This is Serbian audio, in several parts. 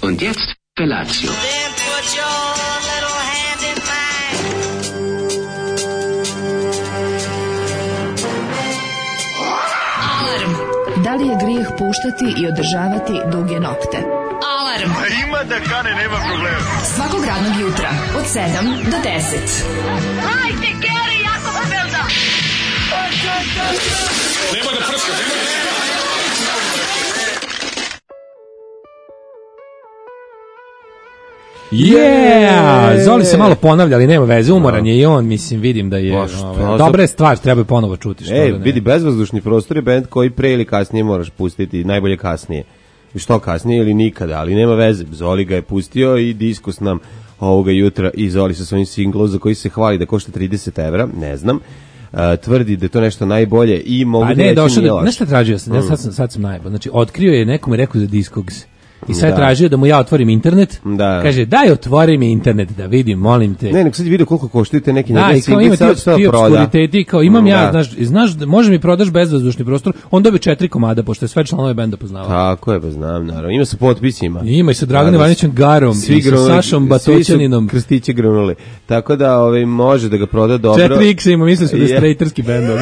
Und jetzt Felatio. Then put your little hand in mine. Alarm. Da li je grijeh puštati i održavati duge nokte? Alarm. Ima da kane, nema problema. Svakog radnog jutra od 7 do 10. Hajde, Geri, jako se velda. Nema da prska, nema da... Yeah! Zoli se malo ponavlja, ali nema veze, umoran je i on, mislim, vidim da je... dobra je stvar, treba je ponovo čuti. Vidi, Bezvazdušni prostor je bend koji pre ili kasnije moraš pustiti, najbolje kasnije. I što kasnije ili nikada, ali nema veze. Zoli ga je pustio i diskus nam ovoga jutra i Zoli sa svojim singlom za koji se hvali da košta 30 evra, ne znam. Tvrdi da je to nešto najbolje i mogu da reći nije loše. Nešto tražio sam, sad sam najbolj. Znači, otkrio je nekome rekao za Discogs. I sad tražio da mu ja otvorim internet. Da. Kaže, daj otvori mi internet da vidim, molim te. Ne, nek sad vidio koliko koštaju te neki njegove single, sad ti obskuriteti, kao imam ja, znaš, može mi prodaš Bezvazdušni prostor, on dobi 4 komada, pošto je sve članove benda poznavao. Tako je, pa znam, naravno. Ima sa potpisima. Ima i sa Draganom Ivanićem Garom, i sa Sašom Batoćaninom. Svi su krstiće grunuli. Tako da može da ga proda dobro. 4X ima, mislim su da je straighterski bendovi.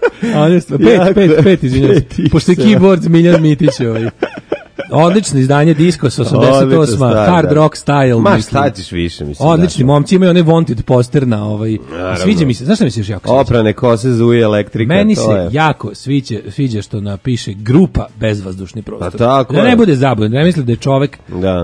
Pet, izvinjam se. Pošto je keyboard Miljan Mitić ovaj. Odlično izdanje Discos 88, hard rock style. Ma šta ćeš više, mislim. Odlični momci, imaju onaj Wanted poster na ovaj. Sviđa mi se, znaš šta mi se još jako sviđa? Oprane kose zuje elektrika. Meni se jako sviđa što napiše grupa Bezvazdušni prostor. Pa tako da ne bude zabavno, ne mislim da je čovek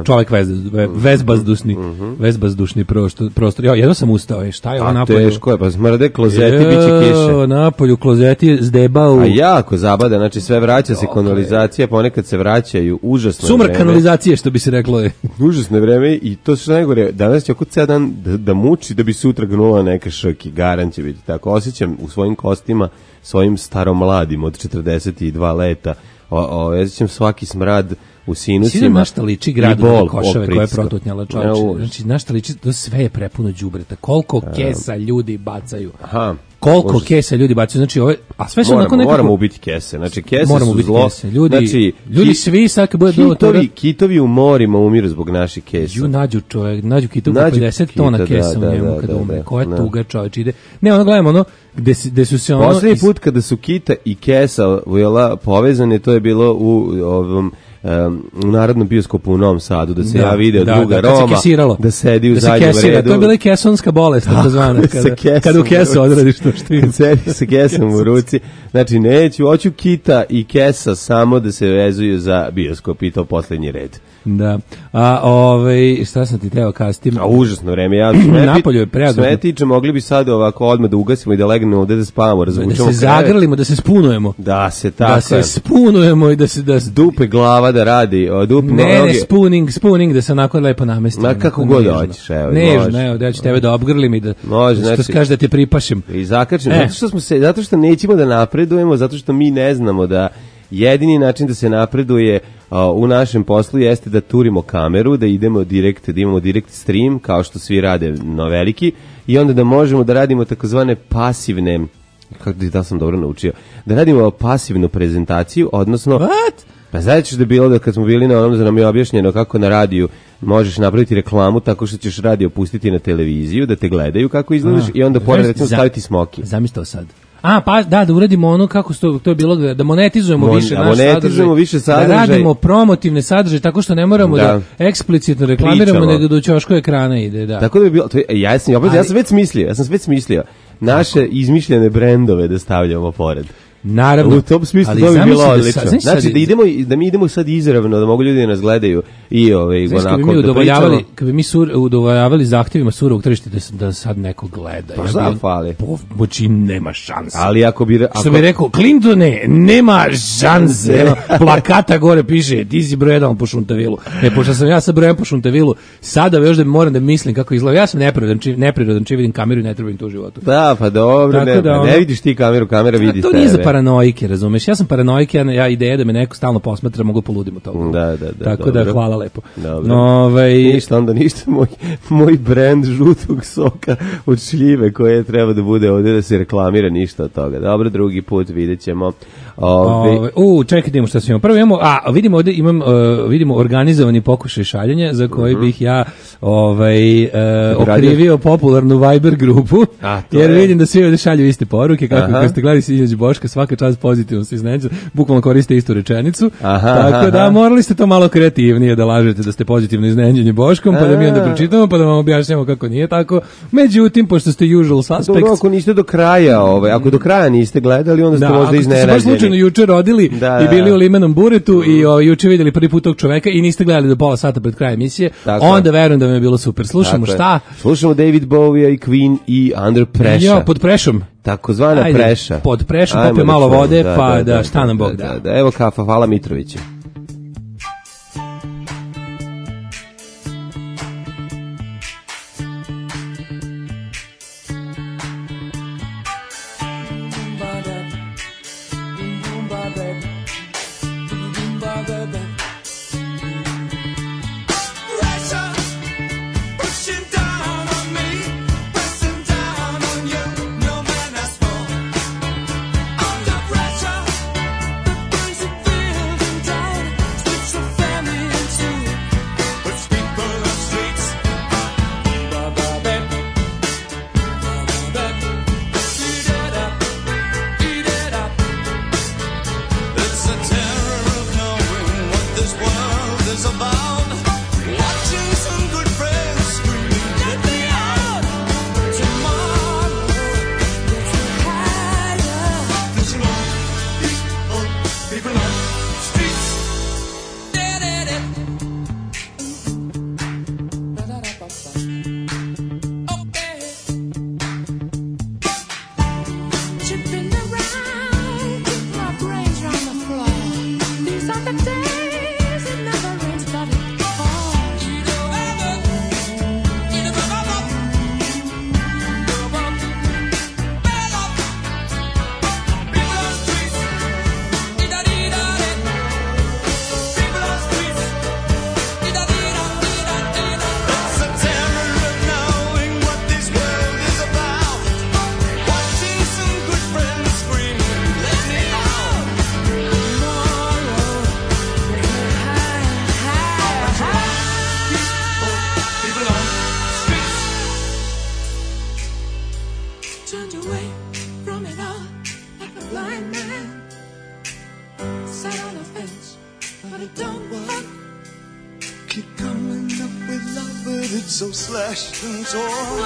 vezvazdušni prostor. Ja jedno sam ustao, šta je ovo napolju? Teško je, pa smrde klozeti, biće kiše. Napolju klozeti zdebao. A jako zabada, znači sve vraća se kanalizacija, ponekad se vraćaju. Sumrak kanalizacije, što bi se reklo je. Užasno vreme i to što najgore, danas će oko ceo dan da muči da bi sutra gnula neka šrki, garan će biti tako. Osjećam u svojim kostima, svojim staromladim od 42 leta, osjećam svaki smrad u sinusima. Svi na šta liči grad u Košave koja je protutnjala čovječe. Znači, na šta liči, to sve je prepuno đubreta. Koliko kesa ljudi bacaju. Aha. Koliko kesa ljudi bacaju, znači ove, a sve su onako nekako... Moramo ubiti kese, znači kese su zlo. Kese. Ljudi svi sad kad bude bilo toga... Kitovi u morima umiru zbog naših kesa. Nađu kitovu 50 tona kesa u njemu kada umre. Koja tuga čovječ ide. Ne, ono gledamo ono, gde su se ono... Poslednji put kada su kita i kesa povezane, to je bilo u ovom... u Narodnom bioskopu u Novom Sadu, da se ja video druga Roma, da sedi u zadnjem redu. To je bila i kesonska bolest, takozvana, kada u kesu odradiš to što ima. Sedi sa kesom u ruci. Znači, hoću kita i kesa samo da se vezuju za bioskop i to poslednji red. Da. Šta sam ti teo kastim? Užasno vreme. Napolju je preadno. Sve tiče, mogli bi sad ovako odmah da ugasimo i da legnemo ovde da spavamo, razvučemo. Da se zagrlimo, da se spunujemo. Da se tako. Da se spunujemo i da dupe glava da radi, dupe noge. Ne, spooning, da se onako lepo namestimo. Ma kako god hoćeš, evo. Nežno, da ću tebe da obgrlim i da što kaže da te pripašim. I zakačim, zato što nećemo da napredujemo, zato što mi ne znamo da jedini način da se napreduje u našem poslu jeste da turimo kameru, da idemo direkt, da imamo direct stream, kao što svi rade na veliki, i onda da možemo da radimo takozvane pasivne, da sam dobro naučio, da radimo pasivnu prezentaciju, odnosno... What? Pa znači da je bilo da kad smo bili na onom da nam je objašnjeno kako na radiju možeš napraviti reklamu tako što ćeš radio pustiti na televiziju, da te gledaju kako izgledaš i onda pored recimo staviti smoki. Zamislite sad. Pa da uradimo ono kako to je bilo, da monetizujemo više naš sadržaj, da radimo promotivne sadržaje, tako što ne moramo da eksplicitno reklamiramo, nego do ćoškog ekrana ide, da. Tako da bi bilo, ja sam već smislio naše izmišljene brendove da stavljamo pored. Naravno. U tom smislu to bi bilo odlično. Znači da mi idemo sad izravno, da mogu ljudi da nas gledaju i onako da pričamo. Kad bi mi udovoljavali zahtjevima surovog tržišta da sad neko gleda. Pa šta fali? Moći nema šanse. Ali ako bi... Što bi rekao, Clintone, nema šanse. Plakata gore piše, ti si broj 1 po Šuntavilu. Pošto sam ja sad broj 1 po Šuntavilu, sada još da moram da mislim kako izgleda. Ja sam neprirodan, či vidim kameru i ne trebam to u životu. Da, pa dobro, ne vidiš ti kameru, kamera vidi tebe. Paranoike, razumeš? Ja sam paranoik, ja ideja da me neko stalno posmatra, mogu poludim od toga. Da. Tako da, hvala lepo. Ništa, moj brend žutog soka od šljive koje treba da bude ovdje da se reklamira, ništa od toga. Dobro, drugi put vidjet ćemo. Čekaj, idemo šta imamo. Prvo imamo, vidimo ovde vidimo organizovani pokušaj šaljenja za koji bih ja okrivio popularnu Viber grupu, jer vidim da svi ovde šalju iste poruke, kako ste gledali Sinjeć Boška, svaka čast pozitivno se iznenađa, bukvalno koriste istu rečenicu, tako da morali ste to malo kreativnije da lažete da ste pozitivno iznenađeni Boškom, pa da mi onda pročitamo, pa da vam objašnjamo kako nije tako. Međutim, pošto ste usual suspects... Dobro, ako niste do kraja, ako do kraja niste gledali, onda ste možda iznenađeni. Ako ste se baš slučajno juče rodili i bili u limenom buretu i juče vidjeli prvi put tog čoveka i niste gledali do pola sata pred krajem emisije, onda verujem da vam je bilo super. Slušamo šta? Slušamo David Bowie i Queen i Under Pressure. Jo, pod prešom. Takozvana preša. Pod prešom, popije malo vode, pa da šta nam Bog da. Evo kafa, hvala Mitrovića. So slashed and torn.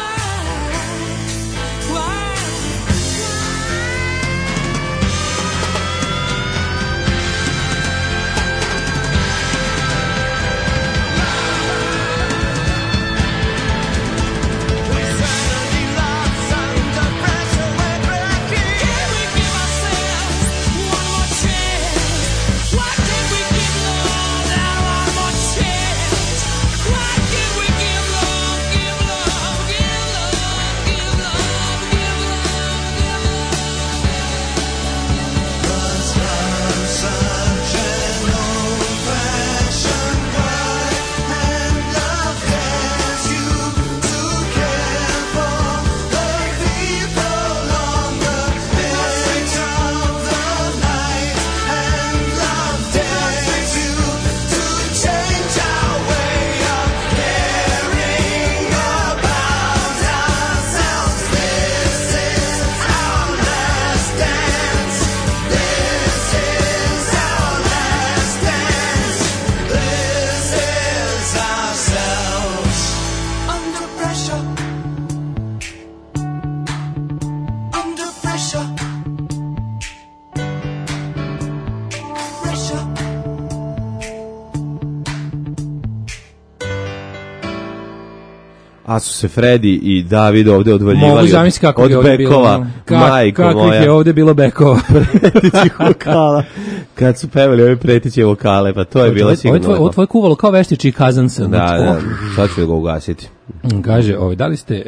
A su se Fredi i David ovde odvaljivali mogu zamisliti kako od je ovde bekova, bilo, majko moja. Kako je ovde bilo bekova. Pretećih vokala. Kad su pevali ove preteće vokale, pa to je bilo sigurno. Ovo tvoje kuvalo kao veštići Kazansa. Da, sad ću ga ugasiti. Kaže, da li ste...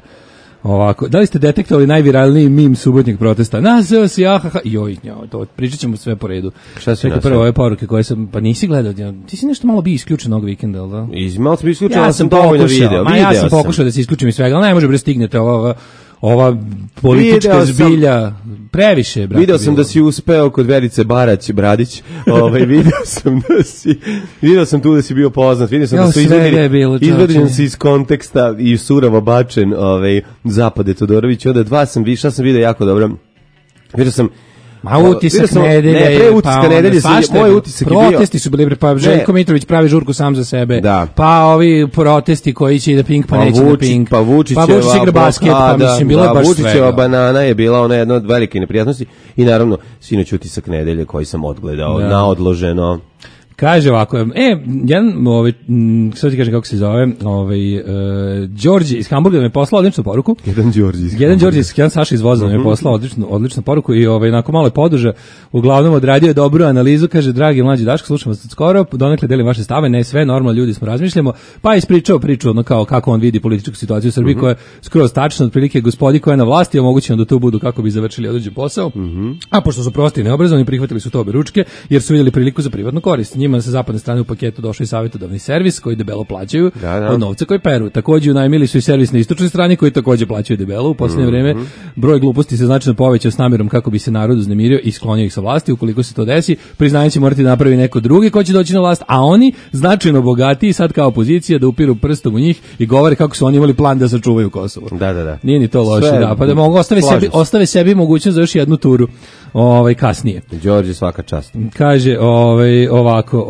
Ovako, da li ste detektovali najviralniji mim subotnjeg protesta? Nazeo si, ahaha, to pričat ćemo sve po redu. Šta si prvo ove poruke koje sam, pa nisi gledao, ti si nešto malo bio isključen ovog vikenda, ali da? Malo sam isključen, ali sam dovoljno video. Ja sam pokušao da se isključim iz svega, ali ne može bre stignete ova politička Video sam- zbilja previše, brate. Video sam bilo. da si uspeo kod Verice Bradić, video sam tu da si bio poznat, vidio sam Jo, da su svega je bilo, čovječe. izvedeni si iz konteksta i suravo bačen Zapade Todorović, onda dva sam vidio jako dobro. Vidio sam Ma utisak vidio sam- nedelje. ne, pre utiska onda nedelje svašta je moj bilo. utisak je bio. Protesti su bili, pa Željko Mitrović pravi žurku sam za sebe. Da. Pa ovi protesti koji će i da Pink, pa neće da Pink. Pa Vučićeva Vučić igra basket, pa mislim, bilo je baš Vučićeva svega. banana je bila ona jedna od velike neprijatnosti i sinoć utisak nedelje koji sam odgledao Da. na odloženo. Kaže ovako, jedan, sad ti kažem kako se zove, Đorđe iz Hamburga mi je poslao odličnu poruku. Jedan Saša iz Voza mi je poslao odličnu poruku i nakon malo je poduža, uglavnom odradio je dobru analizu, kaže, dragi mlađi Daško, slušamo se skoro, donekle delim vaše stave, ne sve, normalno ljudi smo razmišljamo, pa je ispričao priču ono kao kako on vidi političku situaciju u Srbiji, koja je skroz tačna, otprilike gospodi koja je na vlasti, omogućeno da tu budu kako bi završili određen posao, a pošto su prosti i neobrazovani, prihvatili su to obe ručke, jer su vidjeli priliku za privatnu korist. Njima sa zapadne strane u paketu došao i savjetodavni servis koji debelo plaćaju od novca koji peru. Takođe unajmili su i servis na istočnoj strani koji takođe plaćaju debelo. U posljednje vreme broj gluposti se značajno povećao s namjerom kako bi se narod uznemirio i sklonio ih sa vlasti. Ukoliko se to desi, priznanje će morati napravi neko drugi ko će doći na vlast, a oni značajno bogatiji sad kao opozicija da upiru prstom u njih i govore kako su oni imali plan da sačuvaju Kosovo. Da. Nije ni to loše, Sve, da. Pa da mogu ostave sebi mogućnost za još jednu turu kasnije. Đorđe, svaka čast. Kaže, ovako,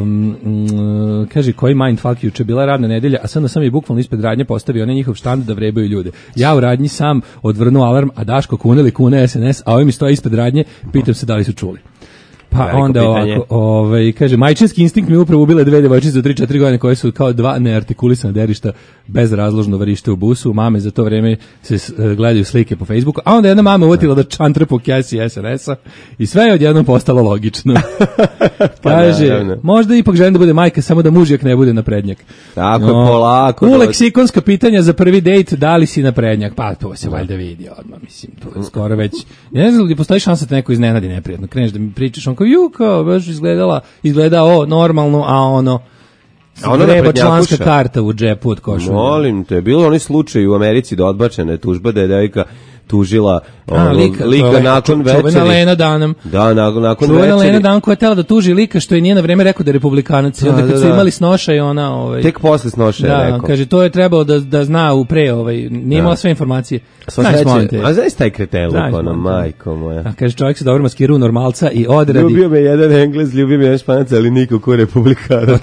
kaže, koji mindfuck, juče bila radna nedelja, a sad sam je bukvalno ispred radnje postavio onaj njihov štand da vrebaju ljude. Ja u radnji sam odvrnuo alarm, a Daško kune SNS, a ovi mi stoje ispred radnje, pitam se da li su čuli. Pa veliko onda pitanje. ovako, kaže, majčinski instinkt mi upravo ubile dve devojčice za 3-4 godine koje su kao dva neartikulisana derišta bezrazložno vrište u busu. Mame za to vreme se gledaju slike po Facebooku, a onda jedna mama uvotila da čantre po kesi SNS-a i sve je odjednom postalo logično. Kaže, naravno. možda ipak želim da bude majka, samo da mužjak ne bude naprednjak. Tako je, polako. U leksikonska pitanja za prvi dejt, da li si naprednjak? Pa to se valjda vidi odmah, mislim, to je skoro već. Ja ne znam da postoji šansa da te neko iznenadi neprijatno. Kreneš da mi pričaš, on kao, baš izgleda normalno, a ono treba članska karta u džepu od košulja. Molim te, bilo onaj slučaj u Americi da odbačena tužba da je devojka tužila lika nakon večeri. Čuvena Lena Dunham. Da, nakon večeri. Čuvena Lena Dunham koja je tela da tuži lika što je nije na vreme rekao da je republikanac. I onda kad su imali snoša i ona... Tek posle snoša je rekao. Kaže, to je trebalo da zna nije imala sve informacije. A znaš taj kreteluk, ono, majko moja. Kaže, čovjek se dobro maskirao u normalca i odradi. Ljubio me jedan Englez, ljubio me jedan Španac, ali niko ko republikanac.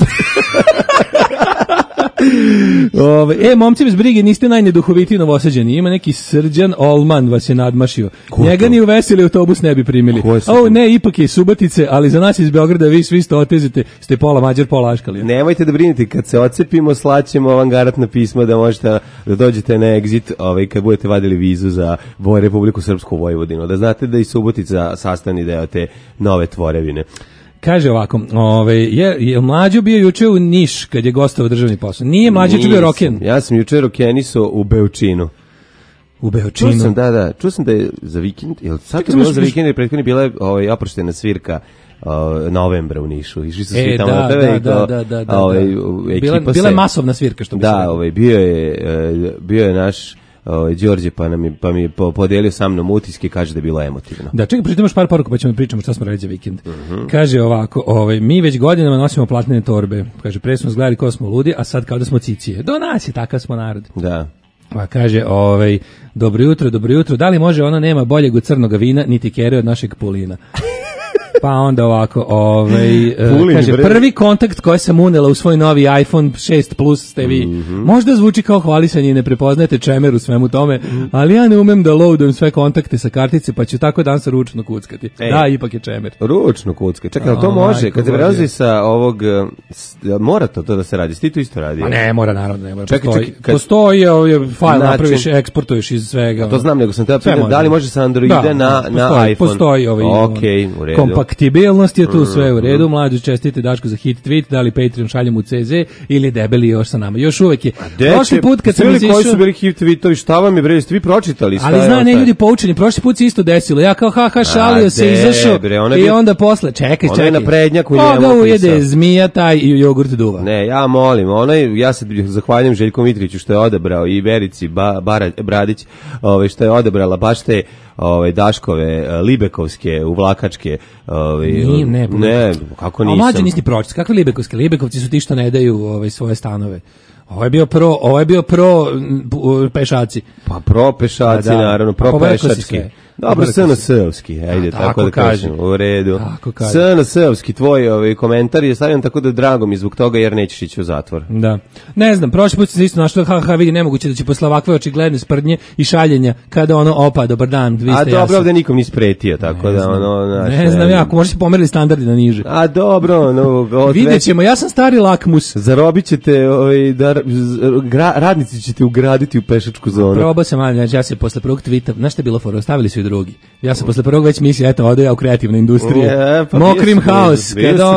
Momci bez brige, niste najneduhovitiji Novosađani. Ima neki Srđan Olman vas je nadmašio. Njega ni u veseli autobus ne bi primili. Ne, ipak je iz Subotice, ali za nas iz Beograda vi svi ste otezite, ste pola Mađar, pola Aškalija. Nemojte da brinete, kad se ocepimo, slaćemo avangaratna pisma da možete da dođete na exit, kad budete vadili vizu za Republiku Srpsku Vojvodinu. Da znate da i Subotica sastavni deo te nove tvorevine. Kaže ovako, je Mlađo bio juče u Niš kad je gostovao državni posao? Nije Mlađo juče bio roken? Ja sam juče rokeniso u Beočinu. U Beočinu? Čuo sam da je za vikend, jel sad je bilo za vikend i prethodno bila oproštena svirka novembra u Nišu. Išli su svi tamo na tebe. Bila je masovna svirka, što bi se rekao. Bio je naš Đorđe pa mi podelio sa mnom utiske, kaže da je bilo emotivno. Da, čekaj, pritom još par poruka pa ćemo pričamo šta smo radili za vikend. Kaže ovako, mi već godinama nosimo platnene torbe. Kaže, pre smo gledali ko smo ludi, a sad kao da smo cicije. Do nas je, takav smo narod. Da. Pa kaže, dobro jutro, da li može ona nema boljeg od crnog vina, niti kere od našeg Pulina. Pa onda ovako, kaže, prvi kontakt koji sam unela u svoj novi iPhone 6 Plus ste vi. Možda zvuči kao hvalisanje i ne prepoznajete čemer u svemu tome, ali ja ne umem da loadujem sve kontakte sa kartice, pa ću tako danas ručno kuckati. Da, ipak je čemer. Ručno kuckati. Čekaj, to može? Kad se prelazi sa ovog, mora to da se radi? Ti to isto radi? Ma ne mora, naravno, ne mora. Postoji fajl, napraviš, eksportuješ iz svega. To znam, nego sam te pitao, da li može sa Androida na iPhone? Postoji Kompaktibilnost je tu sve u redu, mlađu čestite Daško za hit tweet, da li Patreon šaljemo u CZ ili debeli još sa nama. Još uvek je. Prošli put kad sam izišao... Koji su bili hit tweetovi, šta vam je bre, ste vi pročitali? Ali zna, ne ljudi poučeni, prošli put se isto desilo. Ja kao šalio se, izašao i onda posle, čekaj. Ona je na prednjaku njemu pisao. Koga ujede zmija, taj i jogurt duva. Ne, ja molim, ja se zahvaljujem Željku Mitriću što je odabrao i Verici Bradić, što je odabrala baš te Daškove, Libekovske, uvlakačke, ne, kako nisam. A mlađe nisi pročitao, kakve Libekovske? Libekovci su ti što ne daju svoje stanove. Ovo je bio pro pešaci. Pa pro pešaci, naravno, pro pešački. Dobro, SNS-ovski, ajde, tako da kažem, u redu. SNS-ovski, tvoj komentar je stavljen tako da drago mi zbog toga jer nećeš ići u zatvor. Da. Ne znam, prošli put se isto našlo, vidi, nemoguće da će posle ovakve očigledne sprdnje i šaljenja kada opa, dobar dan, vi ste jasni. A dobro, ovde nikom nisi pretio, tako da ne znam, ako možeš pomerili standardi na niže. A dobro, vidjet ćemo, ja sam stari lakmus. Zarobit ćete, radnici ćete ugraditi u pešačku zonu. Probao sam, ja se posle prvog tweeta, znaš šta je bilo foro, stavili su i drugi. Ja sam posle prvog već mislio, eto, ode ja u kreativne industrije. Mokrim haos.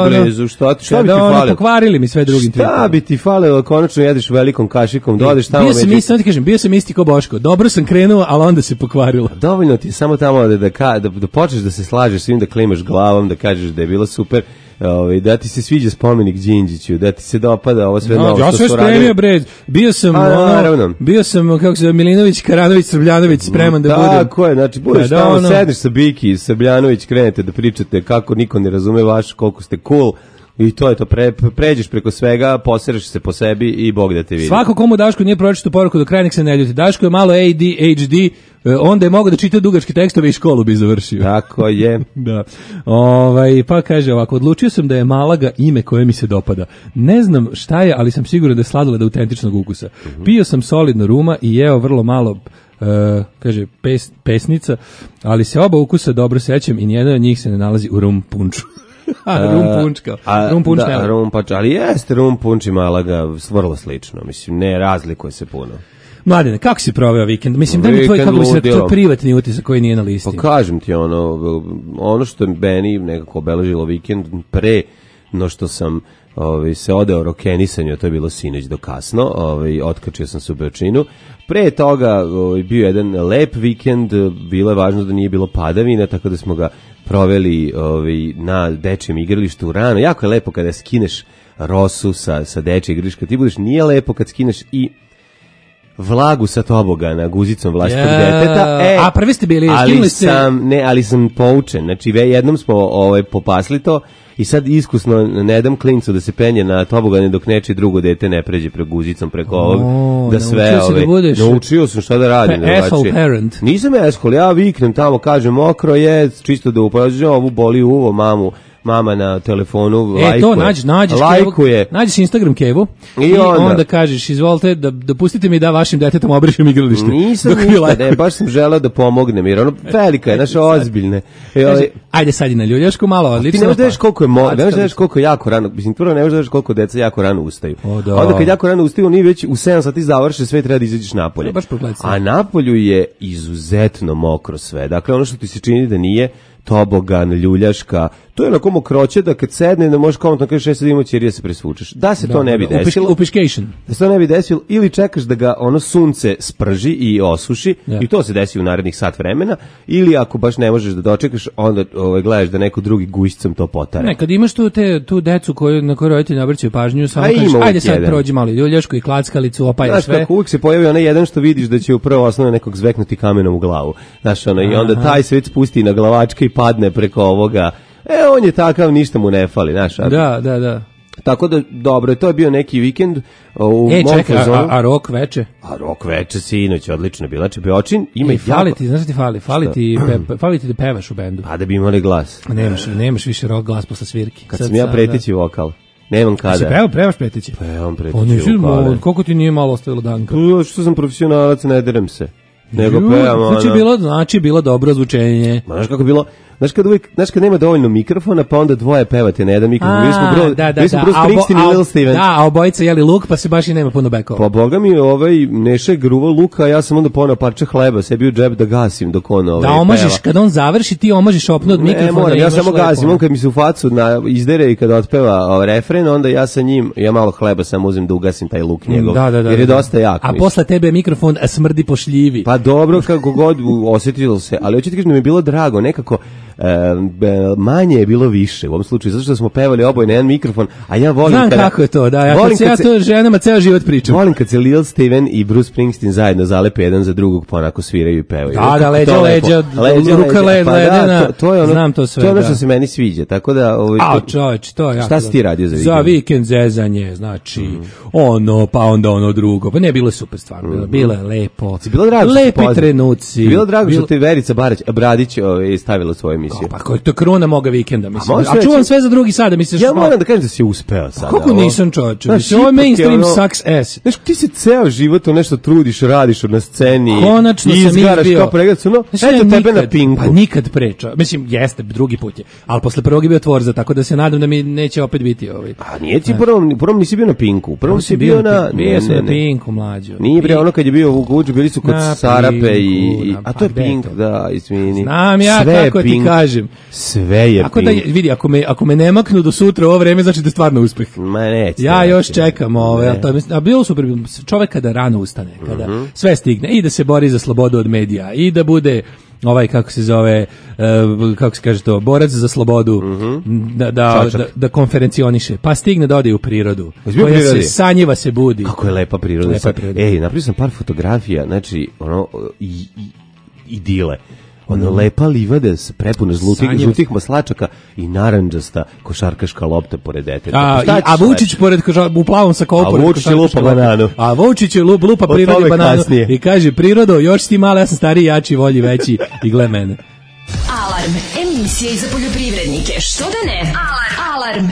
Kada pokvarili mi sve drugim tweetom. Šta bi ti falilo, konačno jedeš velikom kašikom, dodeš tamo bio sam isti ko Boško. Dobro sam krenuo, ali onda se pokvarilo. Dovoljno ti samo tamo da počneš da se slažeš svim, da klimaš glavom, da kažeš da je bilo super. Da ti se sviđa spomenik Đinđiću, da ti se dopada ovo sve novo što su radili. Ja sve spremio, bre, bio sam, kako se Milinović, Karanović, Srbljanović, spreman da budem. Tako je, znači, budeš tamo, sedneš sa Biki i Srbljanović, krenete da pričate kako niko ne razume vaš, koliko ste cool, i to je to, pređeš preko svega, posereš se po sebi i Bog da te vidi. Svako komu Daško nije pročitao poruku do kraja, nek se ne ljuti. Daško je malo ADHD, onda je mogao da čita dugačke tekstove i školu bi završio. Tako je. Da. Pa kaže ovako, odlučio sam da je Malaga ime koje mi se dopada. Ne znam šta je, ali sam siguran da je sladoled autentičnog ukusa. Pio sam solidno ruma i jeo vrlo malo kaže pesnica, ali se oba ukusa dobro sećam i nijedan od njih se ne nalazi u rum punču. Rum punč, ali jeste rum punč i Malaga vrlo slično, mislim, ne razlikuje se puno. Mladene, kako si proveo vikend? Mislim, da mi tvoj privatni utisak koji nije na listi. Pa kažem ti, ono što je meni nekako obeležilo vikend pre no što sam se odeo rokenisanju, to je bilo sinoć do kasno, otkačio sam se u Beočinu. Pre toga bio jedan lep vikend, bilo je važno da nije bilo padavina, tako da smo ga proveli na dečijem igralištu rano. Jako je lepo kada skineš rosu sa dečijeg igrališta, ti budeš, nije lepo kad skineš i vlagu sa tobogana guzicom vlastitog deteta. A prvi ste bili, skinuli ste... Ali sam poučen, znači jednom smo popasli to i sad iskusno ne dam klincu da se penje na tobogane dok neči drugo dete ne pređe guzicom preko ovog, da sve naučio sam šta da radim. Asshole parent. Nisam asshole, ja viknem tamo, kažem mokro je, čisto da upođem, ovu boli uvo, mama na telefonu lajkuje. Nađeš Instagram Kevu i onda kažeš, izvolite da dopustite mi da vašim detetom obrišem igralište. Nisam baš sam želeo da pomognem, jer ono velika je, naša ozbiljne. Ajde sad i na ljuljašku malo. Ti ne možeš koliko je jako rano, mislim, prvo ne možeš koliko deca jako rano ustaju. Onda kad jako rano ustaju, oni već u 7 sati završe sve, treba da izađeš napolje. A napolju je izuzetno mokro sve. Dakle, ono što ti se čini da nije tobogan, ljuljaška, to je onako mokroće da kad sedne ne možeš komotno kažeš sad imamo ćerija se presvučeš. Da se to ne bi desilo. Da se to ne bi desilo ili čekaš da ga ono sunce sprži i osuši i to se desi u narednih sat vremena ili ako baš ne možeš da dočekaš onda gledaš da neko drugi gušicom to potare. Ne, kad imaš tu decu na koju roditelji ne obraćaju pažnju, samo kažeš ajde sad prođi malo ljuljašku i klackalicu, opaj sve. Kako uvijek se pojavi onaj jedan što vidiš da će u prvo osnovu nekog zveknuti kamenom u glavu. Znaš, i onda taj se već spusti na glavačke i padne preko ovoga. On je takav, ništa mu ne fali, znaš. Da. Tako da, dobro, to je bio neki vikend u mom fazonu. A rok veče? A rok veče, sinoć, odlično bila. Beočin ima i fali ti, znaš ti fali ti da pevaš u bendu. A da bi imali glas. Nemaš više rock glas posle svirki. Kad sam ja preteći vokal. Nemam kada. Si pevaš preteći? Pevam preteći vokale. Koliko ti nije malo ostavilo danka? Što sam profesionalac, ne derem se. Nego pevam, znači bilo dobro zvučenje. Znaš kako je bilo? znaš kad nema dovoljno mikrofona, pa onda dvoje pevate na jedan mikrofon. Mi smo Bruce Springsteen i Lil Steven. Da, a obojica jeli luk, pa se baš i nema puno bekova. Pa boga mi Neša je gruvao luka, a ja sam onda poneo parče hleba, sebi u džep da gasim dok on da omažiš, kad on završi, ti omažiš opnu od mikrofona. Ne moram, ja samo gasim, on kad mi se u facu izdere i kad otpeva refren, onda ja sa njim, ja malo hleba samo uzem da ugasim taj luk njegov, jer je dosta jak. A posle tebe mikrofon smrdi pošljivi. Pa dobro, kako god osjetilo se, ali hoću ti kažem da mi je bilo drago, nekako manje je bilo više u ovom slučaju, zato što smo pevali oboje na jedan mikrofon, a ja volim znam kako je to, da, ja to ženama ceo život pričam. Volim kad se Lil Steven i Bruce Springsteen zajedno zalepe jedan za drugog, pa onako sviraju i pevaju. Da, leđa, ruka ledena, znam to sve. To je ono što se meni sviđa, tako da... čoveč, to je jako. Šta si ti radio za vikend? Za vikend zezanje, znači, pa onda ono drugo, pa ne, bilo je super stvarno, bilo je lepo. Si bilo drago lepi trenuci. Bilo drago što ti Verica Bradić stavila svoju emisiju. Pa to je kruna moga vikenda, mislim. A čuvam sve za drugi sada, misliš... Ja moram da kažem da si uspeo sada. Kako nisam, čovječe? Ovo je mainstream sucks ass. Znaš, ti se ceo život nešto trudiš, radiš na sceni. Konačno sam izbio. Kao pregledcu, eto tebe na Pinku. Pa nikad preča. Mislim, jeste, drugi put je. Ali posle prvog je bio Tvorza, tako da se nadam da mi neće opet biti ovaj. A nije ti prvom nisi bio na Pinku. Prvom si bio na... Bio sam na Pinku, mlađo. Nije bre, ono kad je bio u Guđu, bili su kod Sarape i... A to je Pink, da, izvini. Znam ja kako ti kažem. Sve je Pink. Vidi, ako me ne maknu do sutra ovo vreme, znači da je stvarno uspeh. Ma neće. Ja još čekam a bilo super, čovek kada rano ustane, kada sve stigne, i da se bori za slobodu od medija, i da bude kako se zove, kako se kaže to, borac za slobodu, da konferencioniše, pa stigne da ode u prirodu, koja se sanjiva, se budi. Kako je lepa priroda. Napravio sam par fotografija, znači, idile. Lepa livada prepuna žutih maslačaka i narandžasta košarkaška lopta pored deteta. A Vučić u plavom sakou pored košarkaška. A Vučić lupa bananu. A Vučić lupa prirodi bananu i kaže, prirodo, još si ti mala, ja sam stariji, jači, volji, veći i gle mene. Alarm, emisija za poljoprivrednike, što da ne? Alarm.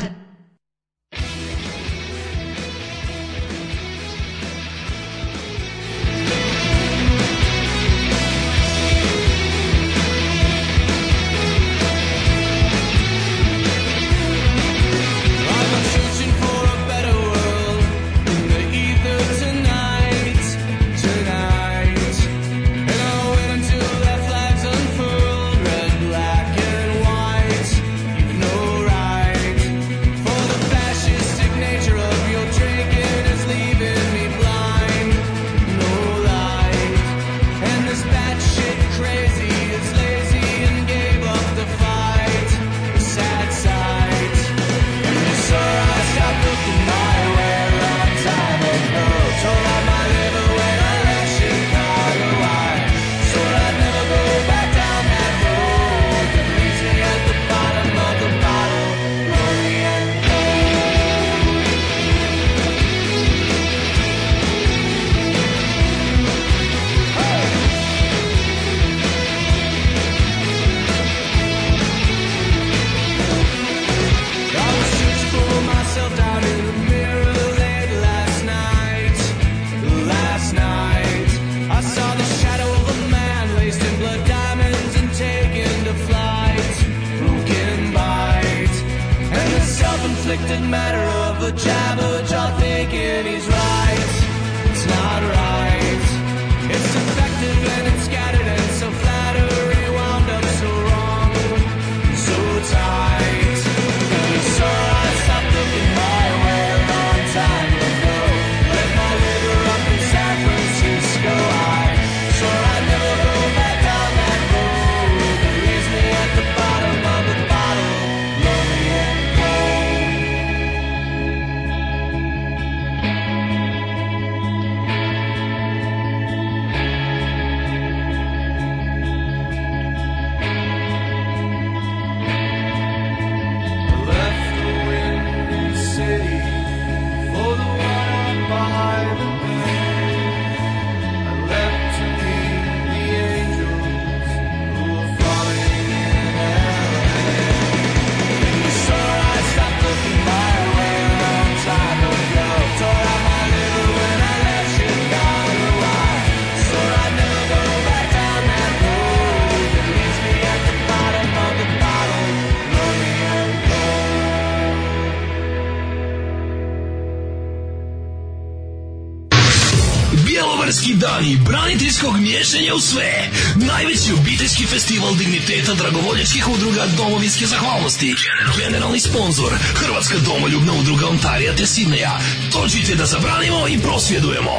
Bjelovarski dani braniteljskog miješanja u sve. Najveći obiteljski festival digniteta dragovoljačkih udruga domovinske zahvalnosti. Generalni sponsor Hrvatska domoljubna udruga Ontarija te Sidneja. Dođite da zabranimo i prosvjedujemo.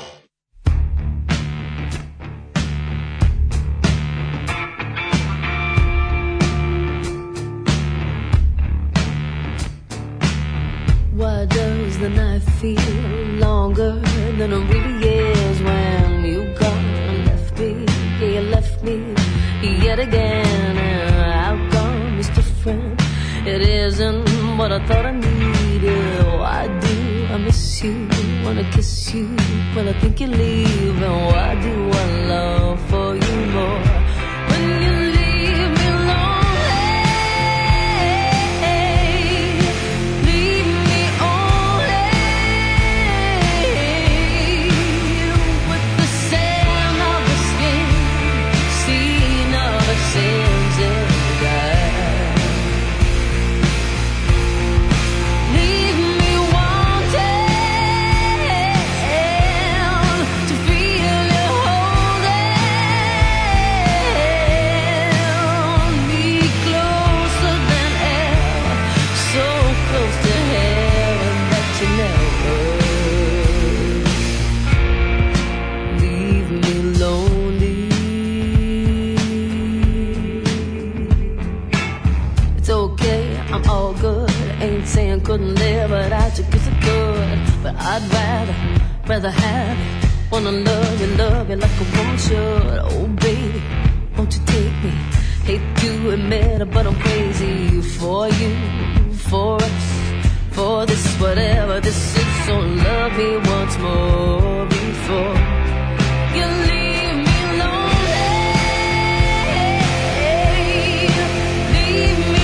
Why does the night feel longer than it really is when you gone and left me? Yeah, you left me yet again, and outcome is different. It isn't what I thought I needed. Why do I miss you? Wanna kiss you when I think you're leaving. Why do I love for you more when you leave me alone? Couldn't live without you 'cause I could, but I'd rather have you. Wanna love you like a woman should. Oh baby, won't you take me? Hate to admit it, but I'm crazy for you, for us, for this, whatever this is. So love me once more before you leave me lonely. Leave me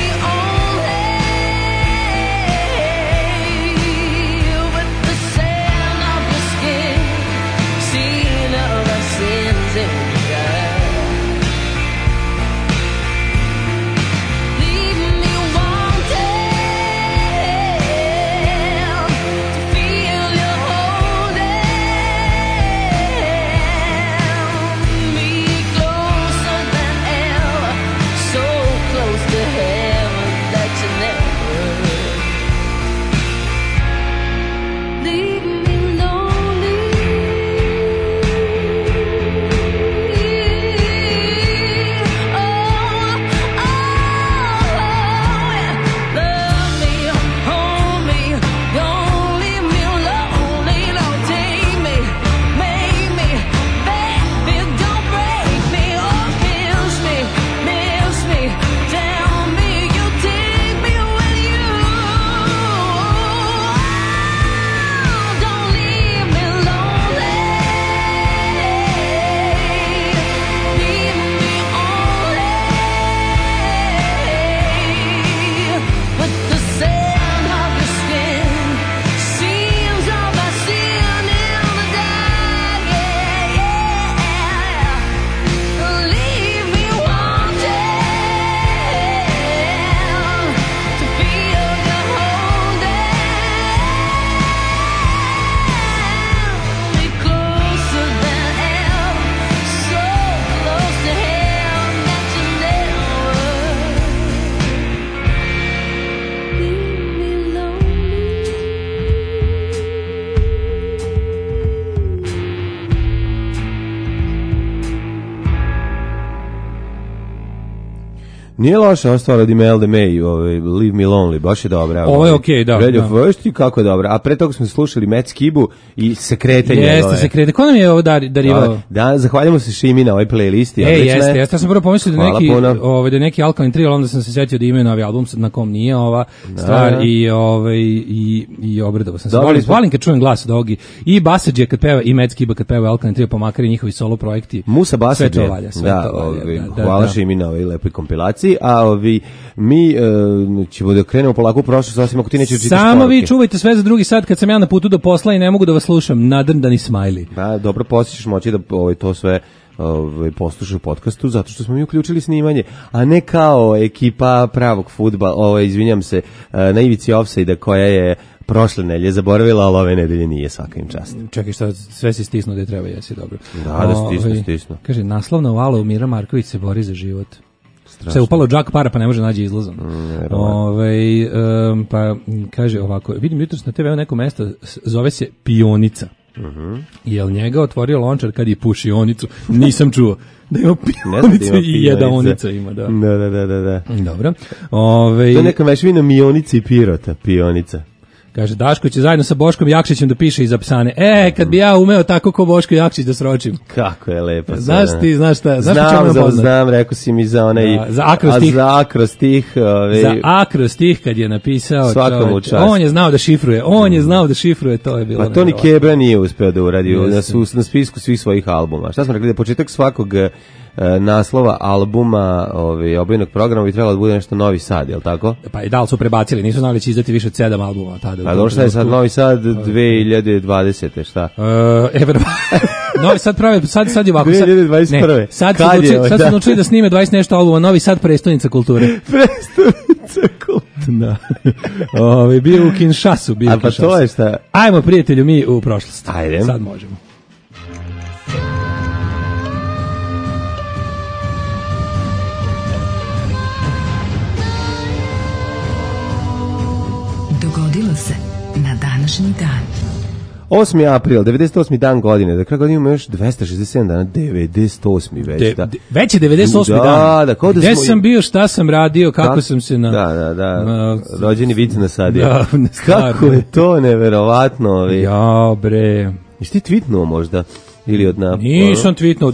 Nije loša ostvala od Imelda May, Leave Me Lonely, baš je dobra. Ovo je okej, da. Veš ti kako je dobra. A pre toga smo slušali Matt Skibu i Sekrete njegove. Jeste, Sekrete. Ko nam je ovo darivao? Da, zahvaljamo se Šimi na ovoj playlisti. Jeste. Ja sam prvo pomislio da je neki Alkaline Trio, onda sam se setio da imaju novi album na kom nije ova stvar i obradovao sam se. Volim kad čujem glas od ovog i Basadže kad peva i Matt Skiba kad peva Alkaline Trio, pa makar i njihovi solo projekti. Musa Basadže. Hvala Šimi na ovoj lepoj kompilaciji. A mi ćemo da krenemo polako u prošlost, osim ako ti nećeš čitati samo poruke. Vi čuvajte sve za drugi sat kad sam ja na putu do posla i ne mogu da vas slušam, nadrndani smajli. Da, dobro, poslije ćeš moći da to sve poslušaš u podcastu, zato što smo mi uključili snimanje, a ne kao ekipa pravog fudbala, izvinjam se, na ivici ofsajda koja je prošle nedelje zaboravila, ali ove nedelje nije, svaka im čast. Čekaj, šta, sve si stisnuo da je treba, jesi dobro. Da stisnu. Kaže, naslovna vala Mira Marković se bori za život. Strašno. Se upalo džak para pa ne može naći izlazom. Pa kaže ovako, vidim jutros na TV-u neko mesto, zove se Pionica. Jel njega otvorio lončar kad je pušionicu? Nisam čuo. Da ima pionicu i jedaonica ima, da. Da. Dobro. To je neka mešavina Mionica i Pirota, Pionica. Kaže, Daško će zajedno sa Boškom Jakšićem da piše iz Apsane. Kad bi ja umeo tako ko Boško Jakšić da sročim. Kako je lepo. Znaš šta? Znam, rekao si mi za onaj... Za akrostih. Za akrostih kad je napisao. Svakamu čast. On je znao da šifruje, to je bilo. Pa to ni Kebra nije uspeo da uradi na spisku svih svojih albuma. Šta smo rekli, da početak svakog naslova albuma obojenog programa bi trebalo da bude nešto Novi Sad, je li tako? Pa i da li su prebacili, nisu znali će izdati više od 7 albuma tada. A dobro, šta je sad Novi Sad 2020. šta? Novi Sad pravi, sad je ovako. 2021. Sad su odlučili da snime 20 nešto albuma, Novi Sad prestonica kulture. Da. Bio u Kinshasu. A pa to je šta? Ajmo, prijatelju, mi u prošlost. Ajde. Sad možemo. Dogodilo se na današnji dan. 8. april, 98. dan godine. Da kraj godine imamo još 267 dana, 98. već. Već je 98. dan. Da, gde sam bio, šta sam radio, kako sam se na... Da. Rođeni vic nasadio. Da, kako je to neverovatno. Ja, bre. Jesi ti tweetnuo možda? Ili od Nisam tweetnuo.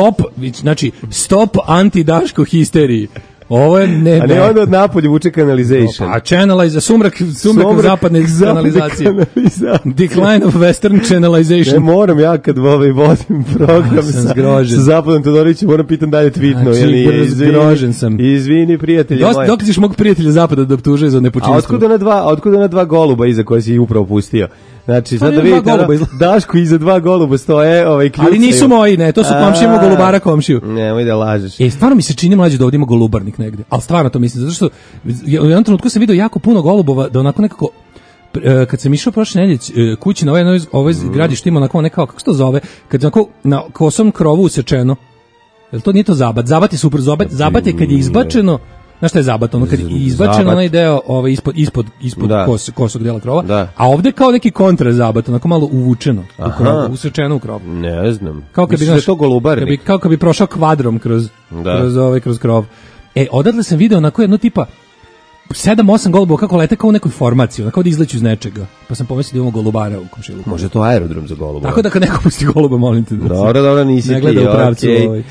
Stop anti-Daško histeriji. Ovo je a ne onda od napolju vuče Canalization. Pa sumrak zapadne kanalizacije. Decline of Western Channelization. Ne moram ja kad vodim program sa Zapadom Todorićem, moram pitan da je tweetno. Zgrožen sam. Izvini, prijatelji moji. Dok ćeš mog prijatelja Zapada da optužuje za nepočinstvo? A otkuda na dva goluba iza koje si upravo pustio? Znači, sad da vidite, Daško iza dva goluba stoje, kljucaju. Ali nisu moji, ne, to su komšijemo golubara komšiju. Nemoj da lažeš. Stvarno mi se čini mlađe da ovdje ima golubarnik negde, ali stvarno to mislim, zato što u jednom trenutku sam vidio jako puno golubova, da onako nekako, kad sam išao prošle nedelje kući na ovoj zgradi što ima onako nekako, kako se to zove, kad je onako na kosom krovu usečeno, jel to nije to zabat? Zabat je super, zabat je kad je izbačeno. Znaš šta je zabat? Ono kad je izbačen onaj deo ispod kosog dela krova, a ovde kao neki kontrazabat, onako malo uvučeno u krovu, usrečeno u krovu. Ne znam. Mislim da je to golubarnik. Kao kad bi prošao kvadrom kroz krov. Odatle sam video onako jedno tipa 7-8 golubova kako lete kao u nekoj formaciji, onako da izleću iz nečega. Pa sam pomislio da imamo golubara u komšiluku. Može to aerodrom za goluba. Tako da kad neko pusti goluba, molim te. Dobro, nisi ti. Ne gleda u pravcu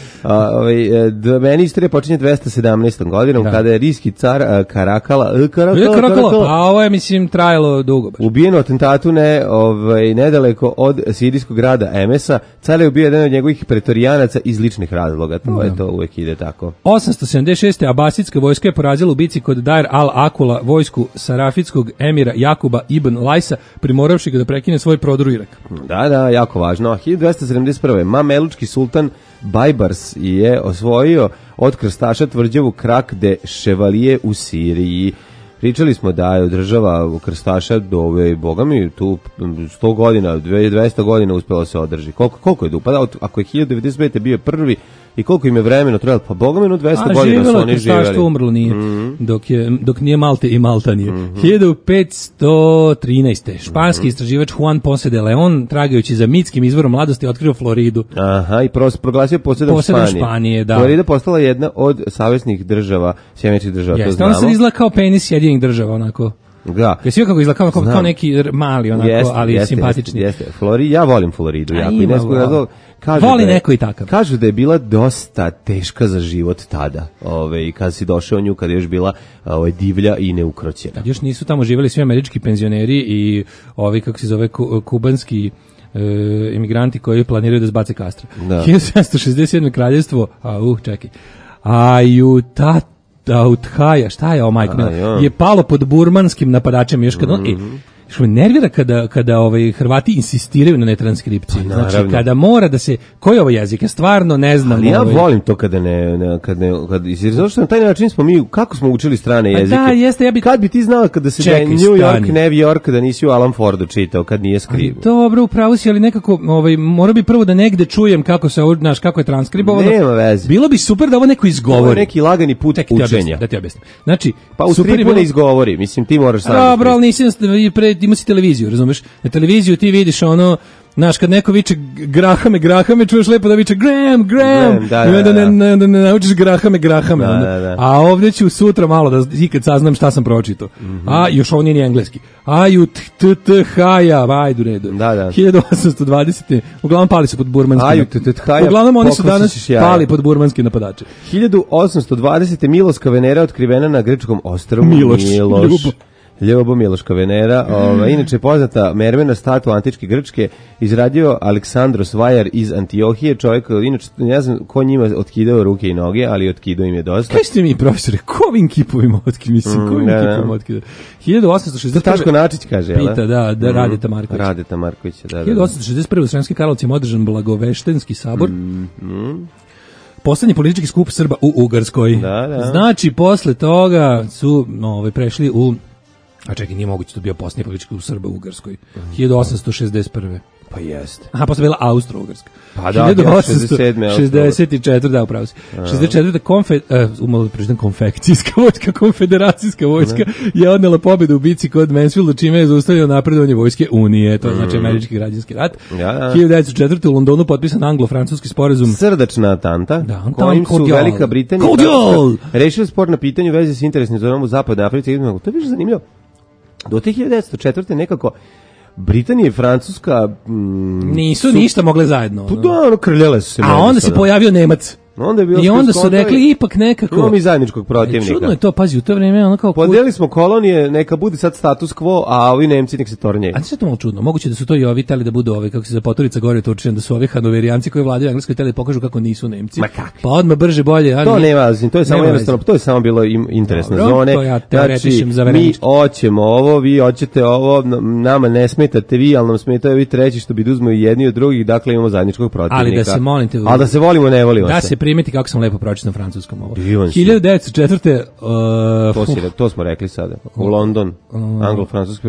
meni istorija počinje 217. godinom, kada je rijski car Karakala. Pa ovo je, mislim, trajalo dugo. Ubijen u atentatu nedaleko od sirijskog grada Emesa. Car je ubio jedan od njegovih pretorijanaca iz ličnih razloga. To je to, uvek ide tako. 876. Abasitska vojska je porazila u bici kod Dair al-Akula vojsku sarafitskog emira Jakuba ibn Lajsa, primoravši ga da prekine svoj prodor u Irak. Da, jako važno. 1271. Mamelučki sultan Bajbars je osvojio od krstaša tvrđavu Krak de Chevalier u Siriji. Pričali smo da je država krstaša do bogami tu 100 godina, 200 godina uspela se održi. Koliko je dupa? Ako je 1095. bio prvi i koliko im je vremena trebalo? Pa bogami 200 godina su oni živjeli. Krstaštvo umrlo nije, dok nije Malte i Malta nije. 1513. Španski istraživač Juan Ponce de Leon, tragajući za mitskim izvorom mladosti, otkrio Floridu. Aha, i proglasio posjedom Španije. Da. Florida postala jedna od saveznih država, sjemeničkih država, to znamo. Ona se izgleda kao penis Sjedinjenih država, onako. Da. Jesi kako izgleda kao neki mali, onako, ali simpatični. Jeste. Ja volim Floridu, jako. Voli neko i takav. Kažu da je bila dosta teška za život tada, kad si došao nju, kad je još bila divlja i neukroćena. Kad još nisu tamo živjeli svi američki penzioneri i ovi, kako se zove, kubanski emigranti koji planiraju da zbace Kastra. 1767. kraljevstvo, čekaj, Uthaja, šta je ovo, majko, je palo pod burmanskim napadačem još kad što me nervira kada Hrvati insistiraju na netranskripciji. Pa, znači, kada mora da se, koji je ovo jezik? Ja stvarno ne znam. Ali ja volim to kada jer zato što na taj način smo mi, kako smo učili strane jezike. Da, jeste, kad bi ti znao kada se Čekaj, New York, New York, da nisi u Alan Fordu čitao, kad nije skrivio. Dobro, upravo si, ali nekako, mora bi prvo da negde čujem kako se, znaš, kako je transkribovano. Nema veze. Bilo bi super da ovo neko izgovori. Ovo je neki lagani put učenja. Da ti objasnim. Znači, pa u stripu ne izgovori, mislim, ti moraš sam. Dobro, ali nisi, ima si televiziju, razumeš? Na televiziju ti vidiš ono, znaš, kad neko viče Grahame, čuješ lepo da viče Graham, i onda ne naučiš Grahame. Da. A ovdje ću sutra malo da ikad saznam šta sam pročitao. A još ovo nije ni engleski. Aju haja, ajdu redu. Da. 1820. Uglavnom pali su pod burmanski. Aju haja. Uglavnom oni su danas pali pod burmanski napadače. 1820. Miloška Venera otkrivena na grčkom ostrvu. Ljubo Miloška Venera, inače poznata mermena statua antičke Grčke, izradio Aleksandros Vajar iz Antiohije, čovjek, inače ne znam ko njima otkidao ruke i noge, ali otkidao im je dosta. Kaj ste mi, profesore, ko ovim kipovima otkidao? 1861. Taško Načić kaže, jel? Pita, da, Radeta Marković. Radeta Marković, da. 1861. u Sremskim Karlovcima održan Blagoveštenski sabor. Poslednji politički skup Srba u Ugarskoj. Da. Znači, posle toga su prešli u... A čekaj, nije moguće to bio posljednji politički u Srba u Ugarskoj. 1861. Pa jeste. Aha, posle bila Austro-Ugarska. Pa da, 1864, da, upravo si. 64. konfekcijska vojska, konfederacijska vojska je odnela pobedu u bici kod Mansfielda, čime je zaustavio napredovanje vojske Unije, to znači američki građanski rat. 1904. u Londonu potpisan anglo-francuski sporazum. Srdačna Atanta, kojim su Velika Britanija rešili spor na pitanju veze s interesnim zonama u zapadnoj Africi. To je više zanimljivo. Do 1904. nekako Britanija i Francuska nisu ništa mogle zajedno. Krljale su se. A onda se pojavio Nemac. I onda su rekli ipak nekako. Imamo mi zajedničkog protivnika. Čudno je to, pazi, u to vreme ono kao... Podelili smo kolonije, neka bude sad status quo, a ovi Nemci nek se tornjeju. A sve to malo čudno. Moguće da su to i ovi teli da budu kako se za Poturica gore Turčin, da su ovi Hanoverijanci koji vladaju Engleskoj teli pokažu kako nisu Nemci. Pa odmah brže bolje. To nema, to je samo jednostavno, to je samo bilo interesne zone. To ja teoretišem za mi hoćemo ovo, vi hoćete ovo, nama ne smetate vi, ali nam smetaju vi treći što bi da uzmu i jedni od drugih, dakle imamo zajedničkog protivnika. Ali da se molite, ali da se volimo, ne volimo se. Da se primeti kako sam lepo pročitam francuskom ovo. 1904. To smo rekli sada. U London, anglo-francuski. Ne,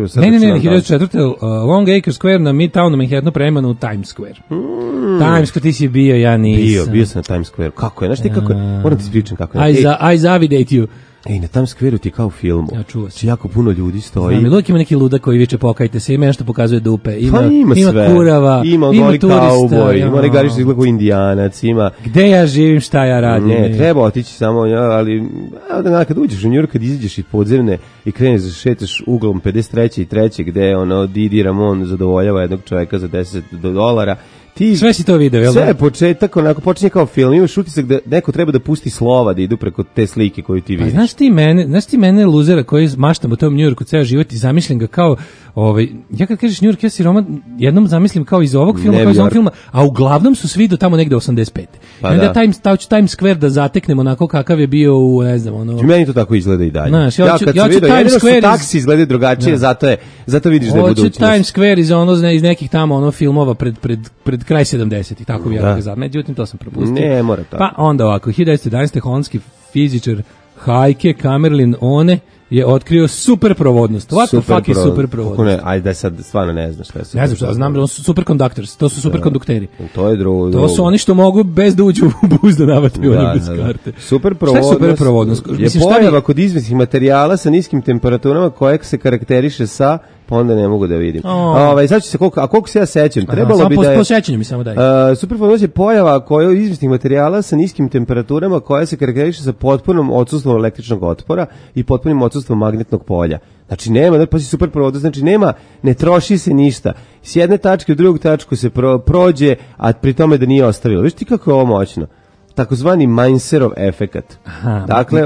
1904. Long Acre Square na Midtownu Manhattanu premano u Times Square. Times Square, ti si bio, ja nisam. Bio sam na Times Square. Kako je? Znaš ti kako je? Moram ti ispričam kako je. I zavidate you. Ej, na Times Square-u ti kao u filmu. Ja čuo sam. Jako puno ljudi stoji. Znam, uvijek ima neki ludak koji viče pokajte se, ima nešto pokazuje dupe. Ima sve. Kurava, ima turista. Ima negari što izgleda kao Indijanac, ima... Gde ja živim, šta ja radim? Ne, treba otići samo, ali kad uđeš u New York, kad izađeš iz podzemne i kreneš da šetaš uglom 53. i 3. gde Didi Ramon zadovoljava jednog čovjeka za $10. Sve si to video, jel da? Sve je početak, onako počinje kao film, imaš utisak da neko treba da pusti slova da idu preko te slike koju ti vidiš. Znaš ti mene luzera koji maštam u tom New Yorku ceo život i zamišljam ga kao, ja kad kažeš New York, ja si Roman jednom zamislim kao iz ovog filma, kao iz ovog filma, a uglavnom su svi do tamo negde 85. Pa onda Times Square da zateknemo onako kakav je bio u, ne znam, Meni to tako izgleda i dalje. Znaš, ja kad sam vidio, jedino što taksi izgledaju drugačije, zato vidiš da je budućnost. Hoće Times Square iz nekih tamo filmova pred kraj 70-ih, tako bi ja ga znam. Međutim, to sam propustio. Ne, mora tako. Pa onda ovako, 1911. holandski fizičar Heike Kamerlin One je otkrio superprovodnost. What the fuck je superprovodnost? Ajde da sad stvarno ne znaš šta je superprovodnost. Ne znam šta, znam da su superconductors, to su superkondukteri. To je drugo. To su oni što mogu bez da uđu u buz da navataju one bez karte. Superprovodnost je pojava kod izvesnih materijala sa niskim temperaturama kojeg se karakteriše sa pa onda ne mogu da vidim. Sad ću se koliko se ja sećam, trebalo bi da je... Po sećanju mi samo daj. Superprovodnost je pojava koja iz izvesnih materijala sa niskim temperaturama koja se karakteriše sa potpunom odsustvom električnog otpora i potpunim odsustvom magnetnog polja. Znači nema, pa si superprovodnost, znači nema, ne troši se ništa. S jedne tačke u drugu tačku se prođe, a pri tome da nije ostavilo. Viš ti kako je ovo moćno? Takozvani Mainzerov efekat. Dakle,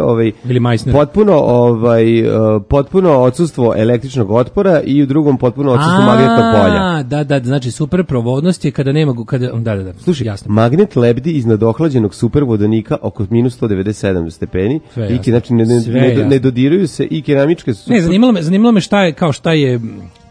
potpuno odsustvo električnog otpora i u drugom potpuno odsustvo magnetnog polja. Da, znači superprovodnost je kada nema da. Slušaj, jasno. Magnet lebdi iznad ohlađenog supervodonika oko -197 stepeni. I znači ne dodiruju se i keramičke su. Ne, zanimalo me šta je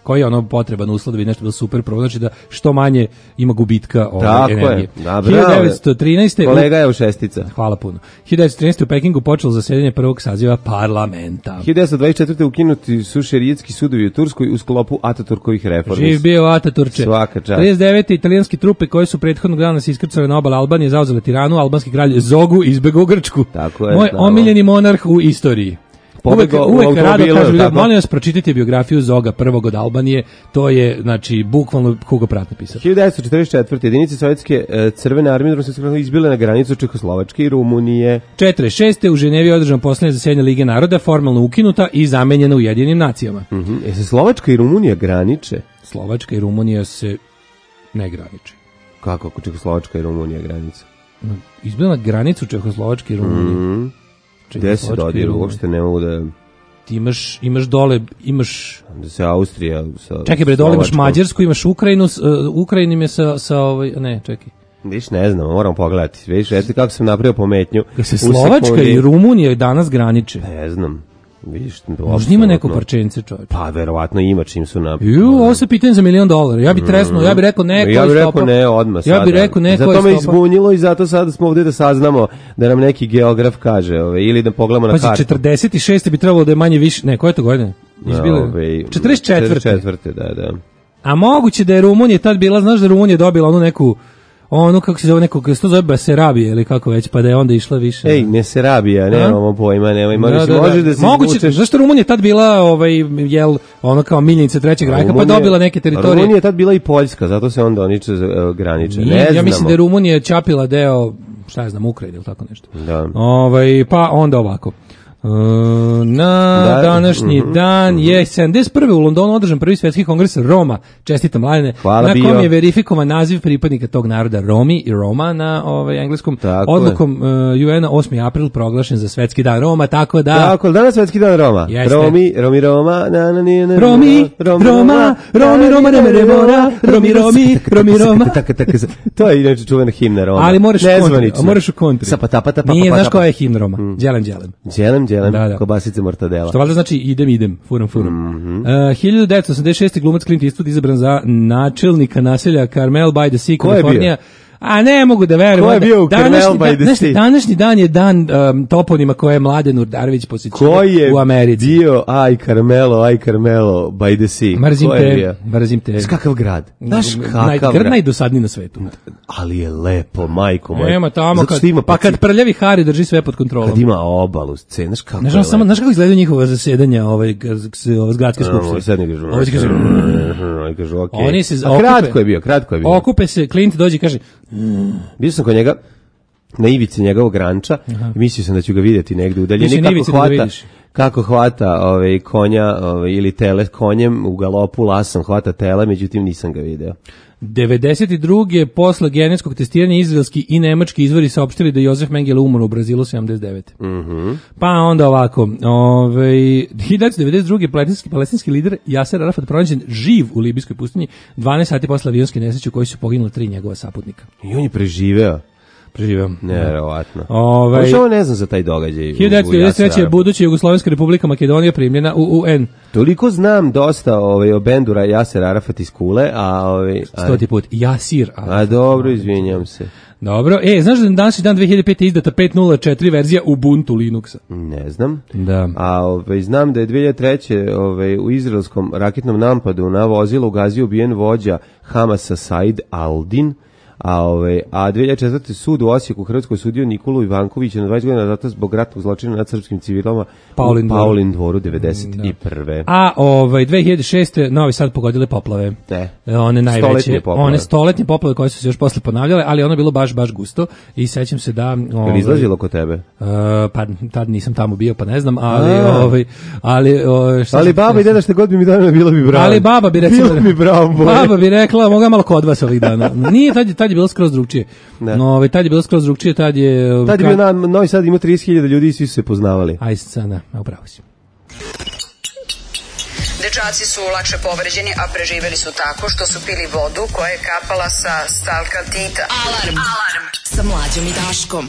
koji je ono potreban uslov da bi nešto bilo super prvo, znači da što manje ima gubitka energije. Tako je, da, 1913. Kolega je u šestica. Hvala puno. 1913. u Pekingu počelo zasedanje prvog saziva parlamenta. 1924. ukinuti su šerijatski sudovi u Turskoj u sklopu Ataturkovih reformi. Živ bio Ataturče. Svaka čast. 39. italijanske trupe koje su prethodnog dana se iskrcale na obal Albanije zauzele Tiranu, albanski kralj Zogu izbegao u Grčku. Tako je, moj znamo. omiljeni monarh u istoriji. Uvek rado kažu, molim vas pročitajte biografiju Zoga prvog od Albanije, to je, znači, bukvalno Hugo Pratt napisao. 1944. jedinice sovjetske crvene armije izbile na granicu Čehoslovačke i Rumunije. 46. u Ženevi je održano posljednje zasedanje Lige naroda, formalno ukinuta i zamenjena Ujedinjenim nacijama. Se Slovačka i Rumunija graniče? Slovačka i Rumunija se ne graniče. Kako Čehoslovačka i Rumunija granica? Izbila na granicu Čehoslovačke i Rumunije. Gde se dodiru, uopšte ne mogu da... Ti imaš dole, imaš... Da se Austrija sa... Čekaj bre, dole imaš Mađarsku, imaš Ukrajinu, Ukrajinim je sa ne, čekaj. Viš, ne znam, moram pogledati. Viš, eto kako sam napravio pometnju. Kad se Slovačka i Rumunija danas graniče. Ne znam. Viš, možda ima neko parčence, čovječe. Pa, verovatno ima čim su ovo se pitanje za $1 milion. Ja bih tresnuo, ja bih rekao ne, ja bih rekao ne odmah sada. Ja bih rekao ne, zato me izbunilo i zato sada smo ovdje da saznamo da nam neki geograf kaže, ili da pogledamo na kartu. 46. bi trebalo da je manje više, ne, koje to godine? Izbile? 44. Da. A moguće da je Rumunija tad bila, znaš da Rumunija dobila onu neku, kako se zove nekog, što zove Basarabije ili kako već, pa da je onda išla više. Ej, ne Serabija, nemamo pojma, može da se moguće, zašto Rumunija tad bila, ono kao miljenica Trećeg rajka, pa dobila neke teritorije. Rumunija je tad bila i Poljska, zato se onda oniče graniče. Ja mislim da je Rumunija čapila deo, šta ja znam, Ukrajine ili tako nešto. Da. Pa onda ovako. Na današnji dan je 71. u Londonu održan prvi svjetski kongres Roma, čestita mladine, na kom je verifikovan naziv pripadnika tog naroda Romi i Roma na engleskom. Odlukom UN-a 8. april proglašen za svetski dan Roma, tako da... Tako, danas svetski dan Roma. Jeste. Romi, Roma, Roma. To je inače čuvena himna Roma. Ali moraš u kontri. Nije, znaš koja je himna Roma? Đelem, kobasice mortadela. Što valjda znači idem, furam. 1986. glumac Clint Eastwood izabran za načelnika naselja Carmel by the Sea, Kalifornija. A ne mogu da verujem. Ko je bio u Carmel by the Sea? Današnji dan je dan toponima koje je Mladen Urdarević posjećivao u Americi. Ko je bio aj Carmelo by the Sea? Mrzim te. Kakav grad? Znaš kakav grad? Najdosadniji na svetu. Ali je lepo, majko moja. Nema tamo, kad prljavi Hari drži sve pod kontrolom. Kad ima obalu, znaš kako je lepo. Znaš kako izgledaju njihova zasedanja z gradske skupštine? Sad ne kažu, okej. Kratko je bio. Okupe se, Clint dođe i kaže... Bio sam kod njega na ivici njegovog ranča i mislio sam da ću ga vidjeti negdje u daljini kako hvata konja ili tele konjem u galopu, lasom hvata tele, međutim nisam ga video. 92. posle genetskog testiranja izraelski i nemački izvori saopštili da je Josef Mengele umro u Brazilu 79. Pa onda ovako, 1992. palestinski lider Jaser Arafat pronađen živ u libijskoj pustinji 12 sati posle avionske nesreće u kojoj su poginuli 3 njegova saputnika. I on je preživeo. Nevjerovatno. Ovo ne znam za taj događaj. 1993. buduća Jugoslovenska republika Makedonija primljena u UN. Toliko znam dosta o bendu Jaser Arafat iz Kule, a 100. put Jasir Arafat. A dobro, izvinjam se. Dobro, daš da današnji dan 2005. izdata 5.04 verzija Ubuntu Linuxa? Ne znam. Da. A znam da je 2003. U izraelskom raketnom napadu na vozilo ugazio ubijen vođa Hamasa Said Aldin, a 2004. sud u Osijeku Hrvatskoj sudio Nikolu Ivankovića na 20 godina zatvora zbog ratnog zločina nad srpskim civilama u Paulin dvoru 91. A 2006. Novi Sad pogodile poplave. One najveće, one stoletnje poplave koje su se još posle ponavljale, ali ono je bilo baš gusto i sećam se da... Je li izlazilo kod tebe? Pa tad nisam tamo bio, pa ne znam, ali baba i deda što god bi mi dana bilo bi bravo. Ali baba bi recimo... Bilo mi bravo. Baba bi rekla, moga malo kod vas ovih dana. Nije, tad je bilo skroz drugčije. Tad je bilo skroz drugčije, tad je bio Novi Sad ima 30.000 ljudi i svi su se poznavali. Aj sad, upravo si. Dečaci su lakše povređeni, a preživeli su tako što su pili vodu koja je kapala sa stalkaltita. Alarm sa Mlađom i Daškom.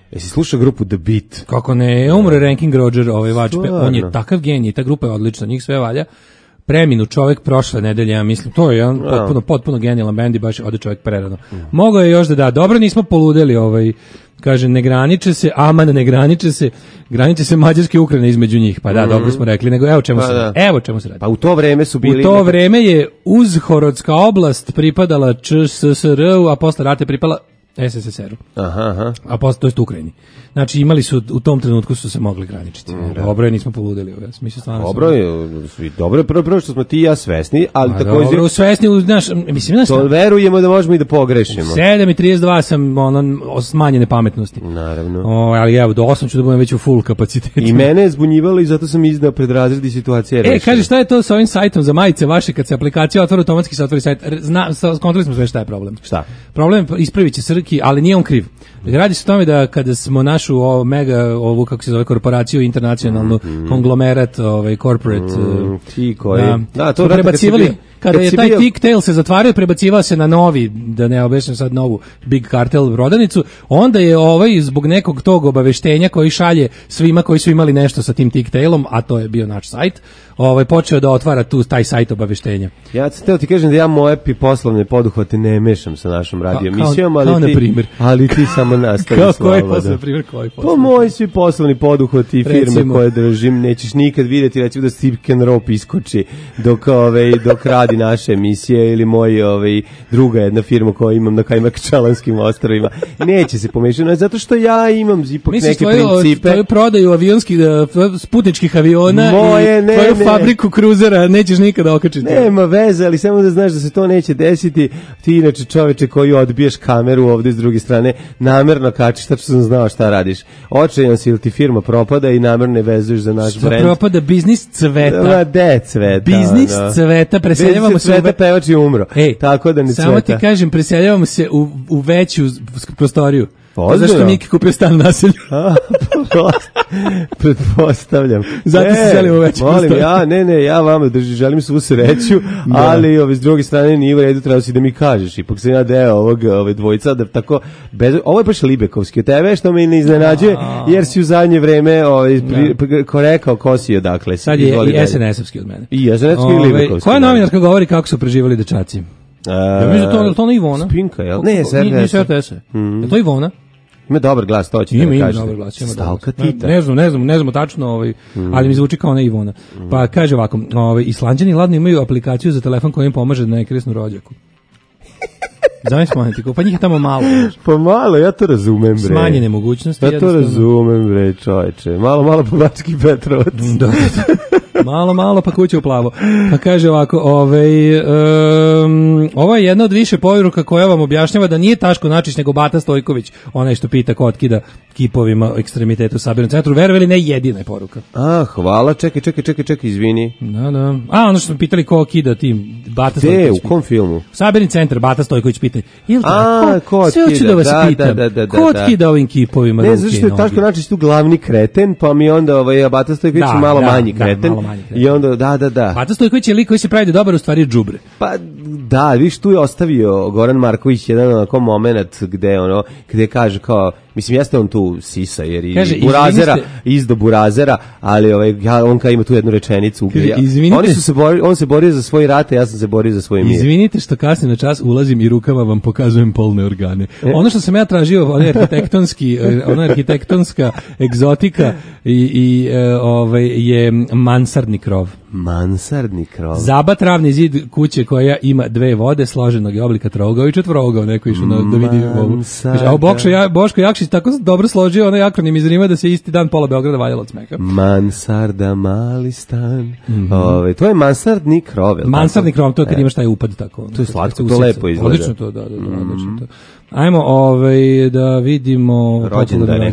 Jesi slušao grupu The Beat? Kako ne, umre Ranking Roger, vač, Stvarno? on je takav genij, ta grupa je odlična, njih sve valja. Preminu čovjek prošle nedelje, ja mislim, to je jedan potpuno genijalan bend i baš ode čovjek prerano. Mogao je još da, dobro nismo poludeli, kaže, ne graniče se, aman ne graniče se Mađarske i Ukrajine između njih, pa da, dobro smo rekli, nego evo čemu se radi. Pa u to vreme su bili... U to vreme je Uzhorodska oblast pripadala ČSSR-u, a posle rata je pripala SSSR-u. Aha. A posle, to jest Ukrajini. Znači, imali su, u tom trenutku su se mogli graničiti. Dobro je, nismo poludeli. Dobro je, prvo što smo ti i ja svesni, ali također... Dobro, svesni, mislim, to verujemo da možemo i da pogrešimo. 7:32 sam smanjene pametnosti. Naravno. Ali evo, do 8 ću da budem već u full kapacitetu. I mene je zbunjivalo i zato sam izdao pred razred i situacija rešena. Kaže, šta je to sa ovim sajtom za majice vaše, kad se aplikacija otvara, automatski se otvori sajt? Skontali smo sve šta je problem. Šta? Problem ispravit će Srki, ali nije on kriv. Radi se o tome da kada smo našu ovu kako se zove, korporaciju internacionalnu, konglomerat, corporate, to prebacivali, kada je taj Ticktail se zatvario, prebacivao se na novi, da ne objašnjam sad novu Big Cartel prodavnicu, onda je zbog nekog tog obaveštenja koji šalje svima koji su imali nešto sa tim Ticktailom, a to je bio naš sajt, počeo da otvara taj sajt obaveštenja. Ja sam teo ti kažem da ja moje poslovne poduhvate ne mešam sa našom radio emisijom, ali ti samo nastavi slobodno. Pa moji svi poslovni poduhvati i firme koje držim, nećeš nikad vidjeti, recimo da Steve Rope iskoči dok radi naše emisije, ili druga jedna firma koju imam na Kajmakčalanskim ostrvima. Neće se pomešati, zato što ja imam ipak neke principe. Tvoju prodaju avionskih, sputničkih aviona i tvoju fabriku kruzera nećeš nikada okačiti. Nema veze, ali samo da znaš da se to neće desiti. Ti inače čoveče koji odbiješ kameru ovdje s druge strane, namerno kačiš, tačno sam znao šta radiš. Očajan si ili ti firma propada i namerno ne vezuješ za naš brend. Propada biznis cveta. Cveta. Biznis cveta, preseljavamo se Cveta pevač je umro. Tako da ne cveta. Samo ti kažem, preseljavamo se u veću prostoriju. Zašto Miki kupio stan u naselju? Pretpostavljam. Zato se selimo u veću prostoriju. Ja vama želim svu sreću, ali s druge strane nije u redu, treba si da mi kažeš. Ipak sam ja deo ove dvojica, da tako, ovo je baš Libekovski. Tebe što me ne iznenađuje, jer si u zadnje vreme rekao ko si odakle. Sad je i SNS-ovski od mene. I SNS-ovski i Libekovski. Koja novinarka govori kako su preživali dečaci? Ja mislim da to ona Ivona. Spinka, jel? Ne, RTS. Je to Ivona? Ima dobar glas, to će da kažete. Ima dobar glas. Stalka Tita. Ne znam tačno, ali mi zvuči kao ona Ivona. Pa kaže ovako, Islanđani ladno imaju aplikaciju za telefon koja im pomaže da ne kresnu rođaku. Zamisli, pa njih je tamo malo. Pa malo, ja to razumem, bre. Smanjene mogućnosti. Ja to razumem, bre, čoveče. Malo po Bački Petrovac. Malo pa kuće u plavo. Pa kaže ovako, ovo je jedna od više poruka koja vam objašnjava da nije Taško Načić nego Bata Stojković, onaj što pita ko otkida kipovima ekstremitetu u Sabirnom centru. Verovali, ne jedina je poruka. Hvala, čekaj, izvini. Da. Ono što smo pitali ko okida tim, Bata Stojković. U kom filmu? Sabirni centar, Bata Stojković pita. Ko otkida? Sve hoću da vas pitam. Ko otkida ovim kipovima? Ne, zašto je Taško Načić tu glavni kreten, pa mi onda Bata Stojković malo manji kreten. I onda, da. Bata Stojković je lik koji se pravi da dobar, u stvari džubre. Pa da, viš, tu je ostavio Goran Marković jedan onako moment gde kaže kao, mislim, jeste on tu sisa, jer i Burazera, izdo Burazera, ali on kao ima tu jednu rečenicu. On se borio za svoj rat, a ja sam se borio za svoj mir. Izvinite što kasnije na čas ulazim i rukama vam pokazujem polne organe. Ono što sam ja tražio, ona arhitektonska egzotika je mansardni krov. Mansardni krov. Zabat ravni zid kuće koja ima dve vode, složenog je oblika trougao i četvrogao, neko išao da vidi ovu. Boško Jakšić tako dobro složio onaj akronim iz Rima da se isti dan pola Beograda valjalo od smeha. Mansarda, mali stan. To je mansardni krov. Mansardni krov, to je kad imaš taj upad tako. To je slatko, to lepo izgleda. Odlično to, da, odlično to. Ajmo da vidimo rođendane.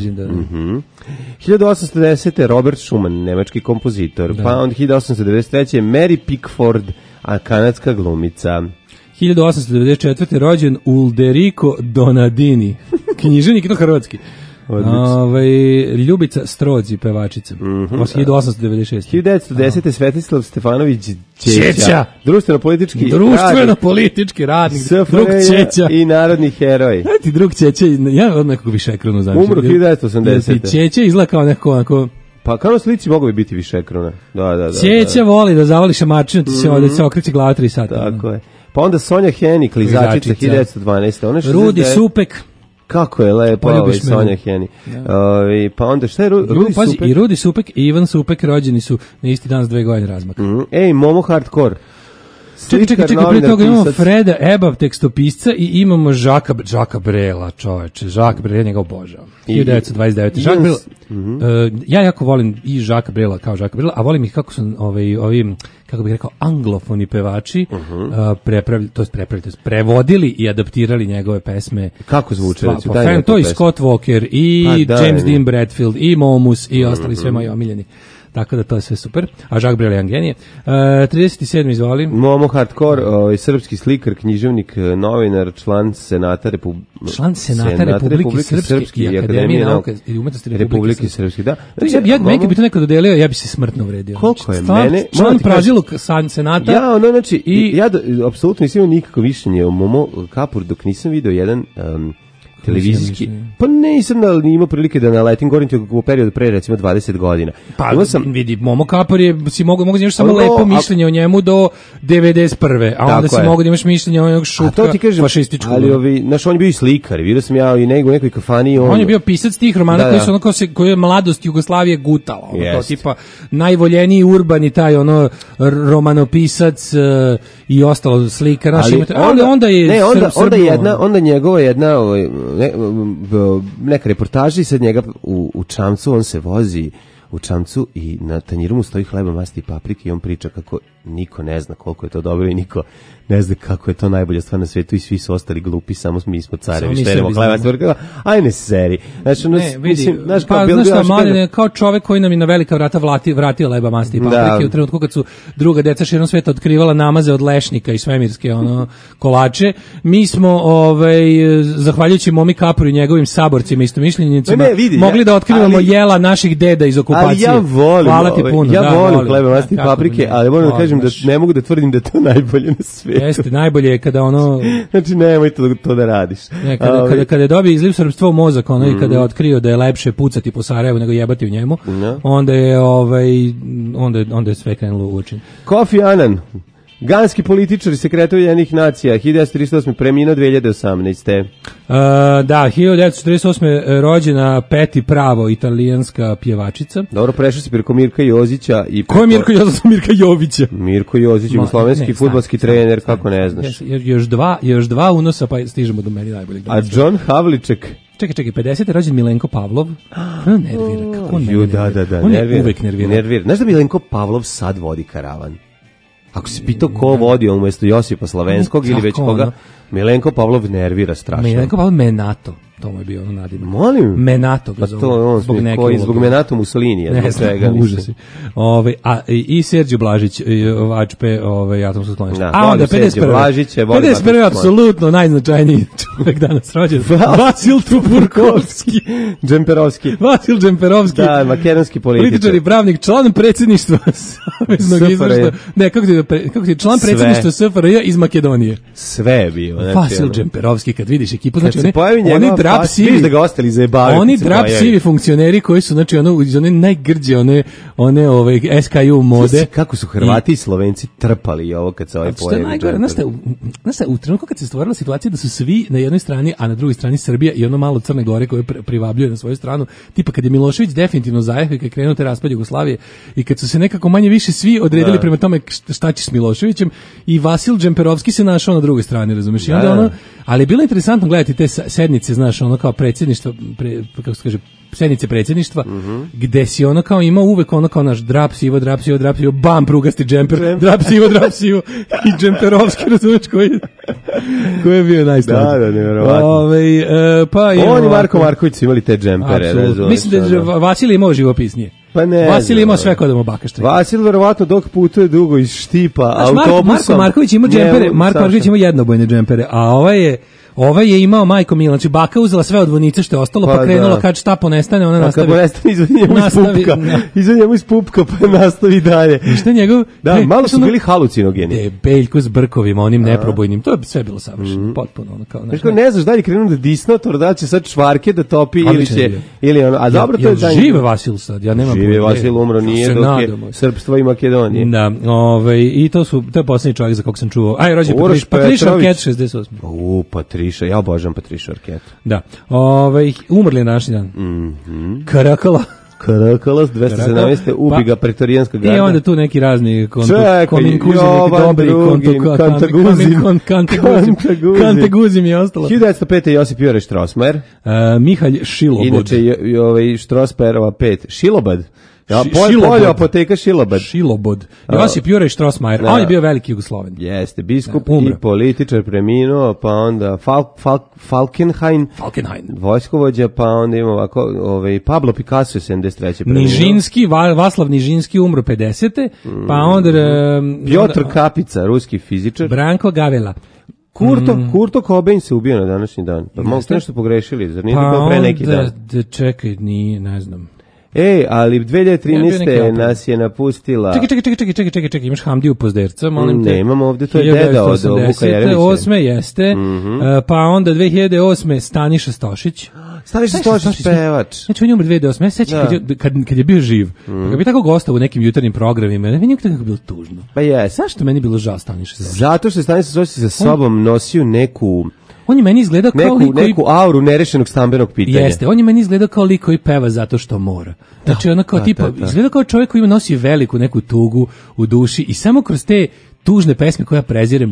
1810. Robert Schumann, nemački kompozitor, pa onda 1893. Mary Pickford, a kanadska glumica. 1894. rođen Ulderico Donadini, književnik i to hrvatski. Ljubica Strodzi, pevačica. 1896. 1910. Svetislav Stefanović Ćeća. Društveno-politički radnik. Drug Ćeća. I narodni heroj. Ajde ti drug Ćeća, ja od nekog višekronu znam. Umro 1980. Ćeća izgleda kao neko onako... Pa kao na slici mogu bi biti višekrona. Da. Ćeća voli da zavali šamačinu, ti se okreće glava 3 sata. Tako je. Pa onda Sonja Heni, klizačica, 1912. Rudi Supek. Kako je lepo Sonja Heni. Pa onda šta je Rudi Supek? I Rudi Supek i Ivan Supek rođeni su na isti dan s 2 godine razmaka. Ej, Momo Hardcore. Čekaj, prije toga imamo Freda Eba, tekstopisca, i imamo Žaka Brela, čoveče. Žak Brela, njega obožavam. 1929. Žak Brela, ja jako volim i Žaka Brela kao Žaka Brela, a volim ih kako su ovi, kako bih rekao, anglofoni pevači prevodili i adaptirali njegove pesme. Kako zvuče? To i Scott Walker, i James Dean Bradfield, i Momus, i ostali sve moji omiljeni. Tako da to je sve super. A Žak Brel je genije. 37. izvoli. Momo Hardcore, srpski slikar, književnik, novinar, član Senata Republike Srpske i Akademije nauka i umetnosti Republike Srpske. Da. Meni bi to neko dodelio, ja bi se smrtno uvredio. Koliko je mene? Član Prazilog Senata. Ja apsolutno nisam imao nikako mišljenje o Momo Kapur dok nisam video jedan televizijski. Pa nisam imao prilike da naletim, govorim ti u periodu pre recimo 20 godina. Pa vidi, Momo Kapor si mogu da imaš samo lepo mišljenje o njemu do 91. A onda si mogu da imaš mišljenje o njeg šutka fašističkog. Ali znaš, on je bio i slikar, vidio sam ja i u nekoj kafani. On je bio pisac tih romana koji su ono koji je mladost Jugoslavije gutala. Kao tipa najvoljeniji urbani taj romanopisac i ostalo slikar. Ali onda je onda njegova jedna neka reportaža i sad njega u čamcu, on se vozi u čamcu i na tanjiru mu stoji hleba, masti i paprike i on priča kako niko ne zna koliko je to dobro i niko ne zna kako je to najbolja stvar na svetu i svi su ostali glupi, samo mi smo carevi, šteremo hleba, aj ne seri. Znači, kao čovek koji nam je na velika vrata vratio leba, masti i paprike u trenutku kad su druga deca širom sveta otkrivala namaze od lešnika i svemirske kolače, mi smo zahvaljujući Momi Kaporu i njegovim saborcima istomišljenicima mogli da otkrivamo jela naših deda iz okupacije. Ali ja volim, hvala ti puno. Ja volim hleba, masti i paprike, ali moram da kažem da ne mogu da tvrdim da je to najbolje na svijetu. Jeste, najbolje je kada Znači, nemoj to da radiš. Kada je dobio izliv srpstva u mozak, i kada je otkrio da je lepše pucati po Sarajevu nego jebati u njemu, onda je sve krenulo u učin. Kofi Annan, ganski političar i sekretar Ujedinjenih nacija, 1938. preminuo 2018. Da, 1948. rođena Peti Pravo, italijanska pjevačica. Dobro, prešao si preko Mirka Jozića. Ko je Mirko Jozić? Mirka Jovića. Mirko Jozić, jugoslovenski fudbalski trener, kako ne znaš. Još dva unosa, pa stižemo do meni najboljeg. A John Havliček? Čekaj, 50. rođen Milenko Pavlov. Nervira, kako nervira. Da, on je uvek nervira. Znaš da Milenko Pavlov sad vodi karavan? Ako se pitao ko vodi on umjesto Josipa Slavenskog ili već koga, Milenko Pavlov nervira strašno. Milenko Pavlov Menato, to mu je bio nadimak. Molim? Menato ga zove. Zbog Menato Mussolini. Ne znam, užasi. I Serđe Blažić, Vačpe, atomsko sklonište. A onda 51. 51. apsolutno najznačajniji čovjek danas rođen. Vasil Tupurkovski. Vasil Džemperovski. Da, makedonski političar i pravnik, član predsjedništva Saveznog izvršta. Ne, kako ti član predsjedništva SFRJ iz Makedonije. Sve je bio. Vasil Džemperovski, kad vidiš ekipu, znači oni drap sivi, da ga ostali zajebavaju. Oni drap sivi funkcioneri koji su, znači, iz one najgrđe, one SKU mode. Kako su Hrvati i Slovenci trpali ovo kad se pojavi. Znaš, u trenutku kad se stvorila situacija da su svi na jednoj strani, a na drugoj strani Srbija i ono malo Crne Gore koje privabljuje na svoju stranu, tipa kad je Milošević definitivno zajehao i kad je krenuo te raspad Jugoslavije i kad su se nekako manje više svi odredili prema tome šta će s Miloševićem i Vasil Džemperovski se našao na drugoj strani, razumiješ? I onda ali je bilo interesantno gledati te sednice, znaš, kao predsjedništva, kako se kaže, sednice predsjedništva, gde si kao imao uvek kao naš drap sivo, bam, prugasti džemper, drap sivo i Džemperovski, razumiješ, koji je bio najstavljeno. Da, nevjerovatno. On i Marko Marković imali te džempere. Mislim da je Vasilij imao živopisnije. Pa ne. Vasilij imao sve kod bakaštre. Vasilij verovatno dok putuje dugo iz Štipa autobusom. Marko Marković ima džempere, Marko Marković ima jednobojne džempere, a Ovaj je imao majko Mila, znači baka uzela sve od vojnice što je ostalo, pa krenula kad šta ponestane, ona nastavi. Kad ponestane, izvodi njemu iz pupka, pa nastavi dalje. I šta njegov? Da, malo su bili halucinogeni. Debeljko s brkovima, onim neprobojnim, to je sve bilo savršeno, potpuno ono kao. Znači, ne znaš dalje krenu da disnotor, da će sad čvarke da topi ili ono, a dobro to je da žive Vasil sad, ja nemam. Žive Vasil, umro nije dok je Srpstvo i Makedonije. Da, i to je poslednji čovjek za kog sam čuo. Aj, rođen Patriša Arquette 68. Patriša, ja obožavam Patriša Arquette. Da. Umrli je današnji dan. Karakalas 217. ubi ga pretorijanska garda. I onda tu neki razni Kanteguzim je ostalo. 1905. Josip Jure Štrosmajer. Mihalj Šilobod. Inače, Štrosmajerova 5. Šilobad. Polja apoteka Šilobad. Šilobod. Josip Jure Štrosmajer. On je bio veliki Jugosloven. Jeste, biskup i političar preminuo, pa onda Falkenhayn, vojskovođa, pa onda imamo ovako, Pablo Picasso je 73. preminuo. Nižinski, Vaslav Nižinski umro 50. Pa onda Piotr Kapica, ruski fizičar. Branko Gavela. Kurto Cobain se ubio na današnji dan. Pa možete nešto pogrešili, zar nije bilo pre neki dan? Čekaj, ne znam. Ali 2013. nas je napustila... Čekaj, imaš Hamdiju Pozderca, molim te. Ne, imamo ovdje, to je deda od Vuka Jeremića. 2008. jeste, pa onda 2008. Staniša Stošić. Staniša Stošić, pevač. Znači, on je umro 2008. Ja sećam kad je bio živ, kad bi tako gostao u nekim jutarnjim programima, meni je tako bilo tužno. Pa jes. Zašto meni bilo žao Staniša Stošić? Zato što je Staniša Stošić sa sobom nosio neku... On je meni izgledao kao neku auru nerešenog stambenog pitanja. Jeste, on je meni izgledao kao lik koji peva zato što mora. Znači, ono kao izgleda kao čovjek koji nosi veliku neku tugu u duši i samo kroz te tužne pesme koje ja prezirem,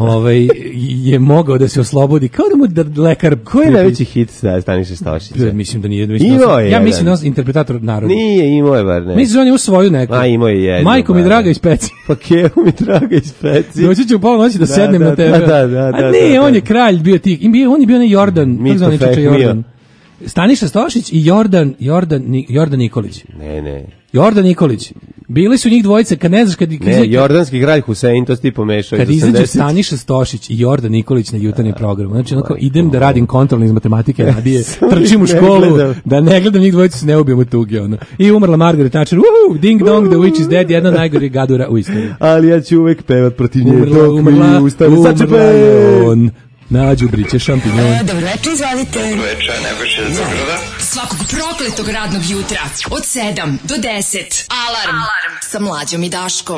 je mogao da se oslobodi, kao da mu lekar... Koji je najveći hit Staniše Stošića? Mislim da nije. Ja mislim da interpretator naroda. Nije, imao je bar ne. Mislim da on je u svoju neku. Imao je jedno. Majko mi draga iz Peci. Pa kevo mi draga iz Peci. Doći ću u pola noći da sednem na tebe. A ne, on je kralj bio tih. On je bio ne Jordan. Jordan. Staniša Stošić i Jordan Nikolić. Ne. Jordan Nikolić. Bili su njih dvojice, kad ne znaš kad... Jordanski kralj Husein, to si ti pomešao. Kad izađe Staniša Stošić i Jordan Nikolić na jutarnji program, znači onako idem da radim kontrolni iz matematike, radije, trčim u školu, da ne gledam njih dvojice, se ne ubijem u tuge. I umrla Margaret Thatcher, ding dong, the witch is dead, jedna najgori gadura u istoriji. Ali ja ću uvek pevat protiv nje, umrla on. Na đubriće šampinjon. Dobro večer, izvolite. Dobro večer, Nebojša iz Zagrada. Svakog prokletog radnog jutra od 7 do 10. Alarm sa Mlađom i Daškom.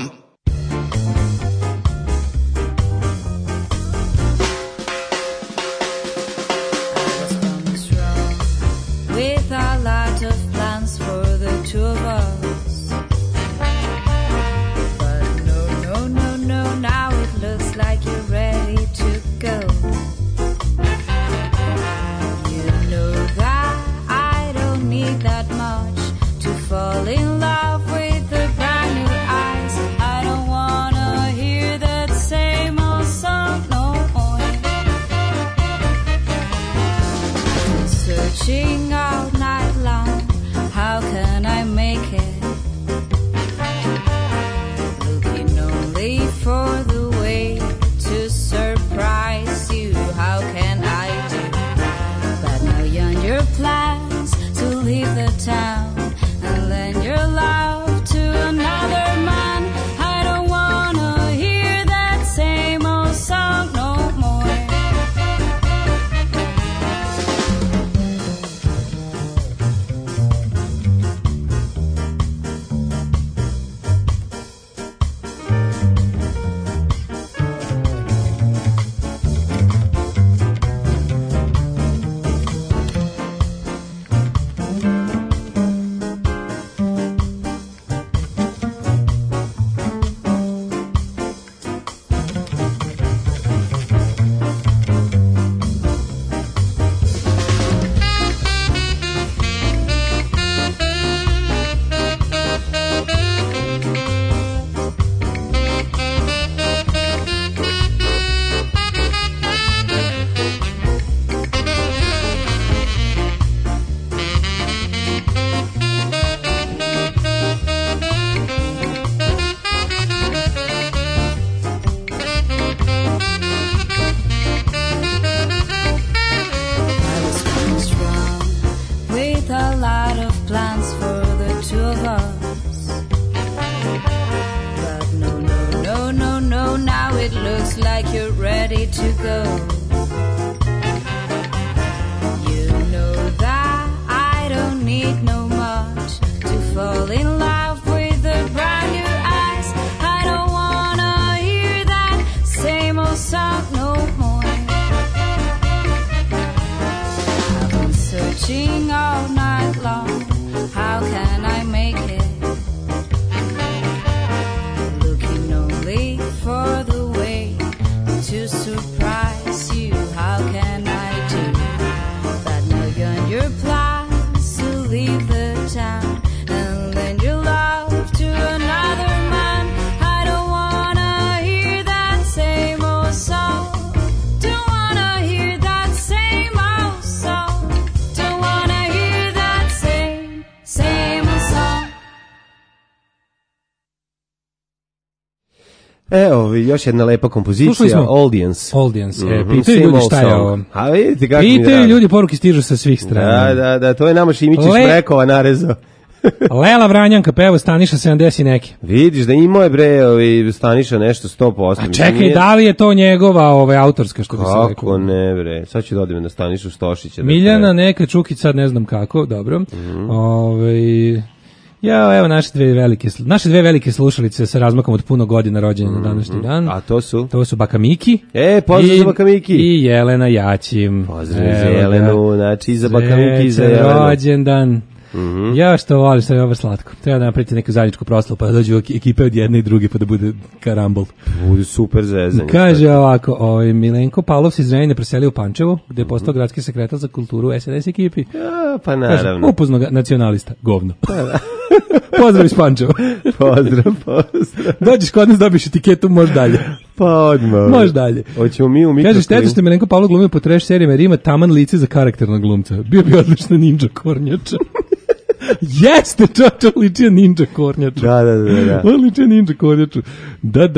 With a lot of plans for the two of us, but no, now it looks like you're ready to go. You know that I don't need that much to fall in love with the brand new eyes. I go. You know that I don't need no much to fall in love with the brand new eyes. I don't wanna hear that same old song no more. I've been searching all night long. How can I make it? Looking only for the way to surprise you. How can I do that? Now you're on your plans to leave the town and lend your love to another man. I don't wanna hear that same old song. Don't wanna hear that same old song. Don't wanna hear that same old song. Evo, još jedna lepa kompozicija, Audience. Pitaju ljudi šta je ovo. A vidite kako mi Pitaju ljudi, poruke stižu sa svih strana. Da, to je nama Šimić iz Brekova narezao. Lela Vranjanka peva Staniša 70 i neki. Vidiš da imao je bre Staniša nešto 100%. A čekaj, da li je to njegova autorska, što bi se rekao? Kako ne bre, sad ću da odem na Stanišu Stošića. Miljana, neka Čukić, sad ne znam kako, dobro. Ja, evo naše dve velike slušalice sa razmakom od puno godina rođenja na današnji dan. A to su? To su Baka Miki. Pozdrav za Baka Miki. I Jelena Jačim. Pozdrav za Jelenu, znači i za Baka Miki i za Jelenu. Rođendan. Ja što voliš, što je ovo slatko. Treba da napravite neku zajedničku proslavu, pa da dođu ekipe od jedne i druge, pa da bude karambol. Bude super zezanje. Kaže ovako, Milenko Pavlov se iz Zrenjanina preselio u Pančevo, gde je postao gradski sekretar za kulturu SNS ekipi. Ja, pa naravno. Upozno ga nacionalista, govno. Pozdrav iz Pančeva. Pozdrav. Dođeš kod nas, dobiš etiketu, može dalje. Pa odmah. Može dalje. Hoćemo mi u mikrofonu. Kaže, šteta što je Milenko Pavlov glumio po trash serijama jer ima taman lice za karakternog glumca. Bio bi odlična ninja kornjača. Jeste, čočo, ličio ninja kornjaču. Da. Ličio ninja kornjaču. Da.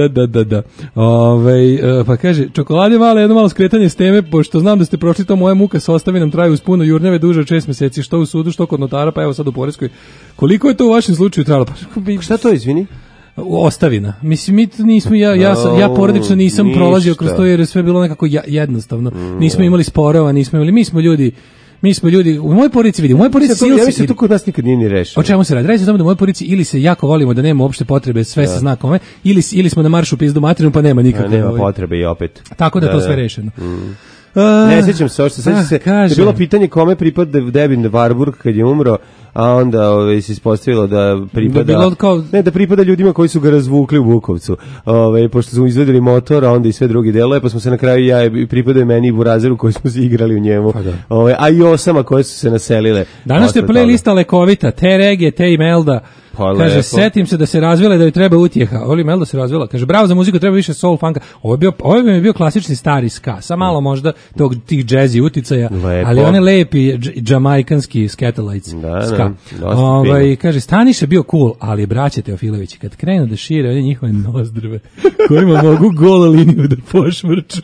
Pa kaže, čokolade male, jedno malo skretanje s teme, pošto znam da ste prošli to, moja muka sa ostavinom traju uz puno jurnjave duže od 6 meseci, što u sudu, što kod notara, pa evo sad u poreskoj. Koliko je to u vašem slučaju trajalo? Pa, šta to, izvini? Ostavina. Mislim, mi nismo, ja porodično nisam prolazio kroz to jer je sve bilo nekako jednostavno. Nismo imali sporova, mi smo ljudi, u mojoj porodici vidi, u mojoj porodici ja mislim to kod nas nikad nije ni rešeno. O čemu se radi? Radi se o tome da u mojoj porodici ili se jako volimo da nema uopšte potrebe, sve se zna kome, ili smo na maršu pizdu materinu pa nema nikakve. Nema potrebe i opet. Tako da to sve rešeno. Ne sjećam se, sećam se, je bilo pitanje kome pripada Debin Warburg kad je umro, a onda se ispostavilo da pripada da pripada ljudima koji su ga razvukli u Bukovcu. Pošto su izvedeli motor, a onda i sve drugi delove, pa smo se na kraju pripadaju meni i Burazeru koji smo se igrali u njemu. A i osama koje su se naselile. Danas je playlista lekovita, te regije, te Imelda. Kaže, setim se da se razvile da joj treba utjeha. Oli Melda se razvila. Kaže, bravo za muziku, treba više soul funka. Ovo bi mi bio klasični stari ska. Sa malo možda tih jazzy uticaja, ali one lepi džamajkanski Skatalites ska. Kaže, Staniš je bio cool, ali braće Teofilovići, kad krenu da šire one njihove nozdrve, kojima mogu golu liniju da pošvrču.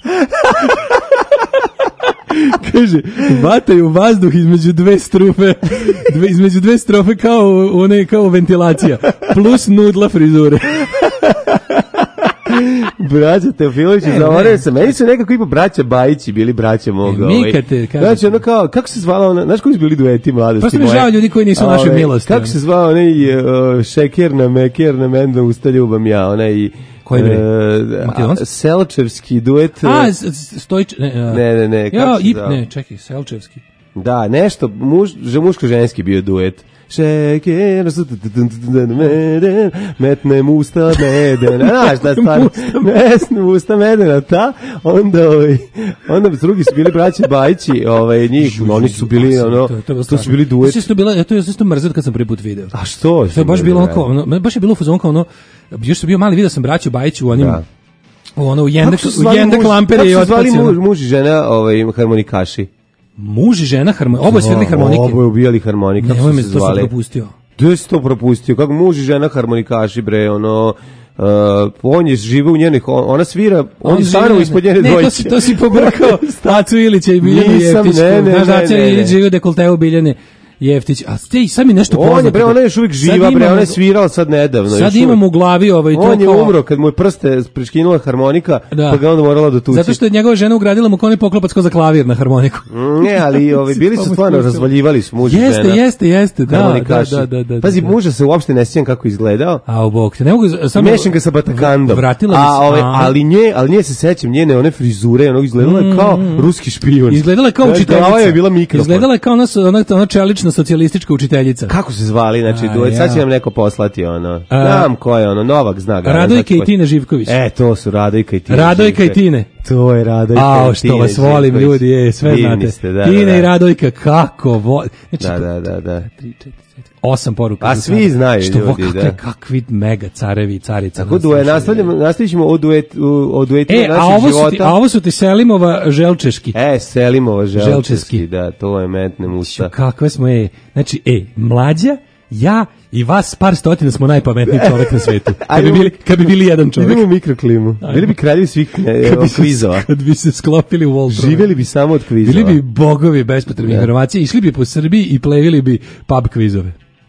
Kaže, vataju vazduh između dve strofe kao ventilacija, plus nudla frizure. Braća Teofilović, zavaraju se. Meni su nekako ipo braća Bajići bili braća moga. Znači, ono kao, kako se zvala ona, znaš koji su bili dueti mladosti? Pa su mi žao ljudi koji nisu u našoj milosti. Kako se zvao onaj šeker na meker na menda usta ljubam ja, onaj koji bre? Selčevski duet. Ne, čekaj, Selčevski. Da, nešto, muško-ženski bio duet. Šeker, metnem usta medena, znaš da stvarno, metnem usta medena, onda drugi su bili braći Bajići, oni su bili, to su bili duet. To je isto mrzet kad sam prvi put video. A što? To je baš bilo baš je bilo fuzon kao još sam bio mali, vidio sam braću Bajići u onim, u Jendak lampere i otpacima. Kako su zvali muž i žena harmonikaši? Muž i žena oboje svirali harmonike. Oboje ubijali harmonike. Nemoj me, to sam propustio. Gde si to propustio? Kako muž i žena harmonikaši, bre, on je živo u njenih, ona svira, on je stvarno ispod njene dvojice. Ne, to si pobrkao Stacu Ilića i Biljanu Jeftićku. Znaš da će Ilić živi u dekolteu Biljane. Jeftić, a sad mi nešto On je, poznato. bre, ona je još uvijek živa, bre, ona je svirala sad nedavno. Sad imam u glavi to on je kao... umro kad mu je prste preškinula harmonika, pa ga onda morala da tući. Zato što je njegova žena ugradila mu konji poklopac ko za klavir na harmoniku. Ne, ali bili su stvarno, razvaljivali su muž i žena. Jeste, da. Pazi, muža se uopšte ne sjećam kako izgledao. A, bog te, ne mogu... Mešam ga sa batakandom. Vratila mi se... Ali nje se sećam, njene one frizure, ono izgledala je kao ruski špijun. Izgledala je kao učiteljica. Glava je bila mikrofon. Izgledala je kao ona čelična socijalistička učiteljica. Kako se zvali, znači, duet, sad će nam neko poslati, znam ko je, Novak zna ga. Radojka i Tine Živković. To su Radojka i Tine. Radojka i Tine. To je Radojka i Tine. Što vas volim, ljudi, sve znate. Tine i Radojka, kako volim. Da. 8 poruka. A svi znaju ljudi, da. Kakvi mega carevi i carica. Tako duet, nastavit ćemo o duetima naših života. A ovo su ti Selimova Želčeški. Selimova Želčeški, da, to je metnem usta. Kakve smo, znači, mlađa, ja i vas par stotina smo najpametniji čovjek na svetu. Kad bi bili jedan čovjek. Idemo u mikroklimu. Bili bi kraljevi svih kvizova. Kad bi se sklopili u Voltron. Živjeli bi samo od kvizova. Bili bi bogovi bespotrebnih informacija, išli bi po Srbiji i plevili bi pub kvizove.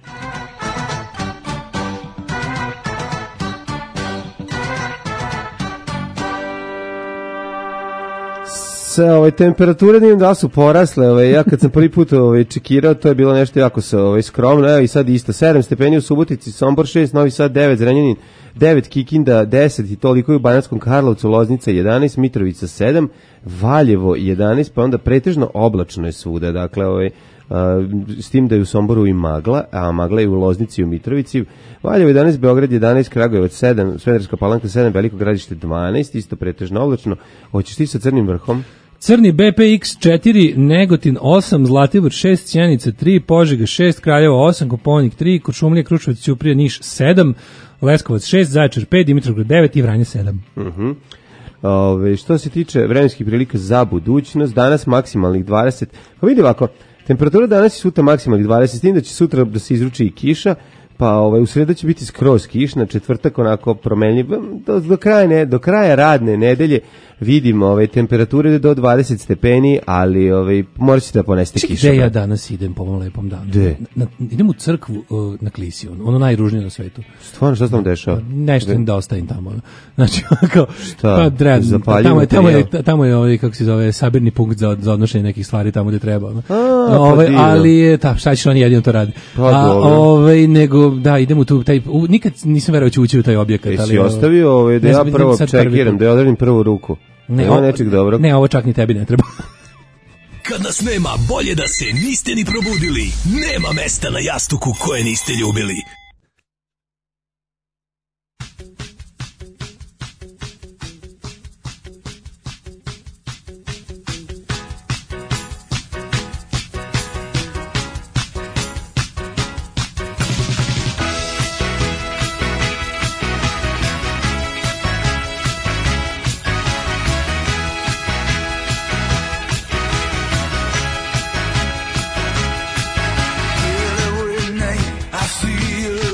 Temperature da su porasle, ja kad sam prvi put čekirao, to je bilo nešto jako skromno, evo i sad isto, 7 stepeni u Subotici, Sombor 6, Novi Sad 9, Zrenjanin 9, Kikinda 10 i toliko je u Banatskom Karlovcu, Loznica 11, Mitrovica 7, Valjevo 11, pa onda pretežno oblačno je svuda, dakle, s tim da je u Somboru i magla, a magla je u Loznici i u Mitrovici. Valjevo 11, Beograd 11, Kragujevac 7, Smederevska Palanka 7, Veliko Gradište 12, isto pretežno oblačno. Hoćeš ti sa Crnim vrhom? Crni BPX 4, Negotin 8, Zlatibor 6, Sjenica 3, Požega 6, Kraljevo 8, Koponik 3, Kuršumlija, Kruševac, Ćuprija, Niš 7, Leskovac 6, Zaječar 5, Dimitrovgrad 9 i Vranje 7. Što se tiče vremenskih prilika za budućnost, danas maksimalnih 20, pa vidi ovako, temperatura danas i sutra maksimalnih 20, s tim da će sutra da se izruči i kiša, pa u sredu će biti skroz kišna, četvrtak onako promenljiv, do kraja radne nedelje vidimo temperature do 20 stepeni, ali morat ćete da ponesete kiša. Gde ja danas idem po ovom lepom danu? Idem u crkvu na Klisi, ono najružnije na svetu. Stvarno, šta se tam dešava? Nešto im da ostavim tamo. Znači, šta? Tamo je kako se zove, sabirni punkt za odnošenje nekih stvari tamo gde treba. Ali, šta ćeš, oni jedino to radi. Nego, da, idem u tu, nikad nisam verovao će ući u taj objekat. Si ostavio da ja prvo čekiram, da ja odradim prvu ruku. Ne, ovo čak ni tebi ne treba. Kad nas nema, bolje da se niste ni probudili. Nema mesta na jastuku koje niste ljubili. Every night I feel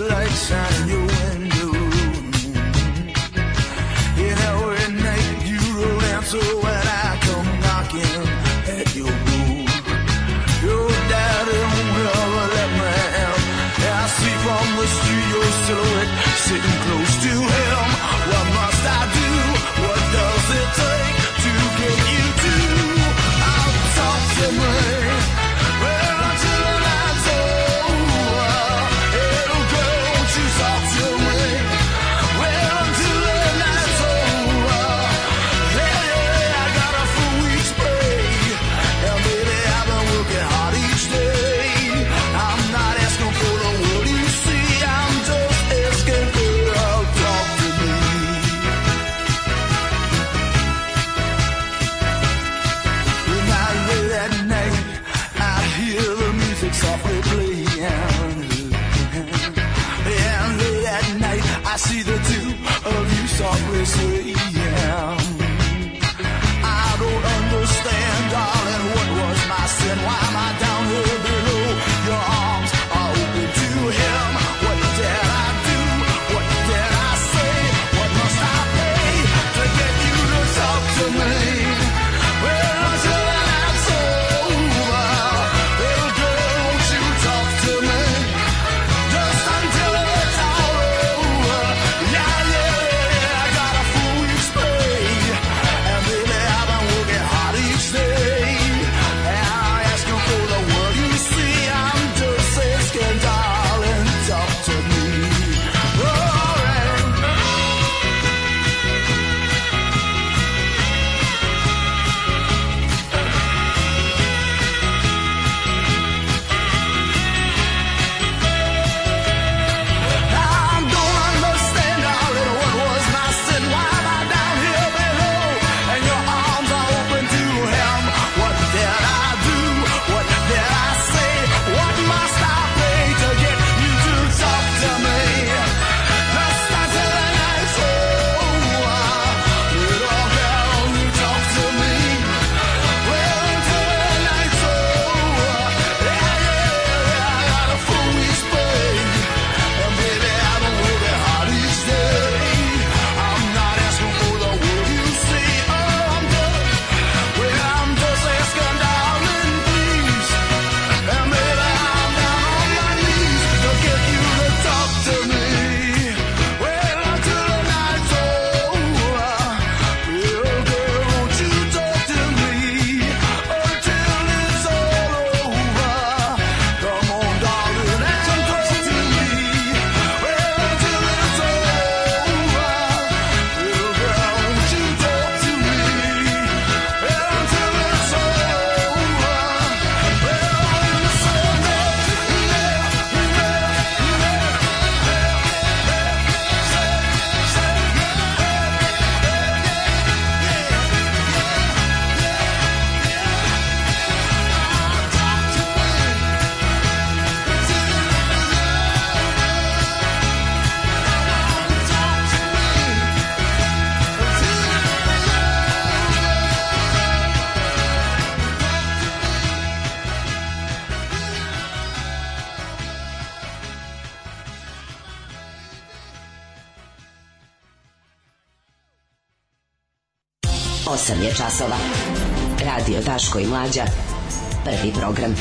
8 je časova. Radio Daško i Mlađa. Prvi program.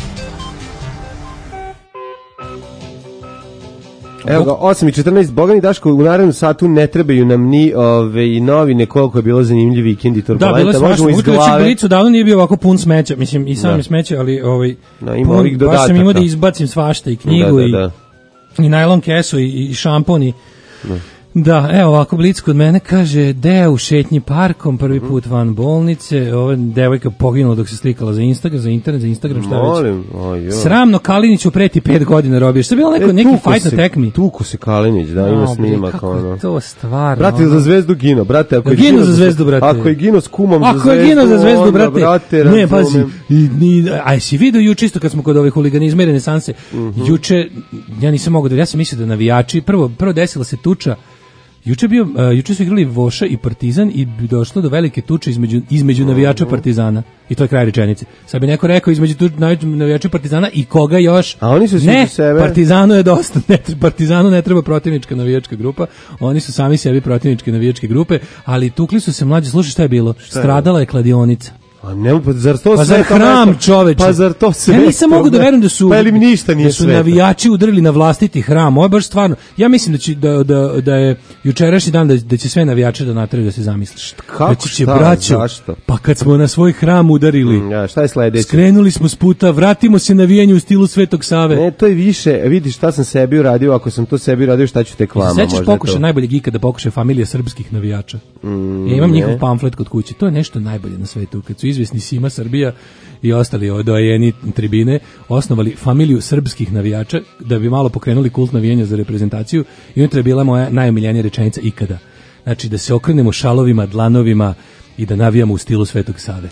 Evo ga, 8:14, Bogani Daško, u narednom satu ne trebaju nam ni novine, koliko je bilo zanimljiv vikend i turbulenta. Da, bilo je možemo iz glave. Blicu davno nije bio ovako pun smeća, mislim, i sam je smeće, ali ima ovih dodataka. Baš sam imao da izbacim svašta, i knjigu, i najlon kesu, i šampon, i... Da, evo ovako Blic kod mene kaže Deo u šetnji parkom, prvi put van bolnice, ova devojka poginula dok se slikala za Instagram, šta već. Sramno, Kaliniću preti 5 godina robiješ. Što je bilo neki fight na tekmi? Tuko se Kalinić, da, ima snimak. Kako je to stvarno? Brate, za Zvezdu gino, brate. Ako za Zvezdu, brate. Ako je gino s kumom za Zvezdu, ako je gino za Zvezdu, brate. Ne, pazi, aj si vidio juče isto kad smo kod ovih huliganizma i renesanse, juče, ja nisam mogao da, ja sam mislio da navijači, prvo desila se tuča. Juče su igrali Voša i Partizan i došlo do velike tuče između navijača Partizana. I to je kraj rečenice. Sad bi neko rekao između navijača Partizana i koga još? A oni su svi sebe. Partizanu je dosta. Partizanu ne treba protivnička navijačka grupa. Oni su sami sebi protivničke navijačke grupe, ali tukli su se mlađi. Slušaj šta je bilo? Stradala je kladionica. A ne, zar to pa sve zar hram, čoveče? Pa zar to sve? Ja nisam mogu da verujem da su sve navijači udarili na vlastiti hram. Ovo je baš stvarno. Ja mislim da je jučerašnji dan da će sve navijače da nateraju da se zamisliš. Kako, zašto? Pa kad smo na svoj hram udarili. Ja, šta je sledeće? Skrenuli smo s puta, vratimo se navijanju u stilu Svetog Save. Ne, to je više. Vidiš šta sam sebi uradio, ako sam to sebi uradio, šta ću tek vama. Sećaš pokušaj najboljeg ikada pokušaj familija srpskih navijača. Ja imam njihov pamflet kod kuće. To je nešto najbolje na svetu. Kad su izvesni Sima Srbija i ostali dojeni tribine osnovali familiju srpskih navijača da bi malo pokrenuli kult navijanja za reprezentaciju i unutra je bila moja najomiljenija rečenica ikada. Znači da se okrenemo šalovima, dlanovima i da navijamo u stilu Svetog Save.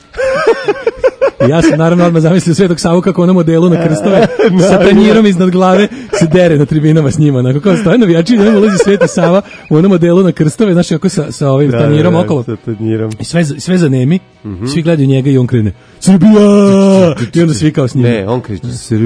Ja sam naravno odmah zamislio Svetog Savu kako ono modelu na krstove sa tanjirom iznad glave se dere na tribinama s njima. Onako kao stoje navijači i ulazi Sveti Sava u onom modelu na krstove, znaš kako sa ovim tanjirom okolo. I sve zanemi, svi gledaju njega i on krene Srbija! I onda svi kao s njima. Ne, on kriče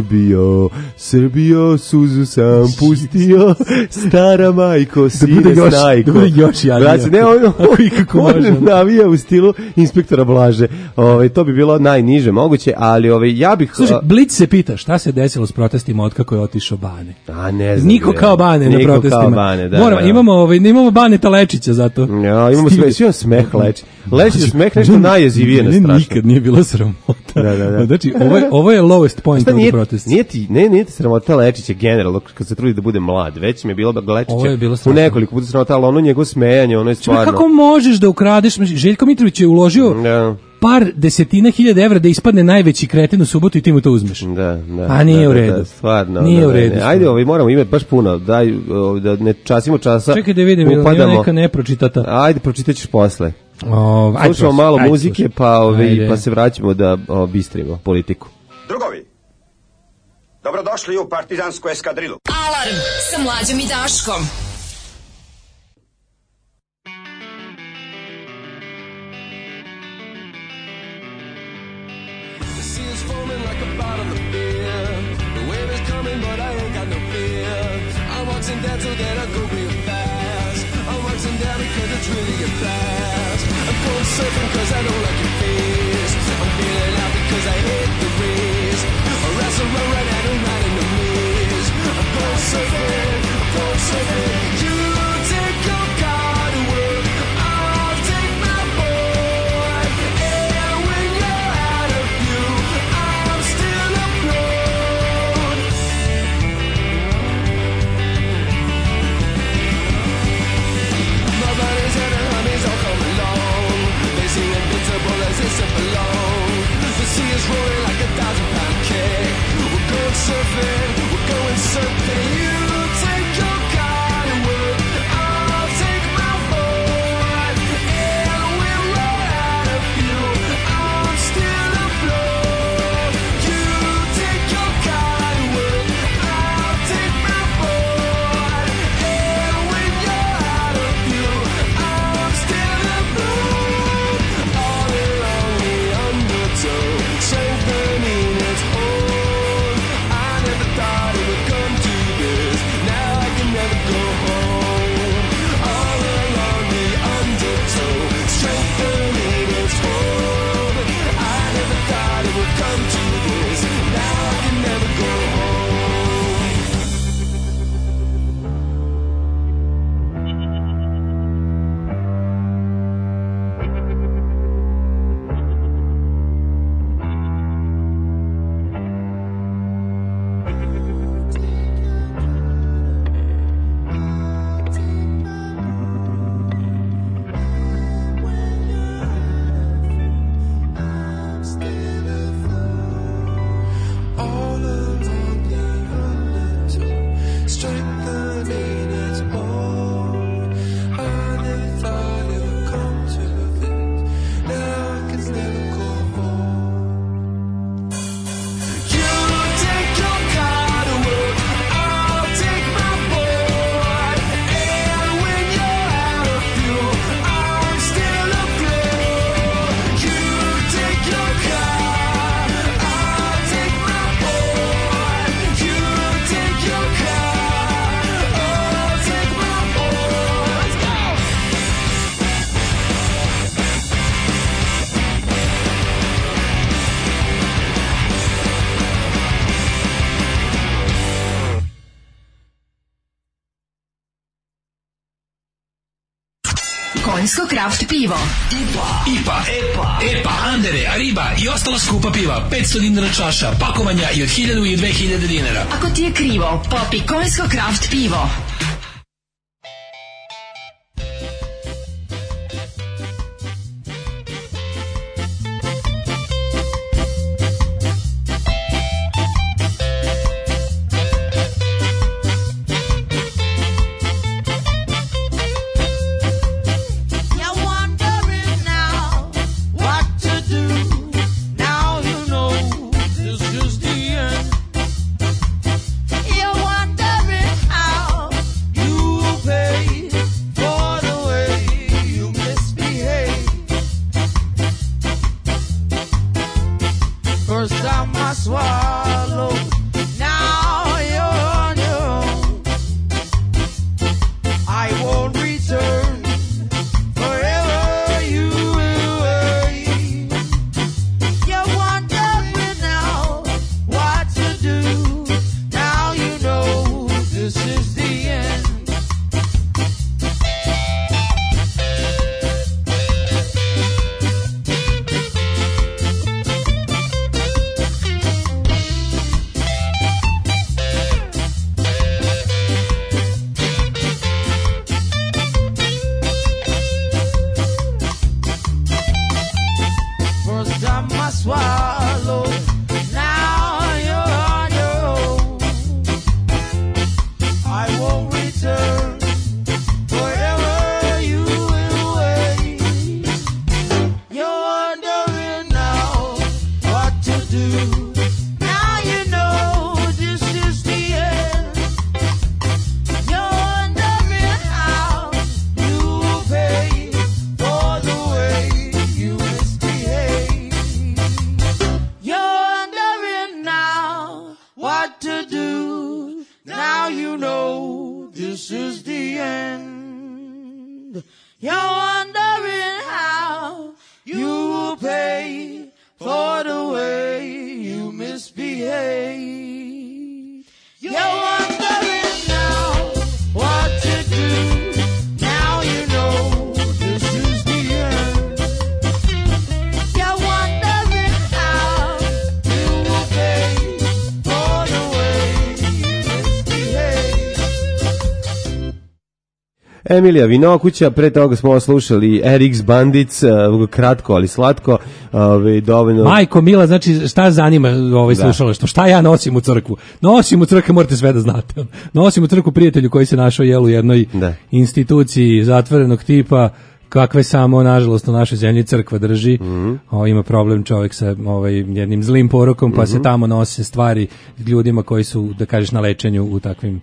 Srbijo, suzu sam pustio, stara majko, sine snajko. Da bude još jadnije. Ne, on navija u stilu inspektora Blaže. To bi bilo najniže moguće, ali ja bih... Slušaj, Blic se pita šta se desilo s protestima od kako je otišao Bane. A ne znam. Niko kao Bane na protestima. Bane, da. Imamo Baneta Lečića zato. Ja, imamo smeh Lečić. Lečić smeh nešto najjezivije na strašno. Nikad nije bilo sramota. Da. Znači, ovo je lowest point of the protest. Nije ti sramota Lečića generalno kad se trudi da bude mlad. Već mi je bilo Lečića u nekoliko puta sramota, ali ono njegovo smejanje, ono je stvarno... Kako možeš da ukradeš? Željko Mitrović je uložio par desetina hiljada evra da ispadne najveći kreten u subotu i ti mu to uzmeš. Da. A nije u redu. Stvarno. Nije u redu. Ajde, moramo imati baš puno. Daj, da ne časimo časa. Čekaj da vidim, ima neka nepročitata. Ajde, pročitat ćeš posle. Slušamo malo muzike, pa se vraćamo da bistrimo politiku. Drugovi, dobrodošli u partizansku eskadrilu. Alarm sa Mlađom i Daškom. Surfing cause I don't like your face. I'm feeling out because I hate the race. I wrestle right out and right in the maze. I'm going surfing. You take your car to work, I'll take my board. And when you're out of view, I'm still afloat. My buddies and the homies all come along. They seem invincible konjsko kraft pivo. IPA, EPA, Andere, Ariba i ostala skupa piva. 500 dinara čaša, pakovanja i od 1000 i 2000 dinara. Ako ti je krivo, popi konjsko kraft pivo. Emilija Vinokuća, pre toga smo slušali RX Bandits, kratko ali slatko, dovoljno... Majko Mila, znači šta zanima slušalaštvo, šta ja nosim u crkvu? Nosim u crkvu, morate sve da znate. Nosim u crkvu prijatelju koji se našao u jednoj instituciji zatvorenog tipa, kakve samo, nažalost, u našoj zemlji crkva drži. Ima problem čovjek sa jednim zlim porokom, pa se tamo nose stvari ljudima koji su, da kažeš, na lečenju u takvim...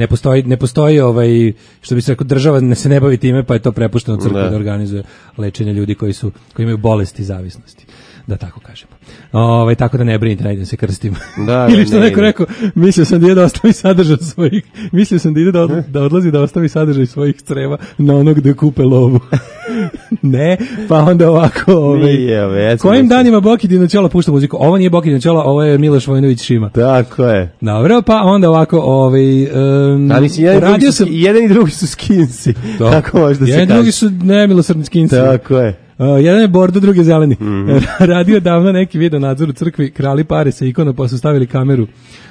Ne postoji što bi se rekao, država se ne bavi time, pa je to prepušteno crkvi da organizuje lečenje ljudi koji imaju bolesti i zavisnosti, da tako kažemo. Tako da ne brinite, ne idem se krstim. Ili što neko rekao, mislio sam da ide da ostavi sadržaj svojih, mislio sam da ide da odlazi da ostavi sadržaj svojih creva na onog da kupe lovu. Ne, pa onda ovako, kojim danima Boki Dinoćola pušta muziku? Ovo nije Boki Dinoćola, ovo je Miloš Vojinović Šima. Tako je. Dobro, pa onda ovako, jedan i drugi su skinsi. Tako može da se kaže. Jedan i drugi su nemilosrdni skinsi. Tako je. Jedan je bordo, drugi je zeleni. Radio davno neki video nadzor u crkvi, krali pare sa ikona, pa su stavili kameru.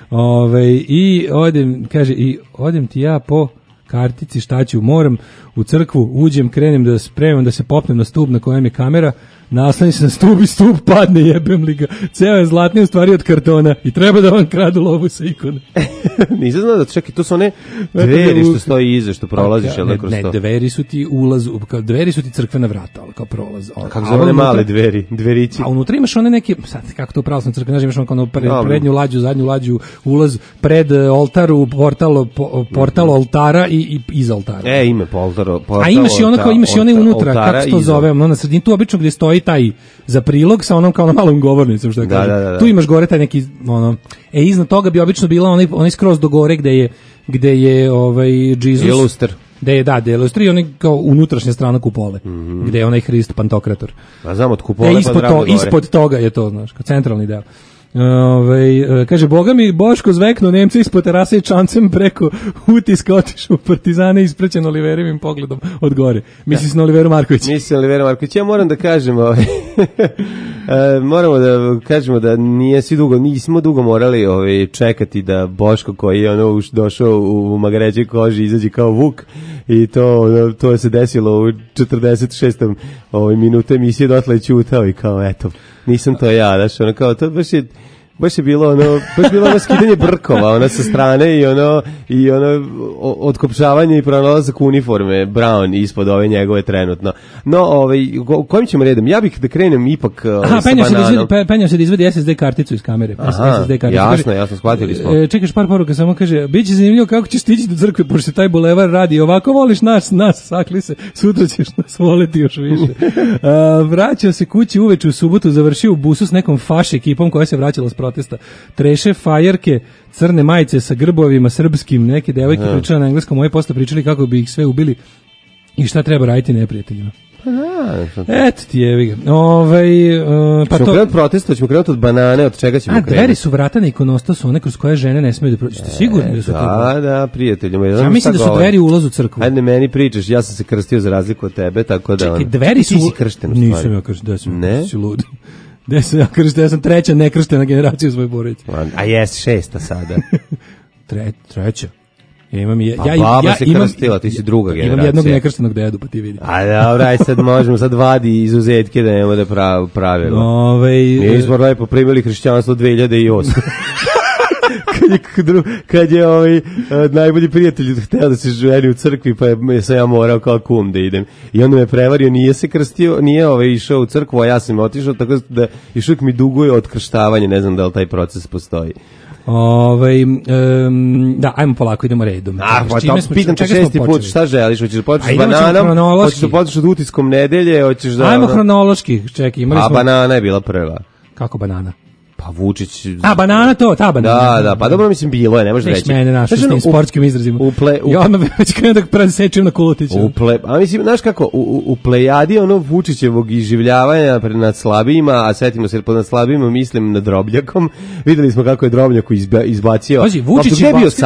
I odem ti ja po kartici, šta ću, moram u crkvu, uđem, krenem da spremam, da se popnem na stup na kojem je kamera, naslani se na stup i stup padne, jebem li ga. Ceo je zlatni u stvari od kartona i treba da vam kradu lovu sa ikone. Nisam znao da čekaj, to su one dveri što stoji iza, što prolaziš. Ne, dveri su ti ulaz, dveri su ti crkvena vrata, ali kao prolaz. Kako zove one male dveri, dverići? A unutra imaš one neke, sad kako to u pravoslavnoj crkvi, znaš, imaš ono prednju lađu, zadnju lađu, ulaz pred oltaru, portal oltara i iza oltara. Ime portal. A imaš i ono kao, imaš i one unutra, kako se to zove, ono na sredini, tu obično gdje stoji taj za prilog sa onom kao na malom govornicom, što kaže. Tu imaš gore taj neki, iznad toga bi obično bila onaj skroz do gore gde je Jesus. Je luster. Da je luster i onaj kao unutrašnja strana kupole, gde je onaj Hrist Pantokrator. A znam od kupole pa drago gore. Ispod toga je to, znaš, kao centralni deo. Kaže, boga mi Boško zvekno Nemca ispod terase i čancem preko utiska otišao u Partizane ispraćen Oliverivim pogledom od gore. Misli se na Oliveru Marković. Mislim na Oliveru Marković. Ja moram da kažem, moramo da kažemo da nismo dugo morali čekati da Boško koji je došao u magaređoj koži izađe kao Vuk i to se desilo u 46. minutu emisije, dotle je ćutao i kao eto, nisam to ja, znaš, ono kao to baš je bilo ono skidanje brkova, sa strane i otkopšavanje i pronalazak uniforme Brown ispod ove njegove trenutno. No, kojim ćemo redom? Ja bih da krenem ipak sa Bananom. Penjao se da izvedi SSD karticu iz kamere. Jasno, shvatili smo. Čekaš par poruka, samo kaže, biće zanimljivo kako ćeš stići do crkve, pošto se taj bulevar radi. Ovako voliš nas, sakli se, sutra ćeš nas voleti još više. Vraćao se kući uveče u subotu, završio u busu s nekom faš ekipom koja se vraćala s protesta. Treše fajerke, crne majice sa grbovima srpskim, neke devojke pričale na engleskom, moje posle pričali kako bi ih sve ubili i šta treba raditi neprijateljima. Eto ti jevi ga. Ćemo krenuti protesta, ćemo krenuti od Banane, od čega ćemo krenuti? Dveri su vrata na ikonostasu, one kroz koje žene ne smiju da prođu. Ste sigurni da su to? Da, prijateljima. Ja mislim da su dveri ulaz u crkvu. Ajde, meni pričaš, ja sam se krstio za razliku od tebe, tako da... Čekaj, dveri su... Ti si kršten u stvari. Nisam ja kršten, da sam, si lud. Ja sam treća nekrštena generacija u svojoj porodici. A jes šesta sada. Treća. Ja imam baba se krstila, ti si druga generacija. Imam jednog nekrštenog dedu, pa ti vidi. A dobro, aj sad možemo sad vadi izuzetke da nemamo da pravilo. Mi smo lepo primili hrišćanstvo 2008. kad je najbolji prijatelj hteo da se ženi u crkvi, pa sam ja morao kao kum da idem. I onda me prevario, nije se krstio, nije išao u crkvu, a ja sam otišao, tako da još uvijek mi duguje otkrštavanje, ne znam da li taj proces postoji. Da, ajmo polako, idemo redom. Pitam te 6. put, šta želiš? Hoćeš da počneš s Bananom? Hoćeš da počneš od utiskom nedelje? Ajmo hronološki, čekaj. A Banana je bila prva. Kako Banana? Pa Vučić... Banana to, ta Banana. Da, pa dobro, mislim, bilo je, ne možeš reći. Neš mene našao s tim sportskim izrazima. Ja odmah već krenem da presečem na Kulutiću. A mislim, znaš kako, u plejadi Vučićevog iživljavanja nad slabijima, a setimo se pod slabijima, mislim na Drobnjakom, videli smo kako je Drobnjaku izbacio... Pazi, Vučić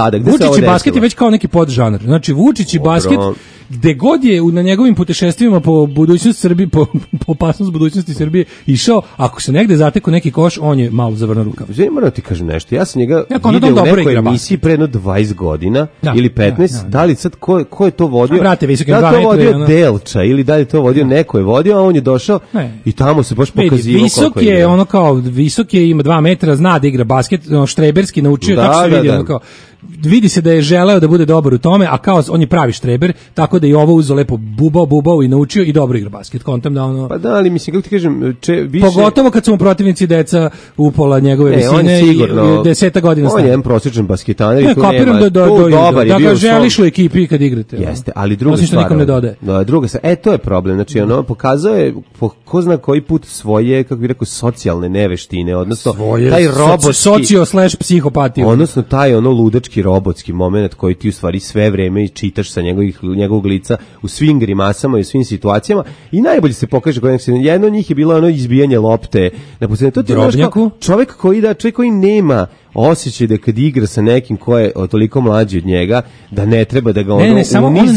i basket je već kao neki podžanr. Znači, Vučić i basket... Gde god je na njegovim putešestvima po budućnosti Srbije, po opasnost budućnosti Srbije išao, ako se negde zateko neki koš, on je malo zavrnuo rukama. Moram ti kažem nešto, ja sam njega vidio u nekoj emisiji pre jedno 20 godina ili 15, da li sad ko je to vodio? Da li to vodio Delča ili da li to vodio neko je vodio, a on je došao i tamo se baš pokazivao koliko je. Visok je, ima 2 metra, zna da igra basket, štreberski naučio, tako se vidi, vidi se da je želeo da bude dobar u tome, a kao on je pravi štreber, tako da i ovo uzeo lepo bubao i naučio i dobro igra basket. Kontam da ono... Pa da, ali mislim, kako ti kažem, više... Pogotovo kad su mu protivnici deca upola njegove visine i 10 godina stane. On je jedan prosječan basketaner i tu kapiram nema... Da ga želiš u ekipi kad igrate. Jeste, ali druga stvar... Nikom ne dodaje. Da, druga stvar, to je problem. Znači, ono, pokazao je ko zna koji put svoje, kako bih rekao, socijalne neveštine, odnosno taj robotski... Socio/psihopatiju. Odnosno, taj ono ludački robotski moment koji ti u stvari sve vreme čitaš sa njegovog lica u svim grimasama i u svim situacijama i najbolje se pokaže jedno od njih je bilo ono izbijanje lopte na posljednje. To ti čovjek koji nema osjećaj da kad igra sa nekim ko je toliko mlađi od njega, da ne treba da ga unizi,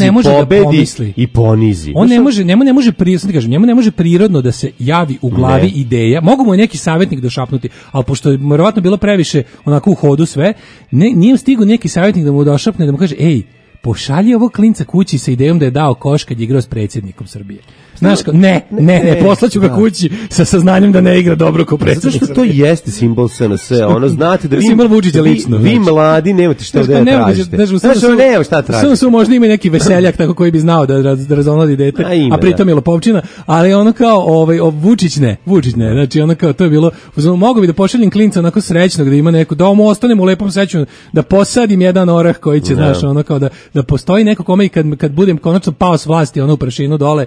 pobedi i ponizi. Njemu ne može prirodno da se javi u glavi ideja. Mogu mu je neki savjetnik došapnuti, ali pošto je vjerovatno bilo previše onako u hodu sve, nije stigao neki savjetnik da mu došapne, da mu kaže, ej, pošalji ovog klinca kući sa idejom da je dao koš kad je igrao s predsjednikom Srbije. Znaš, ne, poslaću ga kući sa saznanjem da ne igra dobro kao predsjednik. Zato što to jeste simbol SNS, ono znate da simbol Vučića lično. Vi mladi nemate šta da tražite. Znaš, nema šta tražite. Samo možda ima neki veseljak tako koji bi znao da razonodi dete, a pritom je lopovčina, ali ono kao Vučić ne, znači ono kao to je bilo, mogu bi da pošaljem klinca onako srećnog, da ima neko, da mu ostanem u lepom sećanju, da posadim jedan orah koji će, znaš, ono kao da postoji neko kome i kad budem konačno pao s vlasti, ono u prašinu dole,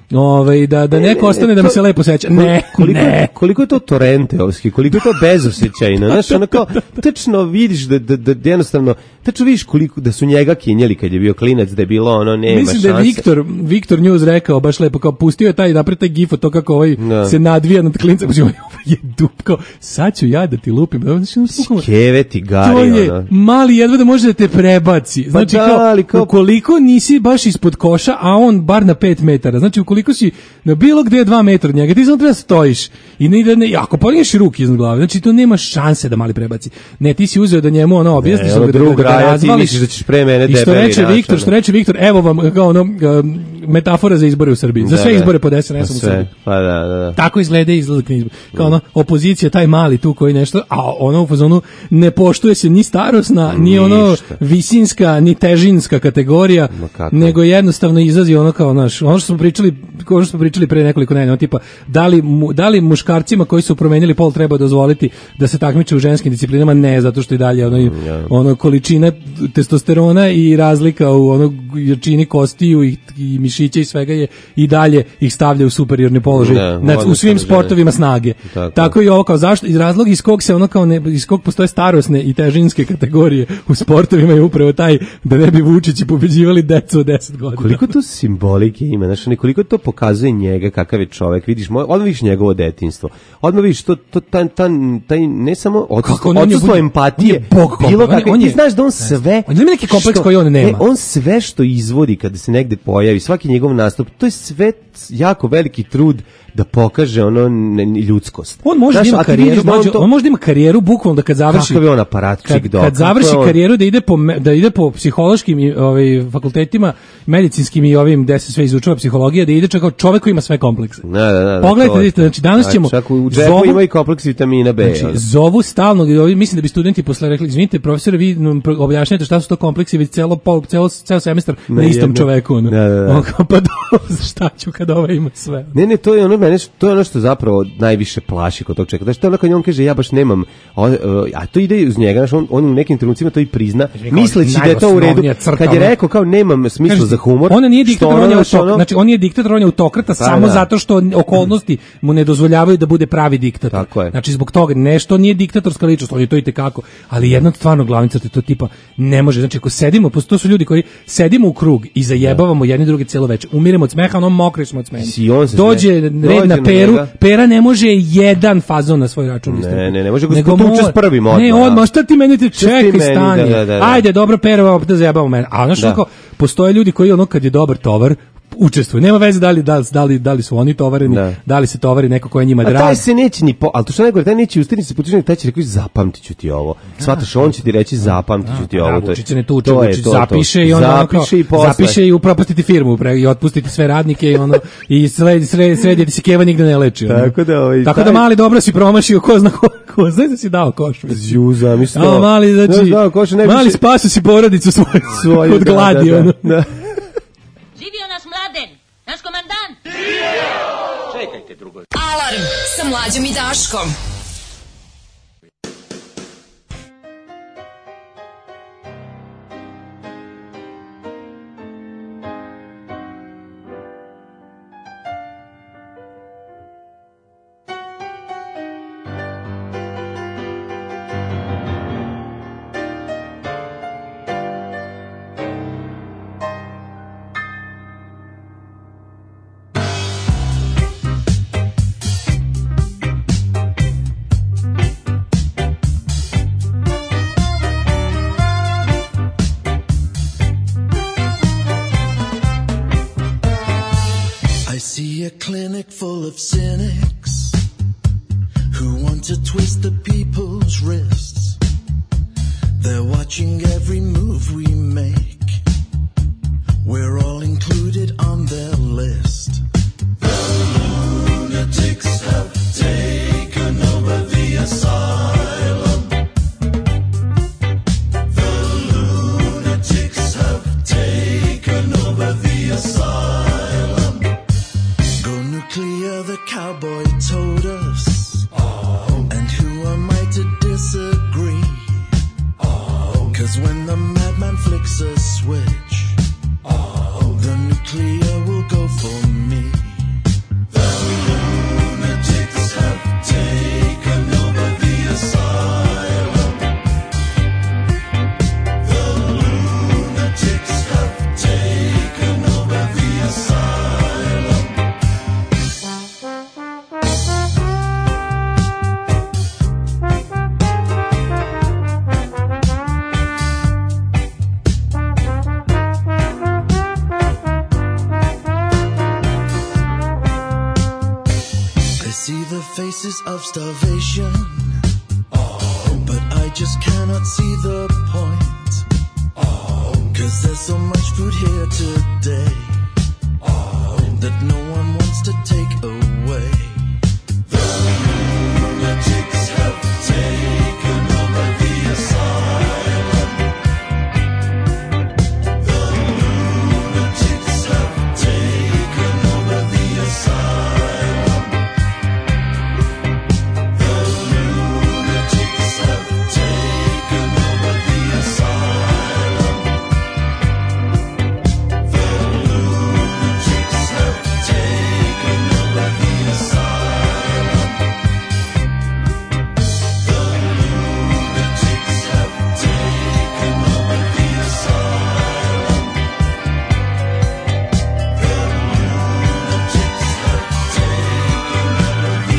da neko ostane da mi se lepo seća. Ne. Koliko je to torenteovski, koliko je to bezosećajno. Znaš, ono kao, tačno vidiš da jednostavno, tačno vidiš koliko, da su njega kinjeli kad je bio klinac, da je bilo ono, nema šanse. Mislim da je Viktor News rekao baš lepo, kao pustio je napred taj gif, to kako se nadvija nad klincem, ovo je dupko, sad ću ja da ti lupim. Skeve ti gari, to je mali jedva da može da te prebaci. Znači, kao, ukoliko nisi baš ispod koša, a on bar na 5 metara, znači ukoliko si na bilo gde 2 metra od njega, ti samo treba stojiš i ako podigneš ruke iznad glave, znači to nema šanse da mali prebaci. Ne, ti si uzeo da njemu objasniš da ga razvališ, da ćeš pre mene debeli. Što reče Viktor, evo vam kao metafora za izbore u Srbiji. Za sve izbore pod SNS-om u Srbiji. Pa da. Tako izgleda izbor. Kao opozicija, taj mali tu koji nešto, a u fazonu ne poštuje se ni starosna, ni visinska, ni težinska kategorija, nego jednostavno izlazi kao ono što smo pričali pre nekoliko nedelja, tipa da li muškarcima koji su promenili pol treba dozvoliti da se takmiče u ženskim disciplinama? Ne, zato što i dalje količina testosterona i razlika u jačini kostiju i mišića i svega je i dalje ih stavlja u superiorni položaj u svim sportovima snage. Tako i ovo, kao zašto, iz razloga iz kog se iz kog postoje starosne i težinske kategorije u sportovima je upravo taj da ne bi Vučići pobeđivali decu od 10 godina. Koliko to simbolike ima, znači koliko to pokazuje njega kakav je čovek, vidiš, odmah vidiš njegovo detinjstvo, odmah vidiš taj ne samo odsustvo empatije, bilo kako, ti znaš da on sve, on ima neki kompleks koji on nema. On sve što izvodi kada se negde pojavi, svaki njegov nastup, to je sve jako veliki trud da pokaže ljudskost. On može da ima karijeru, on može da ima karijeru bukvalno da kad završi. Kakav je on aparatčik dok. Kad završi karijeru da ide po psihološkim fakultetima, medicinskim i ovim gde se sve izučava psihologija, da ide kao čovek koji ima sve komplekse. Pogledajte, znači danas ćemo čak u džepu ima i kompleks vitamina B. Znači, zovu stalno, mislim da bi studenti posle rekli, izvinite profesore, vi objašnjajte šta su to kompleksi, već ceo semestar na istom čoveku. Pa šta ću kad ima sve. Ne, to je ono što zapravo najviše plaši kod tog čovjeka. Znači, to je ono kad on kaže, ja baš nemam, a to ide uz njega, znači, on u nekim trenucima to i prizna, misleći da je to u redu. Kad je rekao kao nemam smisla za humor, on nije diktator, znači on je diktator, on je autokrata samo zato što okolnosti mu ne dozvoljavaju da bude pravi diktator. Tako je. Znači, zbog toga nešto nije diktatorska ličnost, on je to i tekako, ali jedna stvarno glavnica to tipa ne može. Znači, ako sedimo, to su ljudi koji sedimo u krug i zajebavamo jedni drugi celo večer, umiremo od smeha, mokri smo od smeha. Dođe red na Peru, Pera ne može jedan fazon na svoj račun. Ne može ga tuče s prvim odmah. Ne, odmah, šta ti meni čekaj, stani. Ajde, dobro, Pera, opet da zajebamo mene. A znaš kako, postoje ljudi koji kad je dobar tovar, učestvuju. Nema veze da li su oni tovareni, da li se tovari neko ko je njima drag. A taj se neće ali to što najgore, taj neće ustirni se potičeni, taj će reći zapamtit ću ti ovo. Shvataš, on će ti reći zapamtit ću ti ovo. Vučić ne tuče, Vučić zapiše i onda zapiše i upropastiti firmu i otpustiti sve radnike i srediti se keva nigde ne leči. Tako da mali dobro si promašio, ko zna ko, znaš da si dao košu. Zamislo. Mali, znači, mali spasu si porodicu svoju od gladi. Živio naš Mladen, naš komandant! Čekajte drugo. Alarm sa Mlađom i Daškom. A clinic full of cynics who want to twist the people's wrists. They're watching every move we make. We're all included on their list. The lunatics have taken over the asylum. The lunatics have taken over the asylum. Nuclear, the cowboy told us. And who am I to disagree? 'Cause when the madman flicks a switch, the nuclear will go for me. days of starvation. But I just cannot see the point. 'Cause there's so much food here today that no one wants to take away. The lunatics have taken over the asylum. The lunatics have taken over the asylum. The lunatics have taken over the asylum. The lunatics have taken over the asylum. The lunatics have taken over the asylum. The lunatics have taken over the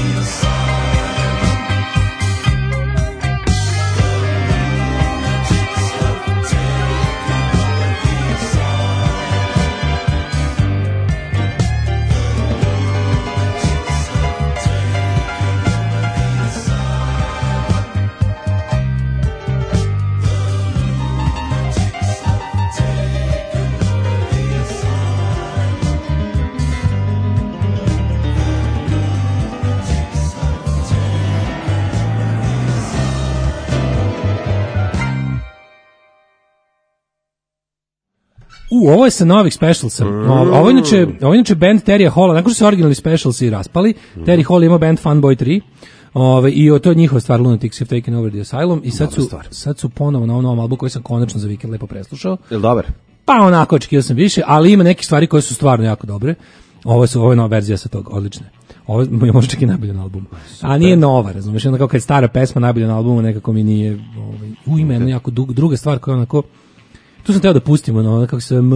Ovo je sa novih specialsa. Ovo je inače band Terry Halla, nakon što se originalni specialsi raspali, Terry Hall ima band Funboy 3, i to je njihova stvar, Lunatics have taken over the asylum, i sad su ponovo na ovom novom albumu koji sam konačno za vikend lepo preslušao. Je li dobar? Pa onako, očekivao sam više, ali ima neke stvari koje su stvarno jako dobre. Ovo je nova verzija sa tog, odlične. Ovo je možda čak i najbolje na albumu. A nije nova, razumiješ, onda kao kad je stara pesma najbolje na albumu, nekako mi nije, ima jedna jako druga stvar koja je onako, tu sam teo da pustimo, no, kako se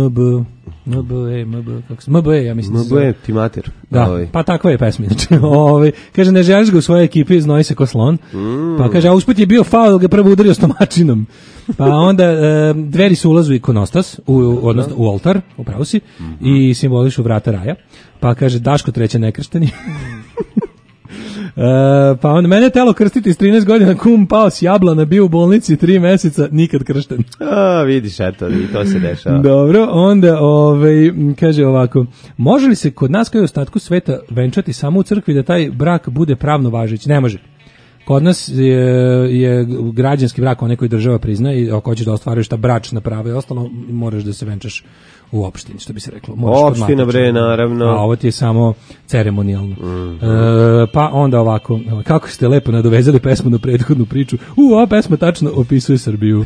MBE, ja mislim. MBE, ti mater. Da, pa takva je pesma. Znači, kaže, ne želiš ga u svojoj ekipi, znoji se ko slon. Pa kaže, a usput je bio faul, ga prvo udario stomačinom. Pa onda dveri su ulazu ikonostas, odnosno u oltar, upravo si, i simbolišu vrata raja. Pa kaže, Daško treće nekršteni. Pa onda mene je telo krstiti s 13 godina, kum pao s jablana, bio u bolnici 3 meseca, nikad kršten. Vidiš, eto, i to se dešava. Dobro, onda kaže ovako, može li se kod nas kao i u ostatku sveta venčati samo u crkvi da taj brak bude pravno važeći? Ne može. Kod nas je građanski brak, onaj koji država prizna, i ako hoćeš da ostvaruješ ta bračna prava i ostalo, moraš da se venčaš u opštini, što bi se reklo. Opština, bre, naravno. A ovo ti je samo ceremonijalno. Pa onda ovako, kako ste lepo nadovezali pesmu na prethodnu priču. Ova pesma tačno opisuje Srbiju.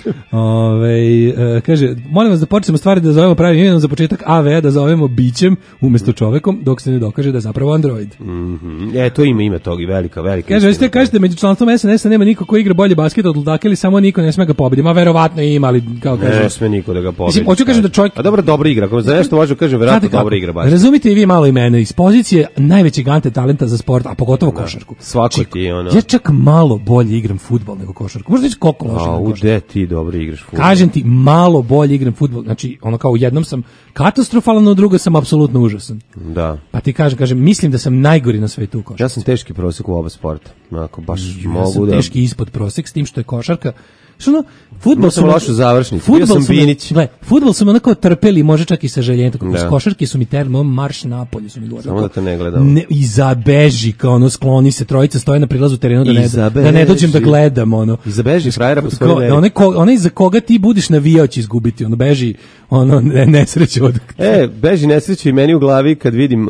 Kaže, molim vas da počnemo stvari da zovemo pravim imenom, za početak AV da zovemo bićem umjesto čovekom, dok se ne dokaže da je zapravo android. To ima tog i velika. Kaže, kažete, među članstvom SNS-a nema niko ko igra bolje basket od Ludaka ili samo niko ne sme ga pobedi. Ma verovatno ima, ali kao kaže, ne sme niko da ga pobedi. Mislim, hoću kažem da čovjek dobro igra, ako za nešto možemo kažem, verovatno dobro igra basket. Razumite i vi malo i mene, iz pozicije najvećeg talenta za sport, a pogotovo košarku. Svako ti je ono. Ja čak malo bolje igram fudbal nego košarku. Možda reći koliko loše igram košarku. Gde ti dobro igraš fudbal? Kažem ti, malo bolje igram fudbal. Znači, ono kao u jednom sam katastrofalan, u drugom sam apsolutno užasan. Da. Pa ti kažem, mislim da sam najgori na svetu u košarku. Ja sam teški prosek u oba sporta. Ako baš ja sam teški ispod prosek, s tim što je košarka. Što fudbal sam lošu završnicu. Bio sam Binić. Fudbal su me onako trpeli, može čak i sa željenjem. S košarke su mi marš napolje su mi govorili. Samo da te ne gledam. I zabeži, kao ono, skloni se, trojica stoje na prilazu terenu da ne dođem da gledam, ono. I zabeži frajera po svojoj veri. Onaj za koga ti budiš navijao će izgubiti, ono, beži, ono, nesreće od... Beži nesreće i meni u glavi kad vidim,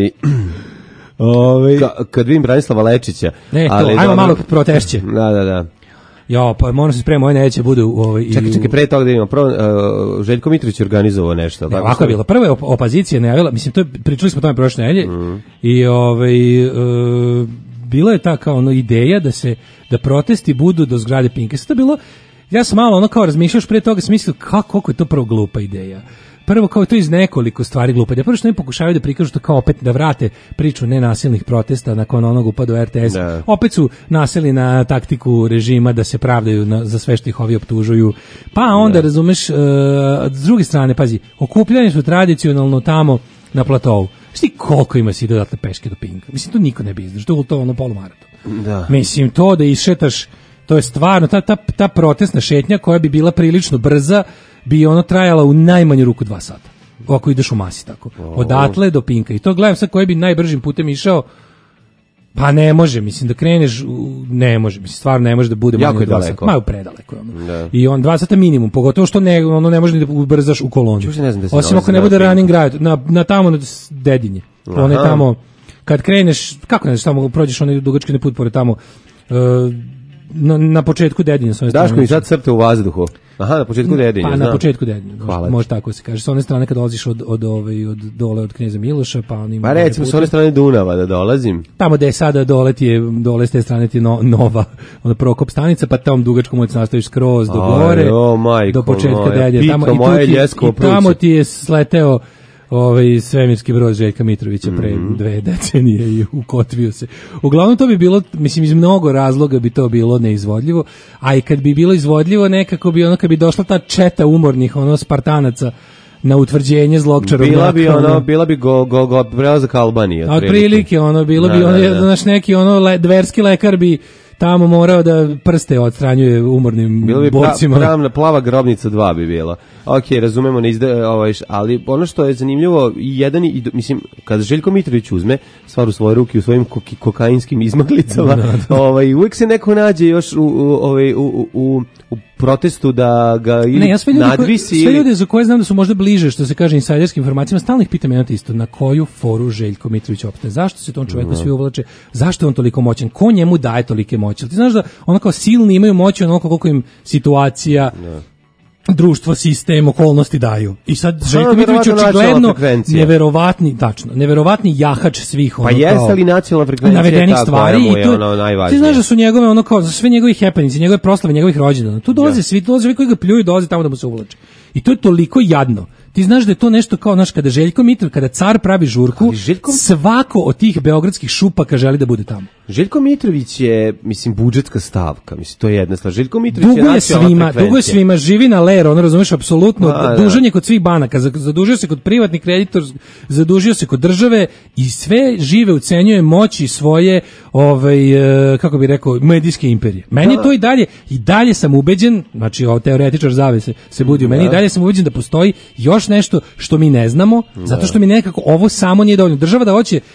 kad vidim Branislava Lečića. Ajmo malo protešće. Da. Ja, pa moram se spremati, neće bude Čekaj, pre toga da imamo. Prvo, Željko Mitrović je organizovao nešto. Ne, ovako je bilo. Prvo je opozicija najavila, mislim, pričali smo o tome prošle nedelje, i bilo je ta kao ideja da protesti budu do zgrade Pinka. Sad to bilo, ja sam malo ono kao razmišljaš pre toga, sam mislio koliko je to prvo glupa ideja. Prvo kao to iz nekoliko stvari glupa. Prvo što ne pokušavaju da prikažu to kao opet da vrate priču nenasilnih protesta nakon onog upada u RTS. Da. Opet su naseli na taktiku režima da se pravdaju za sve što ih ovi optužuju. Pa onda razumeš, s druge strane, pazi, okupljanje su tradicionalno tamo na platovu. Znaš ti koliko ima si odatle peške do Pinka? Mislim, to niko ne bi izdržao, to je ono polumaraton. Da. Mislim, to da išetaš, to je stvarno, ta protestna šetnja koja bi bila prilično brza, bi ono trajala u najmanju ruku 2 sata. Ako ideš u masi tako. Odatle do Pinka. I to gledam sad koji bi najbržim putem išao. Pa ne može, mislim da kreneš, ne može, mislim stvarno ne može da bude manje od 2 sata. Malo predaleko je ono. Da. I on 2 sata minimum, pogotovo što ne može ni da ubrzaš u kolonu. Osim ako ne bude running ride, na tamo na Dedinje. Onaj tamo, kad kreneš, kako ne znaš, tamo prođeš onaj dugački put pored tamo, na početku Dedinja. Daško mi sad crte u vazduhu. Aha, na početku Dedinja. Pa na početku Dedinja. Može tako se kaže. S one strane kad dolaziš od dole od Kneza Miloša, pa onim. Pa recimo s one strane Dunava da dolazim. Tamo gde je sada dole s te strane ti nova, ona Prokop stanica, pa tamo dugačkom moći nastaviš skroz do gore. Do početka Dedinja. Tamo ti je sleteo svemirski brod Željka Mitrovića pre 2 decenije i ukotvio se. Uglavnom to bi bilo, mislim iz mnogo razloga bi to bilo neizvodljivo, a i kad bi bilo izvodljivo nekako bi kad bi došla ta četa umornih Spartanaca na utvrđenje zlog čarobnjaka. Bila bi prelazak Albanije. Otprilike bilo bi naš neki dverski lekar bi tamo morao da prste odstranjuje umornim borcima. Bilo bi plava grobnica 2 bi bila. Ok, razumemo, ali ono što je zanimljivo, mislim, kada Željko Mitrović uzme stvar u svoje ruke u svojim kokainskim izmaglicama, uvijek se neko nađe još u protestu da ga nadvisi. Sve ljude za koje znam da su možda bliže, što se kaže insajderskim informacijama, stalno ih pitam jedno isto, na koju foru Željko Mitrović opte? Zašto se tom čoveku svi uvlače? Zašto je on toliko moćan? Ko njemu daje tolike moći? Ti znaš da ono kao silni imaju moći onoliko koliko im situacija, društvo, sistem, okolnosti daju. I sad Željko Mitrović očigledno neverovatni jahač svih pa jeste li nacionalna frekvencija navedenih stvari i to najvažnije. Ti znaš da su njegove kao za sve njegovi happenings, njegove proslave, njegovih rođendana. Tu dolaze svi koji ga pljuju, dolaze tamo da mu se uvlače. I to je toliko jadno. Ti znaš da je to nešto kao, kada Željko Mitrović, kada car pravi žurku, svako od tih beogradskih šupaka želi da bude tamo. Željko Mitrović je, mislim, budžetska stavka, mislim, to je jedna stvar. Željko Mitrović je nacionalna frekvencija. Dugo je svima, živi na lero, ono razumeš, apsolutno, dužan je kod svih banaka, zadužio se kod privatnih kreditor, zadužio se kod države i sve žive ucenjuje moći svoje, kako bih rekao, medijske imperije. Meni je to i dalje sam ubeđen, znači teoretičar zavese se budi u meni, i dalje sam ubeđen da postoji još nešto što mi ne znamo, zato što mi nekako ovo samo nije dovoljno. Država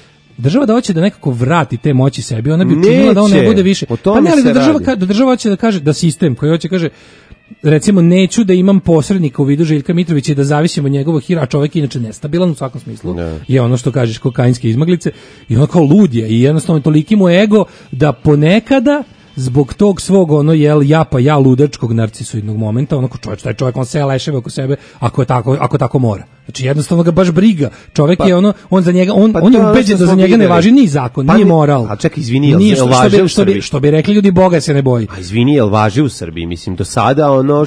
da hoće da nekako vrati te moći sebi, ona bi učinila da on ne bude više. Pa ne, ali da država hoće da kaže, da sistem koji hoće kaže, recimo neću da imam posrednika u vidu Željka Mitrovića i da zavisim od njegovog hira, a čovjek je inače nestabilan u svakom smislu, je ono što kažeš kokainske izmaglice, i ono kao lud je i jednostavno toliki mu ego da ponekada zbog tog svog ja ludačkog narcisoidnog momenta, taj čovjek on se leševe oko sebe ako tako mora. Znači jednostavno ga baš briga. Čovjek je on za njega on je ubeđen da za njega ne važi ni zakon, ni moral. A čekaj, izvini, jel važi u Srbiji? Što bi rekli ljudi, Boga se ne boji. A izvini, jel važi u Srbiji? Mislim, do sada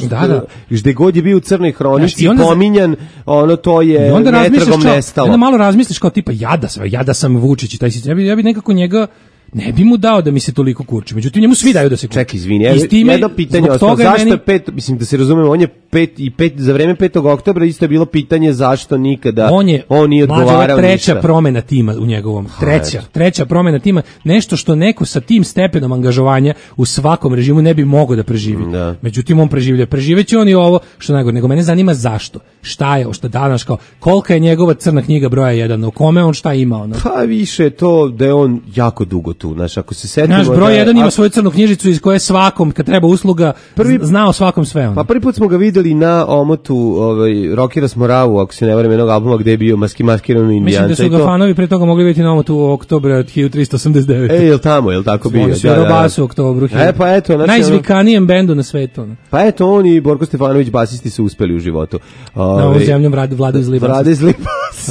gde god je bio u crnoj hronici pominjan, to je netragom nestalo. Onda malo razmisliš kao tipa, jada sam Vučić i taj sistem. Ja bi nekako njega ne bi mu dao da mi se toliko kurči. Međutim, njemu svi daju da se kurči. Čekaj, izvini, jedno pitanje, zašto je mislim da se razumemo, on je za vreme 5. oktobra isto je bilo pitanje zašto nikada on nije odgovarao ništa. Treća promena tima u njegovom. Treća promena tima, nešto što neko sa tim stepenom angažovanja u svakom režimu ne bi mogao da preživi. Međutim, on preživeće on i ovo, što najgore, nego mene zanima zašto. Šta je, šta danas kao, kolika je njegova crna knjiga broja 1, u kome on šta ima? Pa više to da je on jako dugo tu, znaš, ako se setimo... Naš broj 1 ima svoju crnu knjižicu iz koje svakom, kad treba usluga, znao svakom sve ono. Pa prvi put smo ga videli na omotu Rockera Smoravu, ako se ne varam, jednog albuma gde je bio maskirano indijanca. Mislim da su ga fanovi pre toga mogli vidjeti na omotu u oktobra od 1389. Jel tamo, jel tako bio? Oni su Robasu u oktobru. Pa eto, znači, najzvikanijem bendu na svetu. Pa eto, on i Borko Stefanović, basisti, su uspeli u životu. Na ovom zemljom Vlada iz Libasa.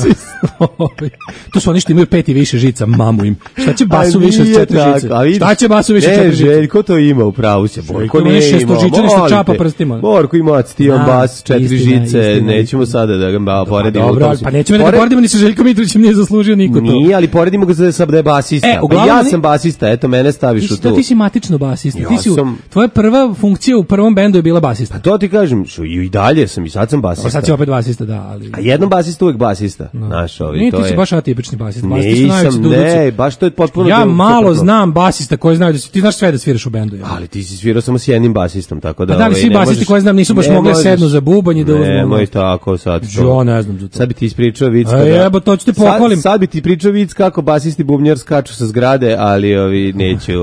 To su oni što imaju 5 i više žica, mamu im. Šta će basu više od 4 žice? Šta će basu više od 4 žice? Željko to ima u pravu se. Borko nije imao. Borko ima stijon bas, 4 žice, nećemo sada da ga poredimo. Dobro, pa nećemo da ga poredimo ni sa Željkom Mitrovićem, nije zaslužio niko to. Nije, ali poredimo ga da je basista. Ja sam basista, eto, mene staviš u to. Ti si matično basista. Tvoja prva funkcija u prvom bendu je bila basista. Pa to ti kažem, i dalje sam, i sad sam basista. Sad si opet basista, da. A jednom basista uvek basista, znaš. znaš, Nije, ti si baš atipični basist. Nisam, baš to je potpuno... Ja malo znam basista koji znaju da si, ti znaš sve da sviraš u bendu. Ja. Ali ti si svirao samo s jednim basistom, tako da... Da li svi basisti koji znam nisu baš mogli sednu za bubanj i da uzmu... Nemoj tako sad. Ja ne znam za to. Sad bi ti ispričao vic kada... to ću te pohvalim. Sad bi ti pričao vic kako basisti bubnjar skaču sa zgrade, ali neću,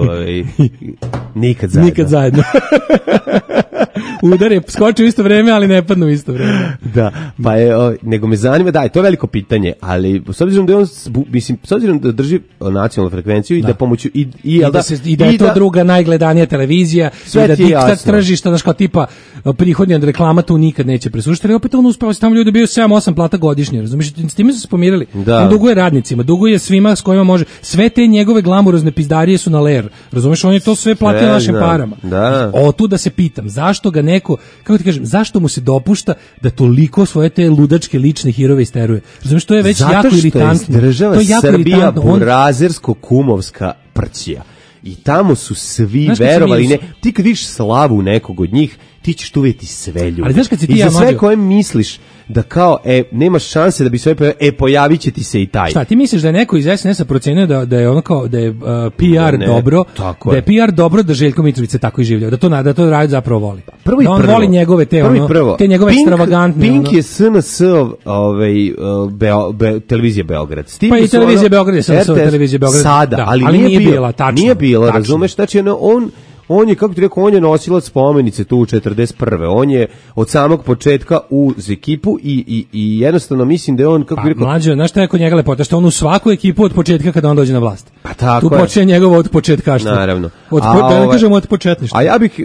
nikad zajedno. Nikad zajedno. Udar je skočio u isto vreme, ali ne padnu u isto vreme. Da, pa nego me zanima, da, je to veliko pitanje, ali s obzirom da on, s obzirom da drži nacionalnu frekvenciju i da pomoću i da je to druga najgledanija televizija, i da diktat tržišta, znaš, kao tipa prihodnja od reklama tu nikad neće presušiti, ali opet on uspeo, tamo ljudi bio 7-8 plata godišnje, razumiješ, s time su se pomirili. On duguje radnicima, duguje svima s kojima može, sve te njegove glamurozne pizdarije su na ler, razumiješ, on je to sve platio našim parama. Tu da se pitam, zašto ga neko, kako ti kažem, zašto mu se dopušta da toliko svoje te ludačke lične hirove isteruje? Razumiješ, to je već jako iritantno. Zato što je država Srbija burazersko-kumovska prćija. I tamo su svi verovali, ne, ti kad vidiš slavu nekog od njih, ti ćeš tu vidjeti sve ljude. I za sve koje misliš da kao, nemaš šanse da bi sve pojavit će ti se i taj. Šta, ti misliš da je neko iz SNS-a procenio da je ono kao, da je PR dobro, da je PR dobro da Željko Mitrović se tako i življao, da to radi zapravo voli. Da on voli njegove te njegove ekstravagantne. Pink je SNS televizija Beograd. Pa i televizija Beograd je SNS televizija Beograd. Sada, ali nije bila, tačno. Nije bila, razumeš, znači on je, kako ti rekao, on je nosilac spomenice tu u 41. On je od samog početka uz ekipu i jednostavno mislim da je on, kako ti rekao... Mlađe, znaš šta je kod njega lepota? Što on u svaku ekipu od početka kada on dođe na vlast. Pa tako tu počne njegovo od početkaštvo. Naravno. Da ne kažemo od početništva. A ja bih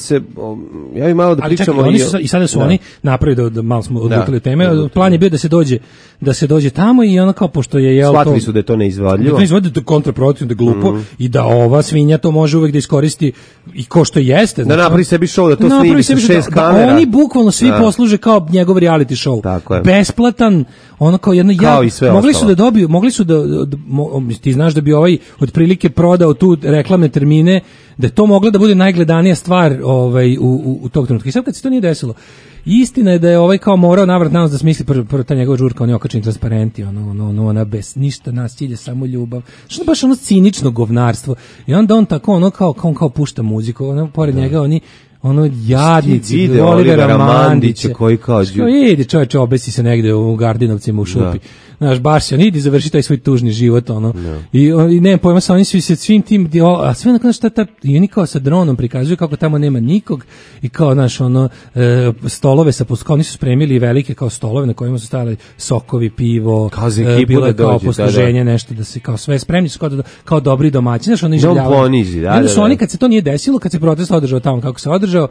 ja bih malo da pričamo... I sada su oni napravili da malo smo odlutili teme. Plan je bio da se dođe tamo i ono kao, pošto je... Shvatili su da je to neizvodljivo. Da je to kontraproduktivno, da je glupo i da ova svinja to može uvek da iskoristi i ko što jeste. Da napravi sebi show, da to snimi sa 6 kamera. Da oni bukvalno svi posluže kao njegov reality show. Tako je. Besplatan, ono kao jedno... Kao i sve mogli su da ti znaš da bi ovaj otprilike prodao tu reklamne termine, da je to mogla da bude najgledanija stvar u tog trenutka. I sad kad se to nije desilo, istina je da je ovaj kao morao navrat nas da smisli prvo ta njegova žurka, on je okačen transparenti, ona bez ništa, nas cilje samo ljubav. Što baš ono cinično govnarstvo. I onda on tako ono kao pušta muziku, pored njega oni jadnici, Olivera Mandića koji kao... Idi čovječe, obesi se negde u Gardinovcima u šupi. Znaš, baš se on idi završi taj svoj tužni život, I nemam pojma, sa oni svi se svim tim, a sve onako šta i oni kao sa dronom prikazuju kako tamo nema nikog i kao, znaš, stolove kao oni su spremili velike kao stolove na kojima su stajali sokovi, pivo, bilo je kao posluženje, nešto da se kao sve spremni su kao dobri domaći, znaš, oni življavaju. Onda su oni, kad se to nije desilo, kad se protest održao tamo kako se održao,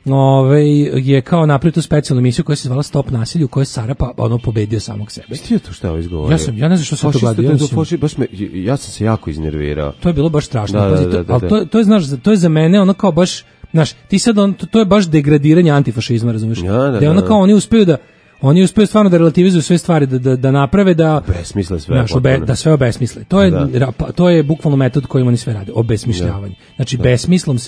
je kao napravio tu specijalnu emisiju koja se zvala Stop nasilju, u kojoj je Sarapa pobedio samog sebe. Ti to šta izgovorio? Ja ne znam što se to gledao. Ja sam se jako iznervirao. To je bilo baš strašno. Ali to je, znaš, to je za mene ono kao baš, znaš, ti sad to je baš degradiranje antifašizma, razumiješ? Da je ono kao oni uspeju stvarno da relativizuju sve stvari, da naprave da besmisle sve, da sve obesmisle. To je bukvalno metod kojim oni sve rade, obesmišljavanje. Znači besmislom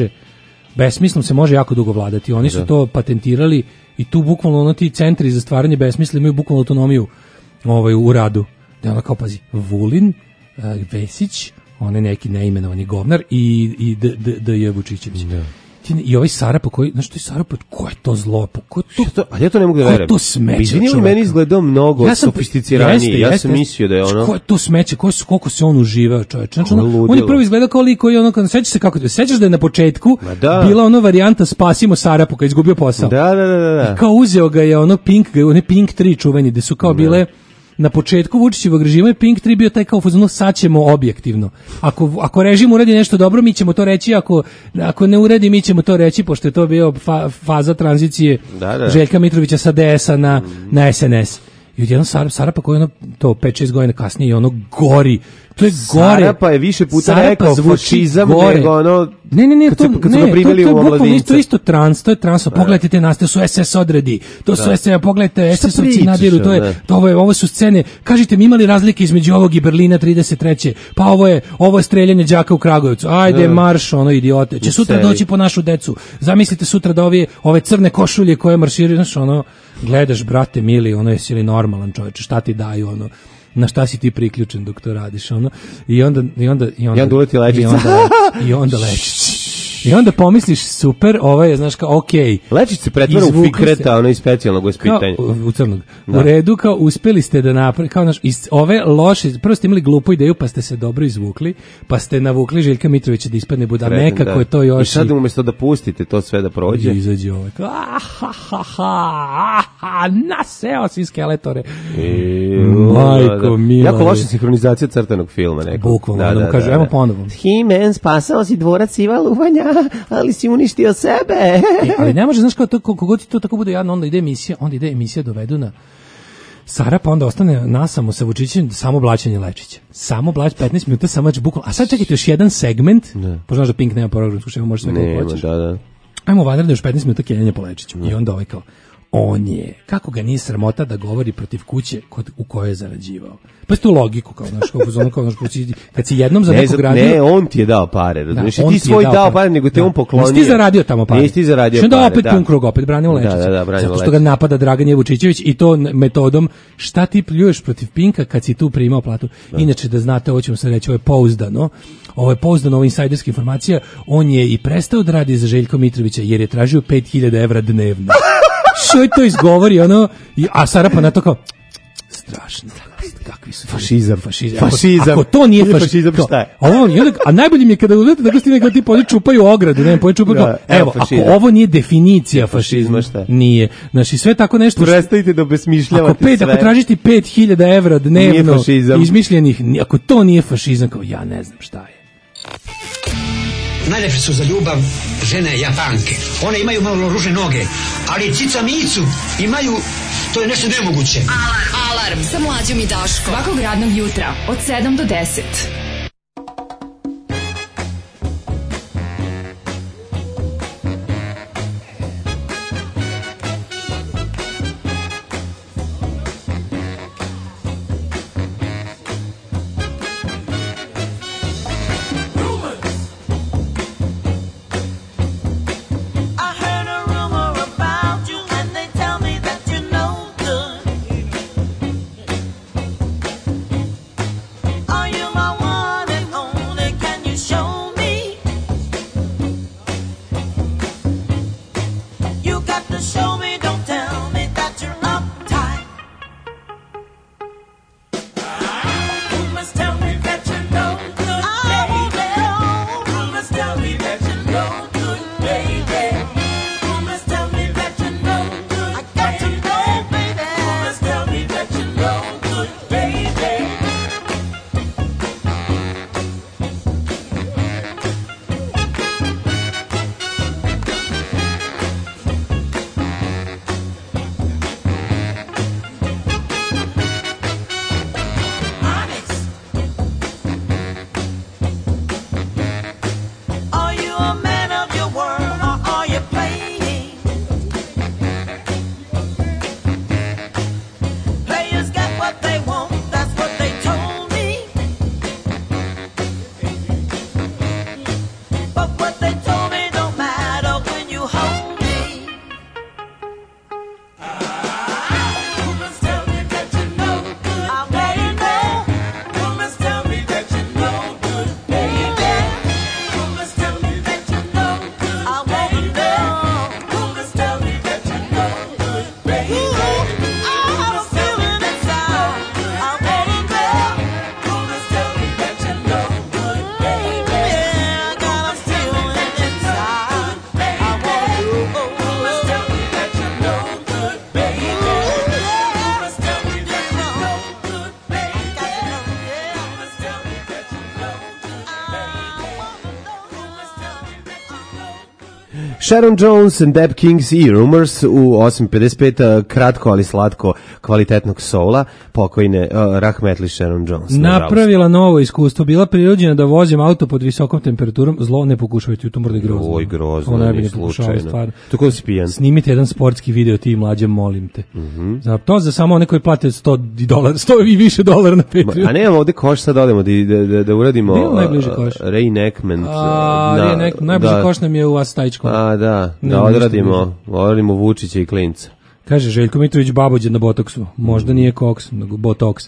se može jako dugo vladati. Oni su to patentirali i tu bukvalno ti centri za stvaranje besmisla imaju bukvalno autonomiju u radu. Da ono kao, pazi, Vulin, Vesić, on je neki neimenovani govnar i D.J. Vučićević. I ovaj Sarapa koji, znaš što je Sarapa, ko je to zlo? Ali ja to ne mogu da verujem. Ko je to smeće? Izvini, meni izgledao mnogo sofisticiraniji. Ja sam mislio da je ono... Ko je to smeće? Koliko se on uživao, čoveče? On je prvo izgledao kao lik koji ono, sećaš da je na početku bila ono varijanta spasimo Sarapu kad je izgubio posao. Da. I kao uzeo ga je ono Pink 3 čuveni, gde su kao bile... Na početku Vučićevog režima je Pink 3 bio taj kao fazon, sad ćemo objektivno. Ako režim uradi nešto dobro, mi ćemo to reći, ako ne uradi, mi ćemo to reći, pošto je to bio faza tranzicije Željka Mitrovića sa DS-a na SNS. I odjednom Sarapa koji to 5-6 godina kasnije i ono gori To je gore. Sarapa je više puta Sarapa rekao zvuči fašizam gore. nego ono... Ne, kad to su ga primili u bukvalno omladince. to je isto trans, to je trans. Pogledajte te naste, su SS odredi. To su SS, pogledajte, Šta SS-ovci pričaš, nadiru, ovo su scene. Kažite mi, imali razlike između ovog i Berlina 33. Pa ovo je streljanje đaka u Kragujevcu. Ajde, marš, ono idiote. Će sutra doći po našu decu. Zamislite sutra da ove crne košulje koje marširaju, znaš, ono, gledaš, brate mili, ono, jesi li normalan čovječe, šta ti daju, ono, na šta si ti priključen dok to radiš, ono, i onda uleti lečica. I onda lečić. I onda pomisliš, super, ovo je, znaš, kao, okej. Lečić se pretvara u Fikreta, ono iz specijalnog ispitanja. U crnog. Da. U redu, kao, uspeli ste da napravite, kao, znaš, iz ove loše, prvo ste imali glupu ideju, pa ste se dobro izvukli, pa ste navukli Željka Mitrovića da ispadne buda, nekako je to još... I sad umjesto da pustite to sve da prođe... I izađe ovo, kao, naseo si skeletore. Majko, mila. Jako loša sinhronizacija crtanog filma, neko. Bukvalno, da mu kaže, evo ponovo. He-Man, spasao si dvorac Siva Luvanja, ali si uništio sebe. Ali ne može, znaš, kao to, kogod ti to tako bude jadno, onda ide emisija doveduna Sara, pa onda ostane nasamo sa Vučićem samo blaćenje Lečića. Samo 15 minuta, samo bukvalno. A sad čekajte još jedan segment, pošto znaš da Pink nema programsku šemu, možeš sve kako hoćeš. Da. Ajmo vanredno još 15 minuta kenjanja po Lečiću. I onda ovaj kao, on je, kako ga nije sramota da govori protiv kuće u kojoj je zarađivao. Pa tu logiku, kao naš, kad si jednom za nekog radio... Ne, on ti je dao pare, razumiješ, ti svoj dao pare, nego te on poklonio. Nisi ti zaradio tamo pare. Nisi ti zaradio pare, da. Opet pun krug, opet branimo Lečića. Da, branimo Zato što ga napada Dragan Vučićević i to metodom, šta ti pljuješ protiv Pinka kad si tu primao platu. Inače, da znate, ovo ćemo sad reći, ovo je pouzdano, insajderska informacija, on je i prestao da radi za Željko Mitrovića jer je tražio 5.000 evra dnevno. Što je to izgovori, ono, a Sara pa na to kao, strašno, kakvi su fašizam. Ako to nije fašizam, šta je? A najbolje mi je kada uzmete da ga stine kao ti poli čupaju ogradu, evo, ako ovo nije definicija fašizma, nije. Znači, sve tako nešto... Prestanite da obesmišljavate sve. Ako tražiti 5.000 evra dnevno izmišljenih, ako to nije fašizam, kao ja ne znam šta je. Najlepše su za ljubav žene Japanke. One imaju malo ružne noge, ali cica micu imaju, to je nešto nemoguće. Alarm sa Mlađom i Daškom. Svakog radnog jutra od 7 do 10. Sharon Jones and Deb Kings i Rumors u 8.55, kratko ali slatko kvalitetnog soula, pokojne rahmetli Sharon Jones. Napravila novo iskustvo, bila prirođena da vozim auto pod visokom temperaturom, zlo ne pokušavajte, to mora da je grozno. Oj, grozno, Ovo nije slučajno. Tako da si pijan. Snimite jedan sportski video, ti mlađe, molim te. To za samo one koji plate $100 i više dolara na Patreon. A nemamo ovde koš, sad odemo da uradimo reenactment. Najbliži koš nam je u Astajčkom. Da odradimo Vučića i Klinca. Kaže Željko Mitrović Babođe na botoksu. Možda nije koks, nego botoks.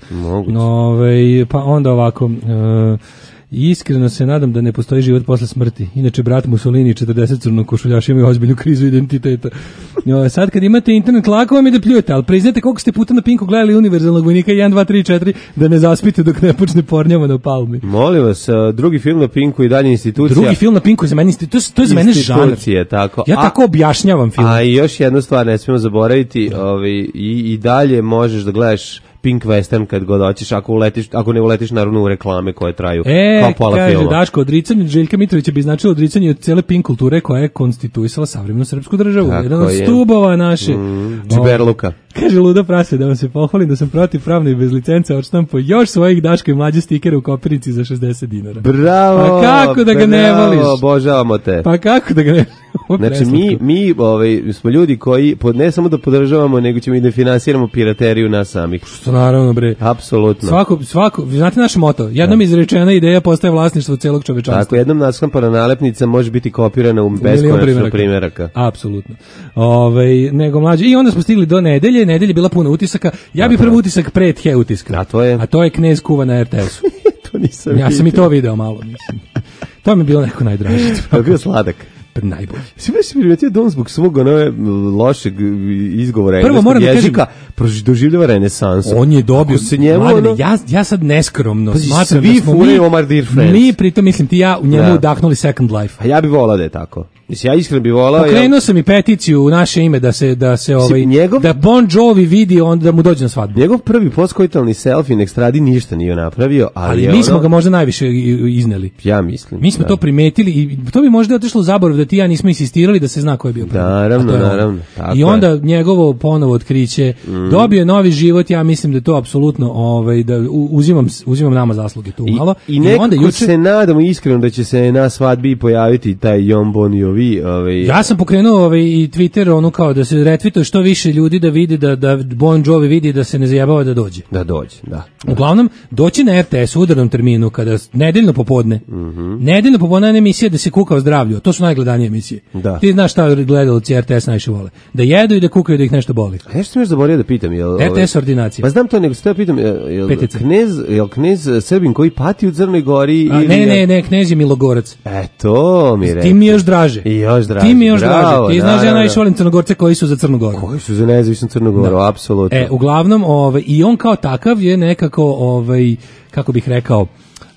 Pa onda ovako... Iskreno se nadam da ne postoji život posle smrti. Inače, brat Mussolini i 40 crnokošuljaša imaju ozbiljnu krizu identiteta. Sad kad imate internet, lako vam je da pljujete, ali priznajte koliko ste puta na Pinku gledali Univerzalnog vojnika 1, 2, 3, 4, da ne zaspite dok ne počne pornjava na Palmi. Molim vas, drugi film na Pinku i dalje institucija. Drugi film na Pinku je za mene to je za mene žanr. Tako. Ja tako objašnjavam film. A i još jednu stvar ne smijemo zaboraviti, i dalje možeš da gledaš Pink Western kad god hoćeš, ako ne uletiš naravno u reklame koje traju kao pola filma. Daško, odricanje Željka Mitrovića bi značilo odricanje od cele Pink kulture koja je konstituisala savremenu srpsku državu. Jedan od stubova naše. Džiberluka. Kaže Luda Prase, da vam se pohvalim da sam protivpravno i bez licence odštampo još svojih Daško i mlađe stikere u Kopirnici za $60. Bravo! Pa kako da ga ne voliš? Obožavamo te. Pa kako da ga ne voliš? Znači, mi smo ljudi koji ne samo da podržavamo, nego ćemo i da finansiramo pirateriju nas samih. Što naravno, bre. Apsolutno. Svako, znate naš moto, jednom izrečena ideja postaje vlasništvo celog čovečanstva. Tako, jednom naskampana nalepnica može biti kopirana u beskonačno primjeraka. Apsolutno. Nego mlađe. I onda smo stigli do nedelje je bila puna utisaka. Ja bih prvi utisak pre the utiska. A to je Knez kuva na RTS-u. To nisam ja sam i to video malo, mislim. To mi je bilo neko najdraže. To je bio sladak. Najbolji. Si baš primetio da on zbog svog lošeg izgovora engleskog jezika doživljava renesansu. On je dobio se njemu ja sad neskromno smatram da smo mi pritom mislim ti ja u njemu udahnuli Second Life. A ja bih volao da je tako. Mislim, ja iskreno bih volao. Pokrenuo sam i peticiju u naše ime da Bon Jovi vidi onda da mu dođe na svadbu. Njegov prvi postkoitalni selfie na ekstradi ništa nije napravio, ali mi smo ga možda najviše izneli. Ja mislim. Mi smo to primetili i to bi možda otišlo u zaborav da ti ja nismo insistirali da se zna ko je bio prvi. Naravno. I onda njegovo ponovo otkriće dobio novi život, ja mislim da je to apsolutno da uzimam nama zasluge tu malo. I nekako se nadamo iskreno da će se na svadbi pojaviti taj Jon Bon Jovi. Ja sam pokrenuo i Twitter kao da se retvituje što više ljudi da vidi da Bon Jovi vidi da se ne zajebava da dođe. Da. Uglavnom, doći na RTS u udarnom terminu kada nedeljno popodne. Nedeljno popodne je emisija da se kuka o zdravlju. To su najgledanije emisije. Da. Ti znaš šta gledalci RTS najviše vole. Da jedu i da kukaju da ih nešto boli. A nešto sam još zaboravio da pitam. RTS ordinacija. Pa znam to, nego se pitam, jel knez Srbin koji pati u Crnoj Gori? Ne, knez je Milogorac. To mi reći. Ti mi još draže. Ti mi još draže. Ti znaš da ja najviše volim Crnogorce koji su za Crnu Goru. Koji su za nezavisnu Crnu Goru, apsolutno. Uglavnom, i on kao takav je nekako, kako bih rekao,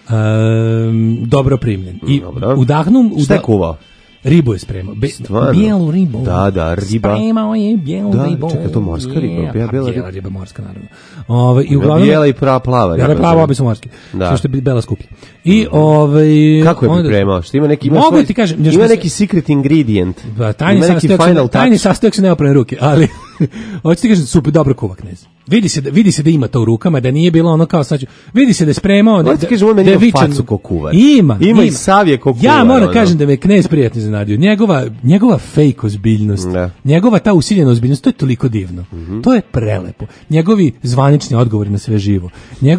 dobro primljen. I udahnu... Šta je kuvao? Ribu je spremao. Bijelu ribu. Da, riba. Spremao je bijelu ribu. Čekaj, to morska riba. Bijela riba morska, naravno. I uglavnom, bijela i plava. Bijela i plava, obi su morski. Što što je bela skuplja. I kako je pripremao? Što ima neki ima neki secret ingredient. Tajni sastojak se ne oprane ruke, ali hoćete ti kažem super dobro kuva knez. Vidi se da ima to u rukama, da nije bilo ono kao sad. Vidi se da je spremao, da kažem on meni ima facu ko kuvar. Ima i sav je ko kuvar. Ja moram kažem da me knez prijatno iznenadio. Njegova fake ozbiljnost, njegova ta usiljena ozbiljnost, to je toliko divno. To je prelepo. Njegovi zvanični odgovori na sve živo.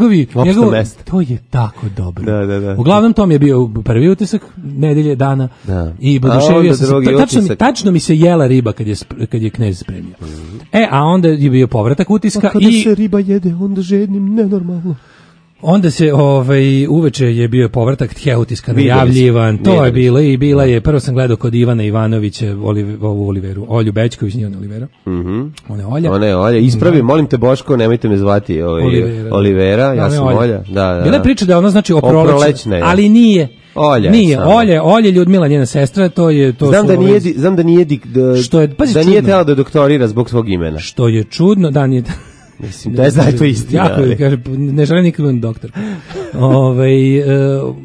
To je tako dobro. Da. Uglavnom to mi je bio prvi utisak nedelje dana i oduševio sam se. Tačno mi se jela riba kad je knez spremio. A onda je bio povratak utiska. Kada se riba jede, onda žednim nenormalno. Onda se uveče je bio povratak the utiska najavljivan. To je bilo i bila je, prvo sam gledao kod Ivana Ivanovića, Oliveru, Olju Bećković, nije ona Olivera. Ona je Olja. Ispravi, molim te Boško, nemojte me zvati Olivera, ja sam Olja. Bila je priča da ona znači oprolećna, ali nije. Olja Ljudmila, njena sestra, to je to. Znam da nije da nije tela da doktorira zbog svog imena. Što je čudno, da nije. Mislim da je to istina. Jako kaže ne želim nikad doktor.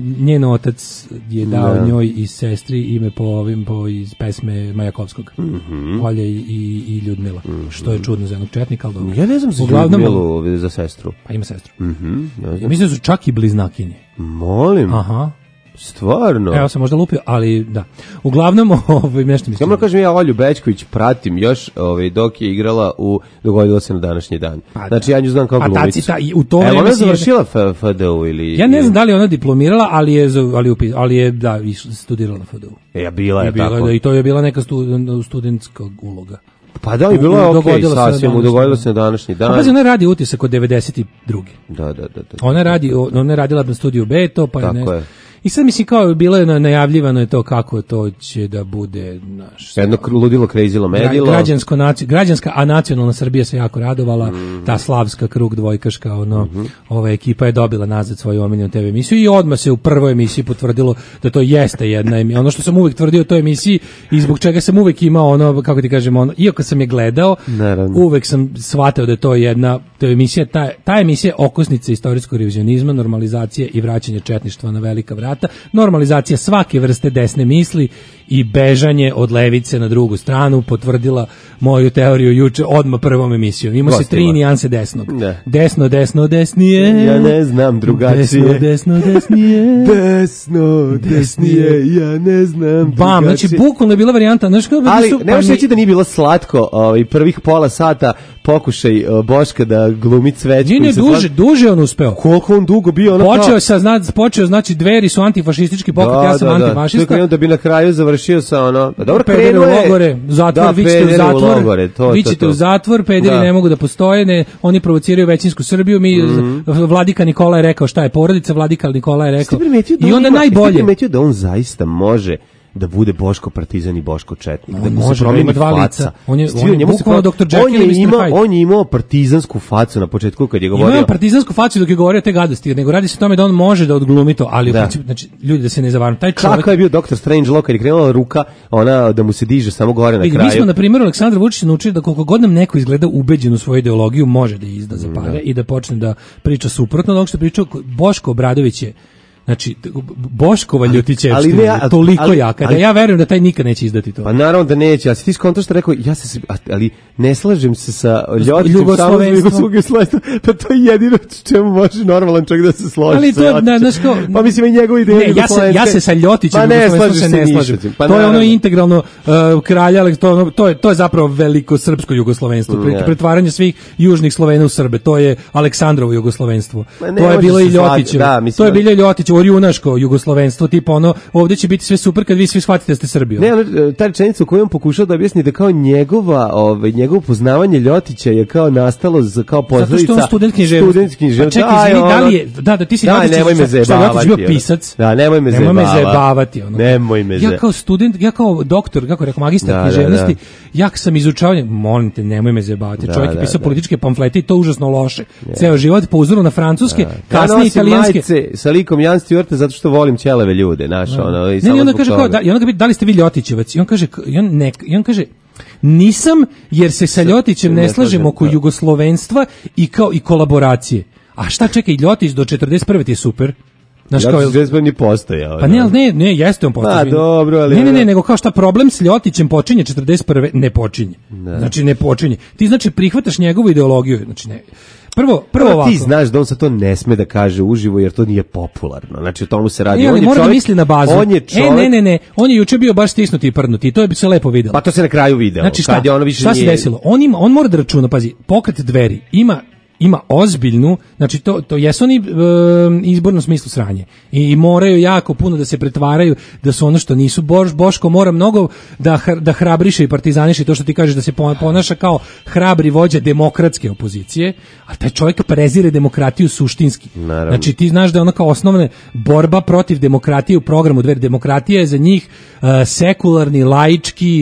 njen otac je dao njoj i sestri ime po iz pesme Majakovskog. Olja i Ljudmila. Što je čudno za jednog četnika, ali dobro. Ja ne znam za Ljudmilu za sestru. Pa ima sestru. Mislim da su čak i bliznakinje. Molim. Aha. Stvarno? Evo sam možda lupio, ali da. Uglavnom, nešto mislim. Ja moram kažem, ja Olju Bećković pratim još dok je igrala u Dogodilo se na današnji dan. Znači, ja nju znam kao glumicu. U to vreme ona je završila FDU ili... Ja ne znam da li ona diplomirala, ali je studirala FDU. Bila je tako. I to je bila neka studentska uloga. Pa da, i bilo je okej, sasvim, dogodilo se na današnji dan. Pazi, ona radi Utisak od 92. Da. Ona je radila na studiju Beto, pa tako je. I sad mislim kao bilo je najavljivano je to kako to će da bude jedno ludilo krejzilo medilo. Građanska, a nacionalna Srbija se jako radovala, ta slavska krug dvojkaška, ova ekipa je dobila nazad svoju omiljenu TV emisiju i odmah se u prvoj emisiji potvrdilo da to jeste jedna emisija. Ono što sam uvek tvrdio o toj emisiji i zbog čega sam uvek imao kako ti kažem, iako sam je gledao, uvek sam shvatio da je to jedna emisija, ta emisija okosnica istorijskog revizionizma, normalizacije i vraćanje četništva na velika vrata, normalizacija svake vrste desne misli i bežanje od levice na drugu stranu, potvrdila moju teoriju juče odmah prvom emisijom. Imao se 3 nijanse desnog. Ne. Desno, desnije. Ja ne znam drugačije. Desno, desnije. Desno, desnije. Ja ne znam drugačije. Bam, znači bukvalno je bila varijanta. Ali ne možeš reći da nije bilo slatko prvih pola sata pokušaj Boška da glumi cvećku. Nije duže on uspeo. Koliko on dugo bio? Počeo, znači Dveri su antifašistički pokret, ja sam antifašista. Da bi na kraju završio sa dobro krenuo je. Logore, zatvor, vi ćete u zatvor, pederi ne mogu da postoje, oni provociraju većinsku Srbiju, Vladika Nikola je rekao šta je porodica, Vladika Nikola je rekao. I onda najbolje. Ste primetio da on zaista može da bude Boško partizan i Boško četnik, da mu se promijeni faca. On je bukvalno Dr. Jekyll i Mr. Hyde. On je imao partizansku facu na početku kad je govorio. Imao partizansku facu dok je govorio te gadosti, nego radi se o tome da on može da odglumi to, ali znači ljudi da se ne zavaram, taj čovjek. Kako je bio Dr. Strangelove kad je krenula ruka, ona da mu se diže samo gore na kraju. Mi smo na primjer Aleksandra Vučića naučili da koliko god nam neko izgleda ubeđen u svoju ideologiju, može da izda za pare i da počne da priča suprotno od onog što je pričao Boško Obradović je. Znači, Boškova Ljotićevština je toliko jaka da ja verujem da taj nikad neće izdati to. Pa naravno da neće, a si ti skonto što rekao, ali ne slažem se sa Ljotićem, pa to je jedino čemu može normalan čovjek da se složi. Ali to, pa mislim i njegove ideje. Ja se sa Ljotićem se ne slažem. To je ono integralno kralja, to je zapravo veliko srpsko jugoslovenstvo, pretvaranje svih južnih Slovena u Srbe, to je Aleksandrovo jugoslovenstvo. To je bilo i Ljotićevo. To je bilo i Ljotićevo orjunaško jugoslovenstvo, tipa ovdje će biti sve super kad vi svi shvatite da ste Srbiju. Ne, ta rečenica u kojoj on pokušao da objasni da kao njegovo poznavanje Ljotića je kao nastalo kao posledica. Zato što on student književnosti. Pa čekaj, izvini, da li je, da ti si Ljotić, nemoj me zajebavati. Bio pisac. Da, nemoj me zajebavati. Nemoj me zajebavati. Ja kao student, ja kao doktor, kako rekao, magistar književnosti, ja sam izučavao, molim te, nemoj me zajebavati. Čovjek je pisao političke pamflete i to užasno loše. Ceo život po uzoru na francuske, kasnije italijanske. Sa likom Jan Stewart zato što volim ćeleve ljude, i onda kaže kao, i onda ga pita, da li ste vi Ljotićevac? I on kaže, nisam, jer se sa Ljotićem ne slažem oko jugoslovenstva i kolaboracije. A šta čekaj, Ljotić do 41. ti je super. Ljotić ni postojao. Pa ne, jeste on postojao. Pa dobro, ali... Ne, nego kao šta problem s Ljotićem počinje 41. ne počinje. Znači ne počinje. Ti znači prihvataš njegovu ideologiju, znači ne... Prvo ovako. Ti znaš da on sa to ne sme da kaže uživo jer to nije popularno. Znači o tomu se radi. On mora da misli na bazu. On je čovjek. Ne. On je juče bio baš stisnuti i prdnuti i to je se lepo videlo. Pa to se na kraju videlo. Znači šta se desilo? On mora da računa, pazi, pokret Dveri ima ozbiljnu, znači to jesu oni izbornom smislu sranje i moraju jako puno da se pretvaraju da su ono što nisu. Boško mora mnogo da hrabriše i partizaniše, to što ti kažeš da se ponaša kao hrabri vođa demokratske opozicije, a taj čovjek prezire demokratiju suštinski. Naravno. Znači ti znaš da je ono kao osnovna borba protiv demokratije u programu Dveri. Demokratija je za njih sekularni, laički,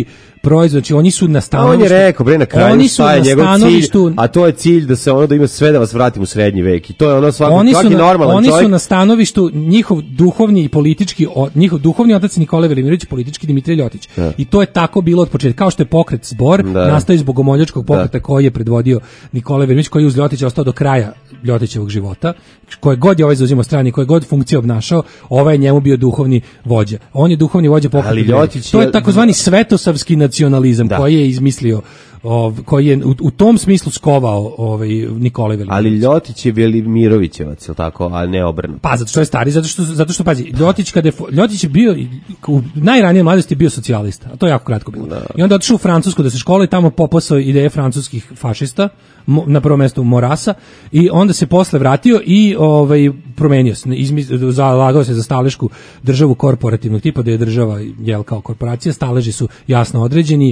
proizvod, znači oni su na A stanovištu. on je rekao, bre, na kraju Oni su šta je na njegov stanovištu. cilj, a to je cilj da se ono da ima sve da vas vratimo u srednji vek. I to je ono svaki normalan oni čovjek. su na stanovištu njihov duhovni i politički njihov duhovni otac Nikola Velimirović, politički Dimitrij Ljotić. Da. I to je tako bilo od početka. Kao što je pokret Zbor nastao iz bogomoljačkog pokreta koji je predvodio Nikola Velimirović, koji je uz Ljotića ostao do kraja Ljotićevog života. Koje god je ovaj zauzimao strani, koje god funkcije obnašao, ovaj je njemu bio duhovni vođa. On je duhovni vođa pokreta. Ali Ljotić to je takozvani svetosavski nacionalizam koji je izmislio, koji je u tom smislu skovao Nikola Velimirović. Ali Ljotić je Velimirovićevac, je li tako, a ne obrnuto. Pa zato što je stari, zato što pazi, Ljotić je bio u najranijoj mladosti je bio socijalista, a to je jako kratko bilo. I onda otišao u Francusku da se školuje i tamo popasao ideje francuskih fašista, na prvom mjestu Morasa, i onda se posle vratio i promenio se, zalagao se za stalešku državu korporativnog tipa, da je država kao korporacija, staleži su jasno određeni,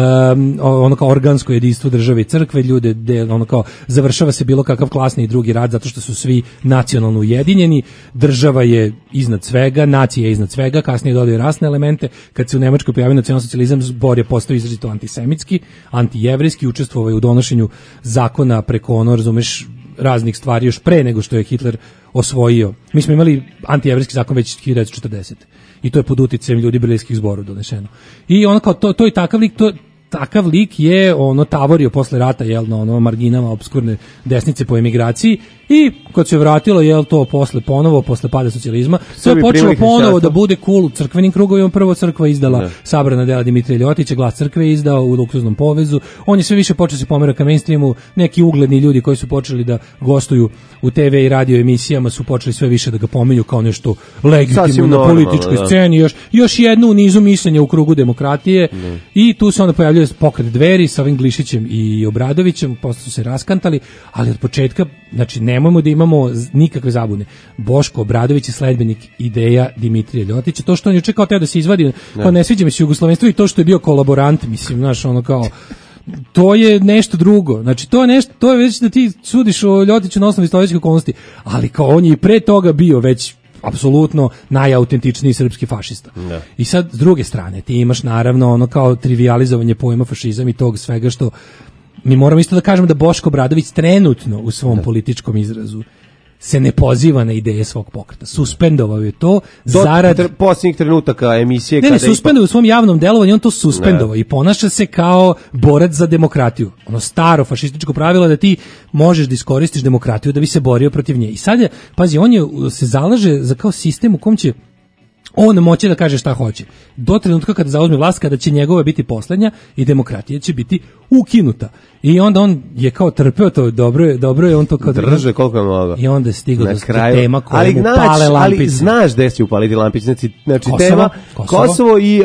ono kao organsko jedinstvo države i crkve, ljude, ono kao završava se bilo kakav klasni i drugi rad zato što su svi nacionalno ujedinjeni, država je iznad svega, nacija je iznad svega, kasnije dodaje rasne elemente. Kad se u Nemačkoj pojavio nacionalsocijalizam, Zbor je postao izrazito antisemitski, antijevrijski, učestvovao u donošenju zakona preko razumeš, raznih stvari još pre nego što je Hitler osvojio. Mi smo imali antijevrijski zakon već 1940. I to je pod uticajem ljudi Berlinskih zborova donešeno. I ono kao to je takav lik je tavorio posle rata na marginama opskurne desnice po emigraciji, i kad se vratilo to posle pada socijalizma, to je počelo ponovo da bude cool u crkvenim krugovima. Prvo crkva izdala sabrana dela Dimitrija Ljotića, Glas crkve je izdao u luksuznom povezu. On je sve više počeo se pomera ka mainstreamu. Neki ugledni ljudi koji su počeli da gostuju u TV i radio emisijama su počeli sve više da ga pominju kao nešto legitimno na političkoj sceni, još jednu u nizu mišljenja u krugu demokratije. I tu se onda pojavljuje pokret Dveri sa ovim Glišićem i Obradovićem, posle su se raskantali, ali od početka, znači nemojmo da imamo nikakve zabune. Boško Obradović je sledbenik ideja Dimitrija Ljotića. To što on je čekao da se izvadi, pa ne sviđa mi se jugoslovenstvo, i to što je bio kolaborant, mislim, znaš, ono kao, to je nešto drugo. Znači to je već da ti sudiš o Ljotiću na osnovu istorijskih okolnosti, ali kao on je i pre toga bio već apsolutno najautentičniji srpski fašista. I sad s druge strane ti imaš naravno kao trivijalizovanje pojma fašizam i tog svega, što mi moramo isto da kažemo da Boško Obradović trenutno u svom političkom izrazu se ne poziva na ideje svog pokreta. Suspendovao je to zarad posljednjih trenutaka emisije. Ne, suspendovao u svom javnom delovanju, on to suspendovao i ponaša se kao borac za demokratiju. Ono staro fašističko pravilo da ti možeš da iskoristiš demokratiju da bi se borio protiv nje. I sad je, pazi, on se zalaže za kao sistem u kom će on moći da kaže šta hoće. Do trenutka kada zauzme vlast, kada će njegova biti posljednja i demokratija će biti ukinuta. I onda on je kao trpeo to, dobro je on to kao drže koliko je mogao. I onda je stigao do tema koja mu pale lampice. Ali znaš gde će upaliti lampice, znači tema Kosovo i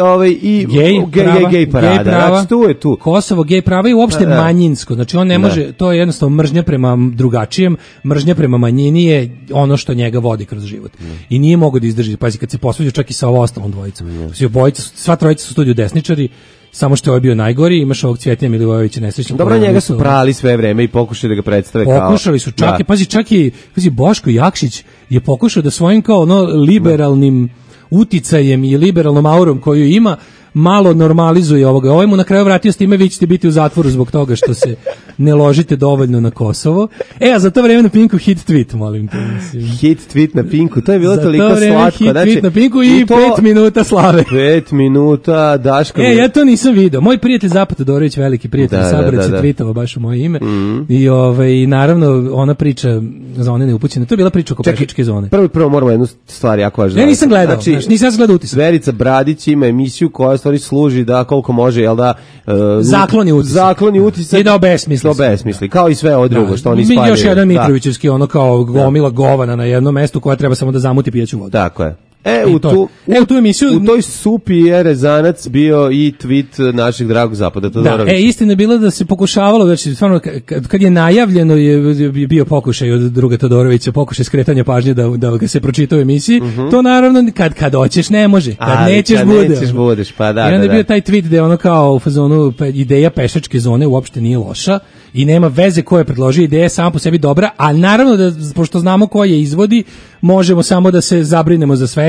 gej parada. Znači tu je tu. Kosovo, gej prava i uopšte manjinsko. Znači on ne može, to je jednostavno mržnja prema drugačijem, mržnja prema manjini je ono što njega vodi kroz život. I nije mogao da izdrži. Pazi, kad se posvađa čak i sa ovo ostalom dvojicom. Sva trojica su studiju desničari, samo što je ovaj bio najgori, imaš ovog Cvjetnja Milivojevića nesrećnog. Dobro, njega su prali sve vreme i pokušali da ga predstave kao... Pokušali su, čak i Boško Jakšić je pokušao da svojim kao liberalnim uticajem i liberalnom aurom koju ima, malo normalizuje ovoga. Ovaj mu na kraju vratio s time, vi ćete biti u zatvoru zbog toga što se ne ložite dovoljno na Kosovo. A za to vreme na Pinku hit tweet, molim te. Hit tweet na Pinku, to je bilo toliko slatko. Hit tweet na Pinku i 5 minuta slave. 5 minuta, Daško. Ja to nisam video. Moj prijatelj Zapad Todorović, veliki prijatelj Saborac, je tweetao baš u moje ime. I naravno, ona priča za one neupućene. To je bila priča oko Pešičke zone. Prvo moramo jednu stvar jako važno. Ja nisam gledao, nisam gledao Utisak. Verica Bradić ima emisiju koja stvari služi da koliko može, jel da zakloni utisak i da obesmisli, kao i sve ovo drugo što oni spaljuju. Još jedan Mitrovićevski, ono kao gomila govana na jednom mestu koja treba samo da zamuti pijeću vodu. Tako je. U tu emisiju, u toj supi je rezanac bio i tweet našeg dragog Zapada Todorovića. Istina je bila da se pokušavalo, znači stvarno kad je najavljeno je bio pokušaj od druga Todorovića, pokušaj skretanja pažnje da ga se pročita u emisiji. To naravno kad hoćeš ne može, kad nećeš budeš, pa da. I onda je bio taj tweet da je ono kao u fazonu ideja pešačke zone uopšte nije loša i nema veze ko je predložio, ideja je sama po sebi dobra, a naravno da pošto znamo ko je izvodi, možemo samo da se zabrinemo za sve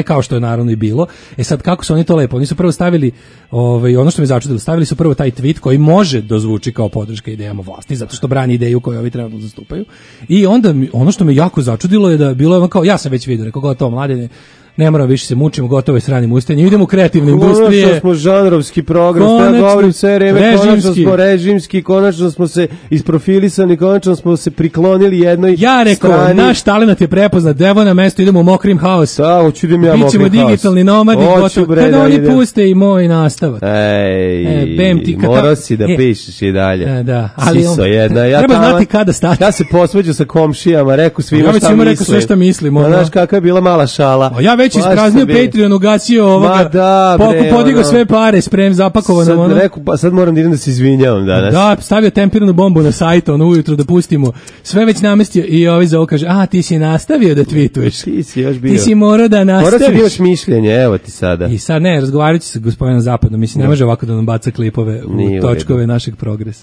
kao što je naravno i bilo. Sad kako su oni to lepo, oni su prvo stavili ono što me začudilo, stavili su prvo taj tweet koji može dozvuči kao podrška idejama vlasti, zato što brani ideju koju ovi trenutno zastupaju. I onda ono što me jako začudilo je da bilo je ono kao, ja sam već vidio, rekao gotovo Mladene, ne moramo više se mučimo, gotovo je s ranim ustanjem, idemo u kreativne industrije. Konačno smo žanrovski program, ja govorim sve vreme, konačno smo režimski, konačno smo se isprofilisali, konačno smo se priklonili jednoj strani. Ja rekao, naš talent je prepoznat, evo na mesto, idemo u Mokrim House. Da, hoću idem ja Mokrim House. Bićemo digitalni nomadi, gotovo. Kada oni puste i moj nastavak. Morao si da pišeš i dalje. Da, ali Siso jedna. Treba znati kada stati. Ja se posveđu sa komšijama, rekao svima šta mislim. Rekao sve šta mislim. Znaš kakva je bila mala šala. Ja već ispraznio Patreon, ugasio ovoga, podigao sve pare, sprem zapakovano. Sad moram da idem da se izvinjavam danas. Da, stavio tempiranu bombu na sajt, ujutro da pustimo. Sve već namestio i ovaj za ovo kaže, ti si nastavio da tweetuješ. Ti si još bio. Ti si morao da nastaviš. Morao si bivaš mišljenje, evo ti sada. I sad ne, razgovarat ću sa gospodinom Zapadom, mislim, ne može ovako da nam baca klipove u točkove našeg progresa.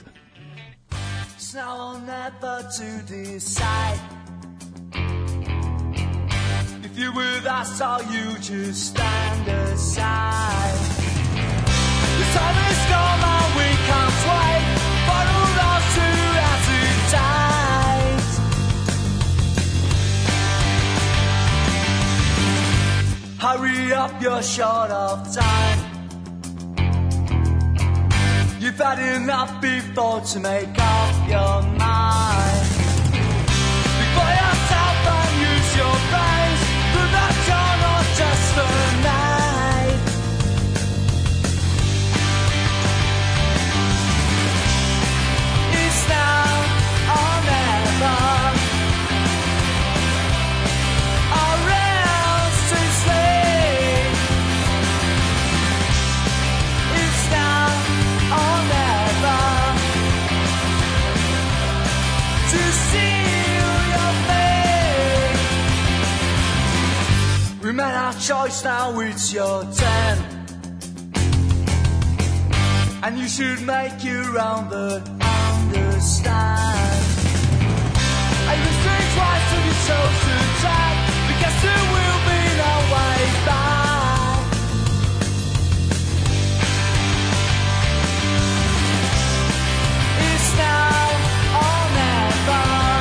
If you're with us, all you just stand aside. The time has come and we can't wait for all us to hesitate. Hurry up, you're short of time. You've had enough before to make up your mind. Before yourself and use your brains. That you're not just a night. It's now or never, or else it's late. It's now or never to seal your fate. We made our choice, now it's your turn. And you should make your own but understand. I will think twice to be chosen track, because there will be no way back. It's now or never.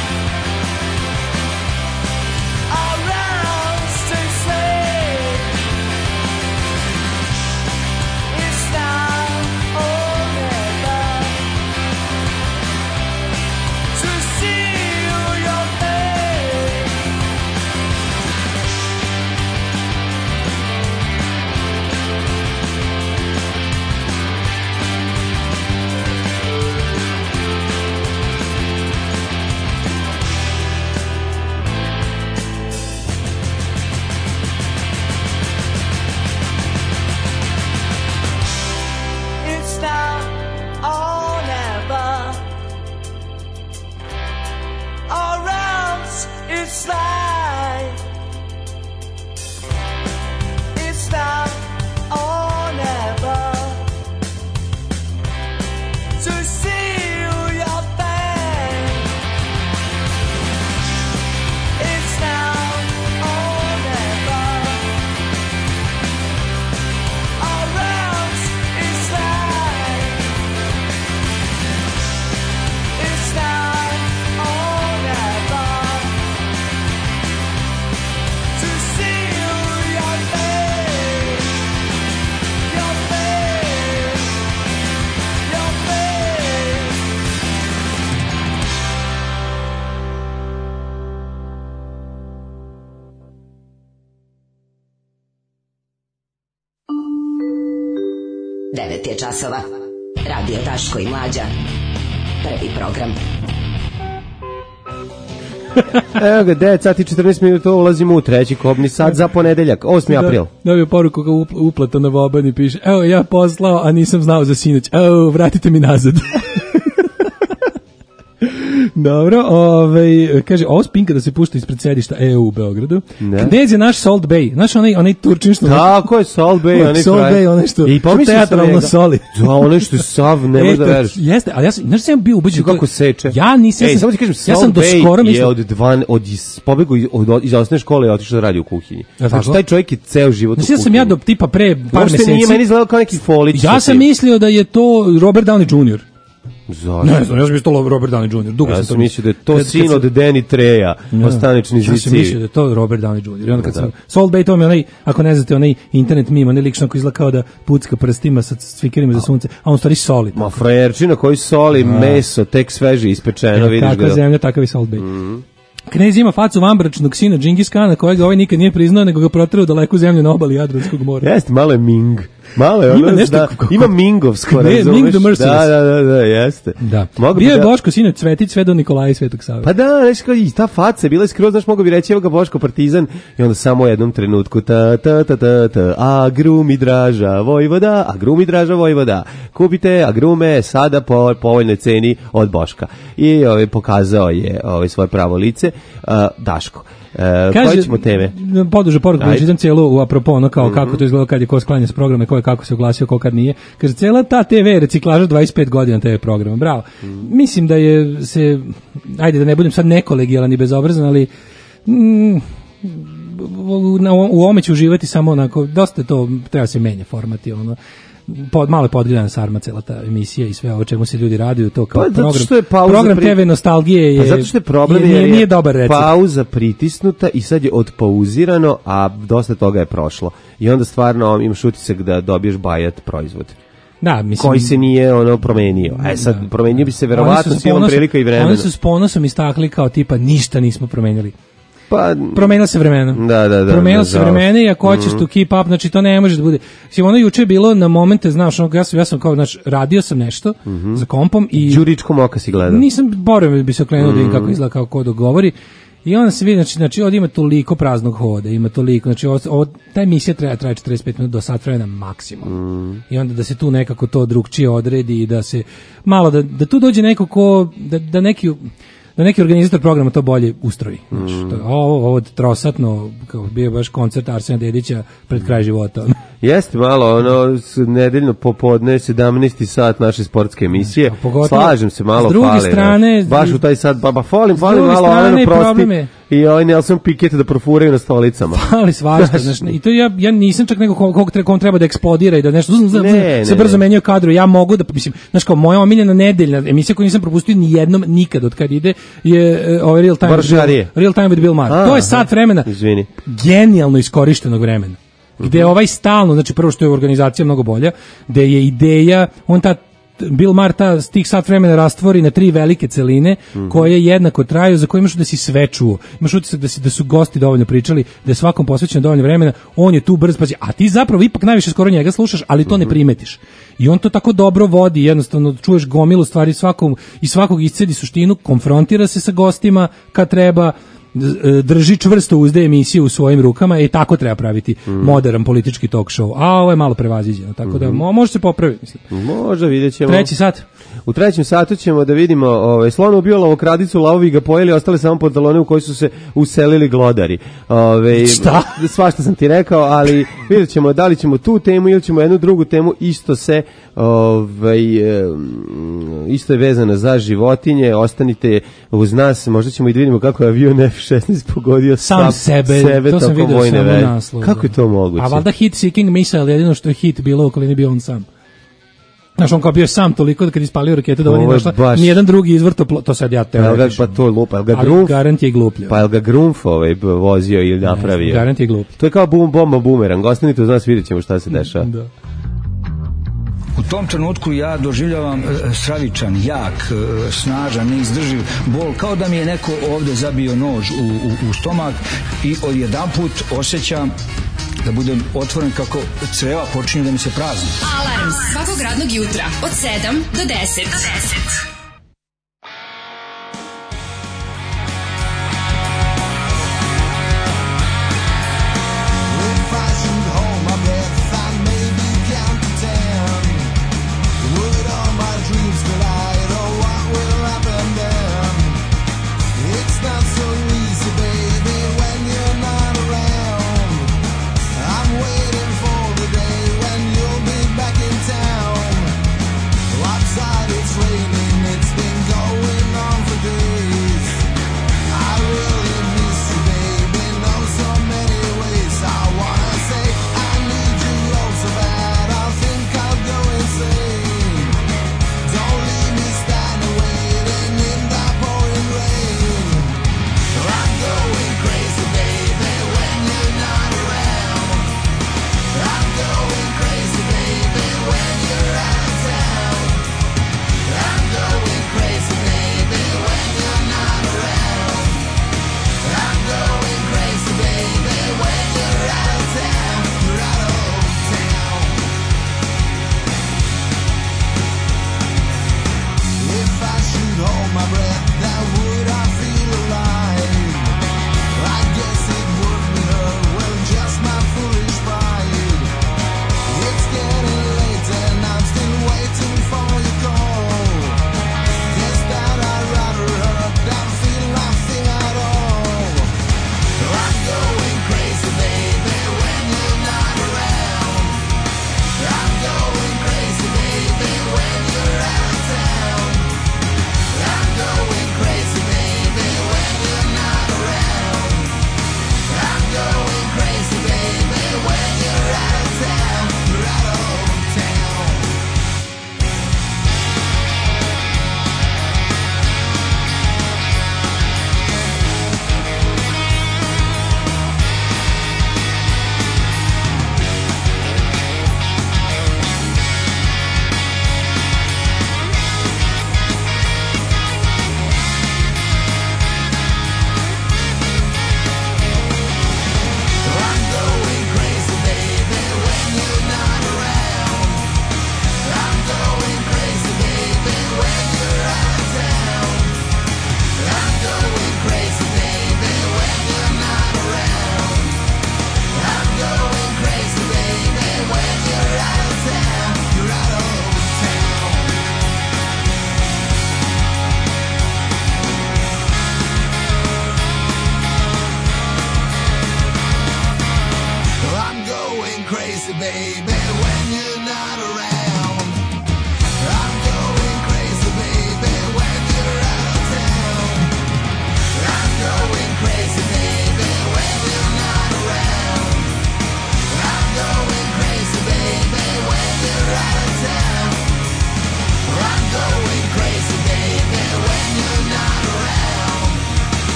Devet je časova. Radio Daško i Mlađa. Prvi program. Evo ga, 9 sati 14 minuta, ulazimo u treći kobni sat za ponedeljak, 8. april. Dobio poruku kao uplata na Vobani, piše, evo ja poslao, a nisam znao za sinoć, evo, vratite mi nazad. Dobro, kaže, ovo spinka da se pušta ispred sedišta EU u Beogradu. Knez je naš Salt Bay. Znaš onaj Turčin što... Tako je, Salt Bay. Salt Bay, onaj što teatralno soli. Da, onaj što je sav, ne možda veriš. Jeste, ali znaš sam bio ubeđen... Kako seče. Ja nisam... Samo ti kažem, Salt Bay je pobegao iz osnovne škole i otišao da radi u kuhinji. Znači, taj čovjek je ceo život u kuhinji. Ja sam ja do tipa pre par meseci... Nije meni izgledao kao neki folić. Ja sam mislio da je to Robert Downey Jr. Zašto? Ne znam, ja sam mislio to Robert Downey Jr. Dugo ja sam mislio da je to sin od Danny Treja, ostanični zici. Ja sam mislio da je to Robert Downey Jr. I onda kad sam... Salt Bay, to mi onaj, ako ne znate, onaj internet meme, onaj lik koji izgleda kao da pucka prstima sa cvikerima za sunce, a on stvari soli. Ma frajerčina koji soli meso, tek sveže ispečeno, vidiš ga. Takva zemlja, takav i Salt Bay. Knez ima facu vambračnog sina Džingis Kana, kojega ovaj nikad nije priznao, nego ga proterao daleku zemlju na obali Jadranskog mora. Jeste, malo je Ming. Malo je ono, ima Mingovsko, razumeš? Ming the Merciless. Da, jeste. Da. Bio je Boško sinoć Cvetić, sve do Nikolaja i Svetog Save. Pa da, nešto kao i ta faca je bila skroz, znaš, mogu bi reći, evo ga Boško Partizan, i onda samo u jednom trenutku, a grumi draža Vojvoda, kupite agrume sada po povoljnoj ceni od Boška. I pokazao je svoje pravo lice, Daško. Koje ćemo teme? Poduže poruku, da čitam cijelu u apropo, ono kao kako to izgleda kad je ko sklanja s programa, ko je kako se oglasio, ko kad nije. Kaže, cijela ta TV reciklaža 25 godina TV programa, bravo. Mislim da je se, ajde da ne budem sad nekolegijalan i bezobrazan, ali u ome ću uživati samo onako, dosta to, treba se menja formati, ono. Malo je podgledana sarma cela ta emisija i sve ovo čemu se ljudi raduju, to kao program TV nostalgije je, zato što je problem nije dobar recept. Pauza pritisnuta i sad je odpouzirano, a dosta toga je prošlo. I onda stvarno imaš utisak da dobiješ bajat proizvod. Da, mislim, koji se nije promenio. Sad promenio bi se verovatno s jednom prilika i vremena. Oni su s ponosom istakli kao tipa ništa nismo promenili. Pa promenilo se vremena. Da. Promenilo se vremena i ako hoćeš to keep up, znači to ne može da bude. Ono juče je bilo na momente, znaš, ja sam kao, znači, radio sam nešto za kompom i Đuričkom oka si gledao. Nisam borio bi se okrenuo da vidim kako izgleda, kako ko dogovori. I onda se vidi, znači ovdje ima toliko praznog hoda, ima toliko, znači ta emisija traje 45 minuta do sat vremena maksimum. I onda da se tu nekako to drugčije odredi i da se malo, da tu dođe neko ko, da neki organizator programa to bolje ustroji. Znači, ovo trosatno, kao bio baš koncert Arsena Dedića pred kraj života. Jeste malo, nedeljno popodne, 17. sat naše sportske emisije. Slažem se, malo fali. Strane, baš u taj sat, fali malo Alenu Prosti i Nelson Piquet da profuraju na stolicama. Fali svašta, znači, i to ja nisam čak neko kom treba da eksplodira i da nešto se brzo menjaju kadru. Ja mogu da, mislim, znači kao moja omiljena nedeljna emisija koju nisam propustio ni jednom nikad od kad ide je Real Time with Bill Maher. To je sat vremena, genijalno iskorištenog vremena. Gde je stalno, znači prvo što je organizacija mnogo bolja, gde je ideja, Bill Maher tih sat vremena rastvori na 3 velike celine koje jednako traju, za koje imaš da si sve čuo. Imaš utisak da su gosti dovoljno pričali, da je svakom posvećeno dovoljno vremena, on je tu brz, a ti zapravo ipak najviše skoro njega slušaš, ali to ne primetiš. I on to tako dobro vodi, jednostavno čuješ gomilu stvari svakog iscedi suštinu, konfrontira se sa gostima kad treba, drži čvrsto uzde emisiju u svojim rukama i tako treba praviti modern politički talk show. A ovo je malo prevaziđeno, tako da može se popraviti, mislim. Može, vidjet ćemo. Treći sat. U trećem satu ćemo da vidimo slon ubio lovokradicu, lavovi ga pojeli, ostale samo pantalone u koji su se uselili glodari. Šta? Svašta sam ti rekao, ali vidjet ćemo da li ćemo tu temu ili ćemo jednu drugu temu, isto isto je vezana za životinje, ostanite uz nas, možda ćemo i da vidimo kako je avion F-16 pogodio sam sebe to sam vidio samo naslov. Kako je to moguće? A valjda hit seeking missile, jedino što je hit bilo u okolini bio on sam. Znaš, on kao bio sam toliko da kad ispalio raketu da on nije našla nijedan drugi izvor to sad ja teoretičam. Pa to lupa, ali garant je gluplja. Pa je ga Grumf vozio ili napravio? Garant je gluplja. To je kao bomba bumerang, ostanite uz nas, vidjet ćemo šta se dešava. Da. U tom trenutku ja doživljavam stravičan, jak, snažan, neizdrživ bol, kao da mi je neko ovde zabio nož u stomak i odjedanput osjećam da budem otvoren kako creva počinju da mi se prazni. Alarm svakog radnog jutra od 7 do 10.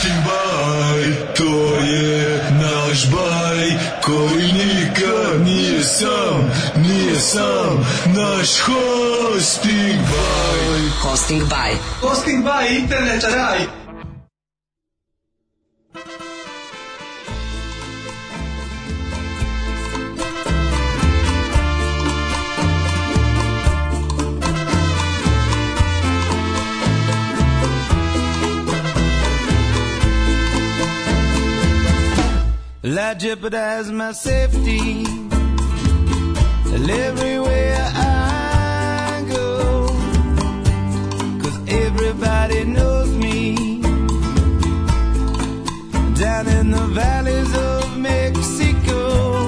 Hosting baj, to je naš baj, koji nikad nije sam, naš hosting baj. Hosting by. Hosting by internet raj. I jeopardize my safety everywhere I go, 'cause everybody knows me down in the valleys of Mexico.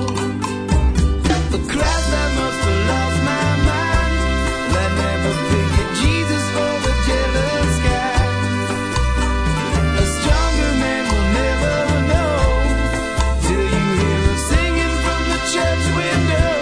The Christ, I must have lost my mind. I never figured Jesus for the jealous guy. A stronger man will never know till you hear him singing from the church window.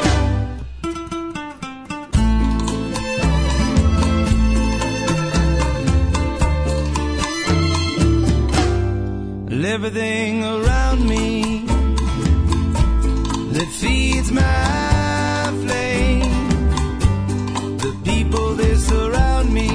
Everything around me that feeds my flame, the people they surround me,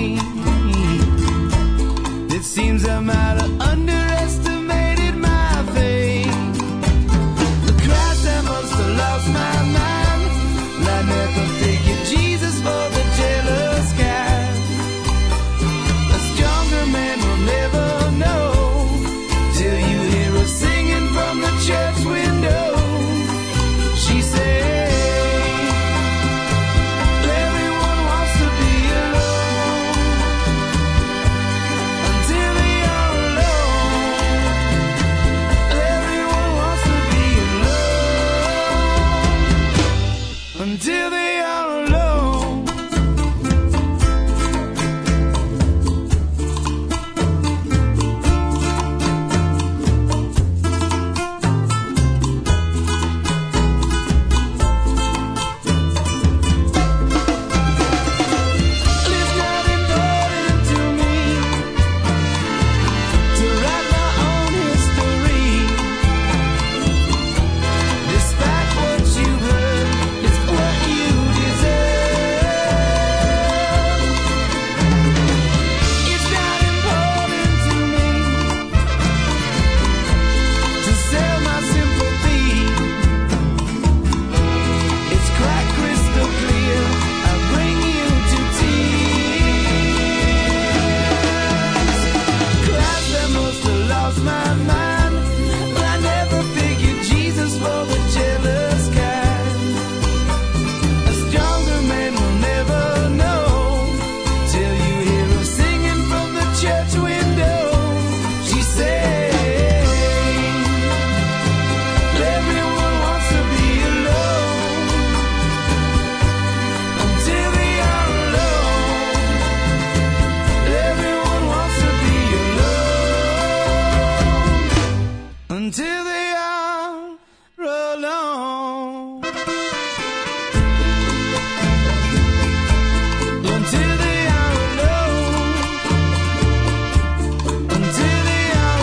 it seems I might have underestimated my fame. The Christ, I must have lost my mind. I never figured Jesus for the jealous guy. A stronger man will never know till you hear her singing from the church window. She said, everyone wants to be alone until they are alone. Everyone wants to be alone until they are alone. Until they are alone. Until they are alone. Until they are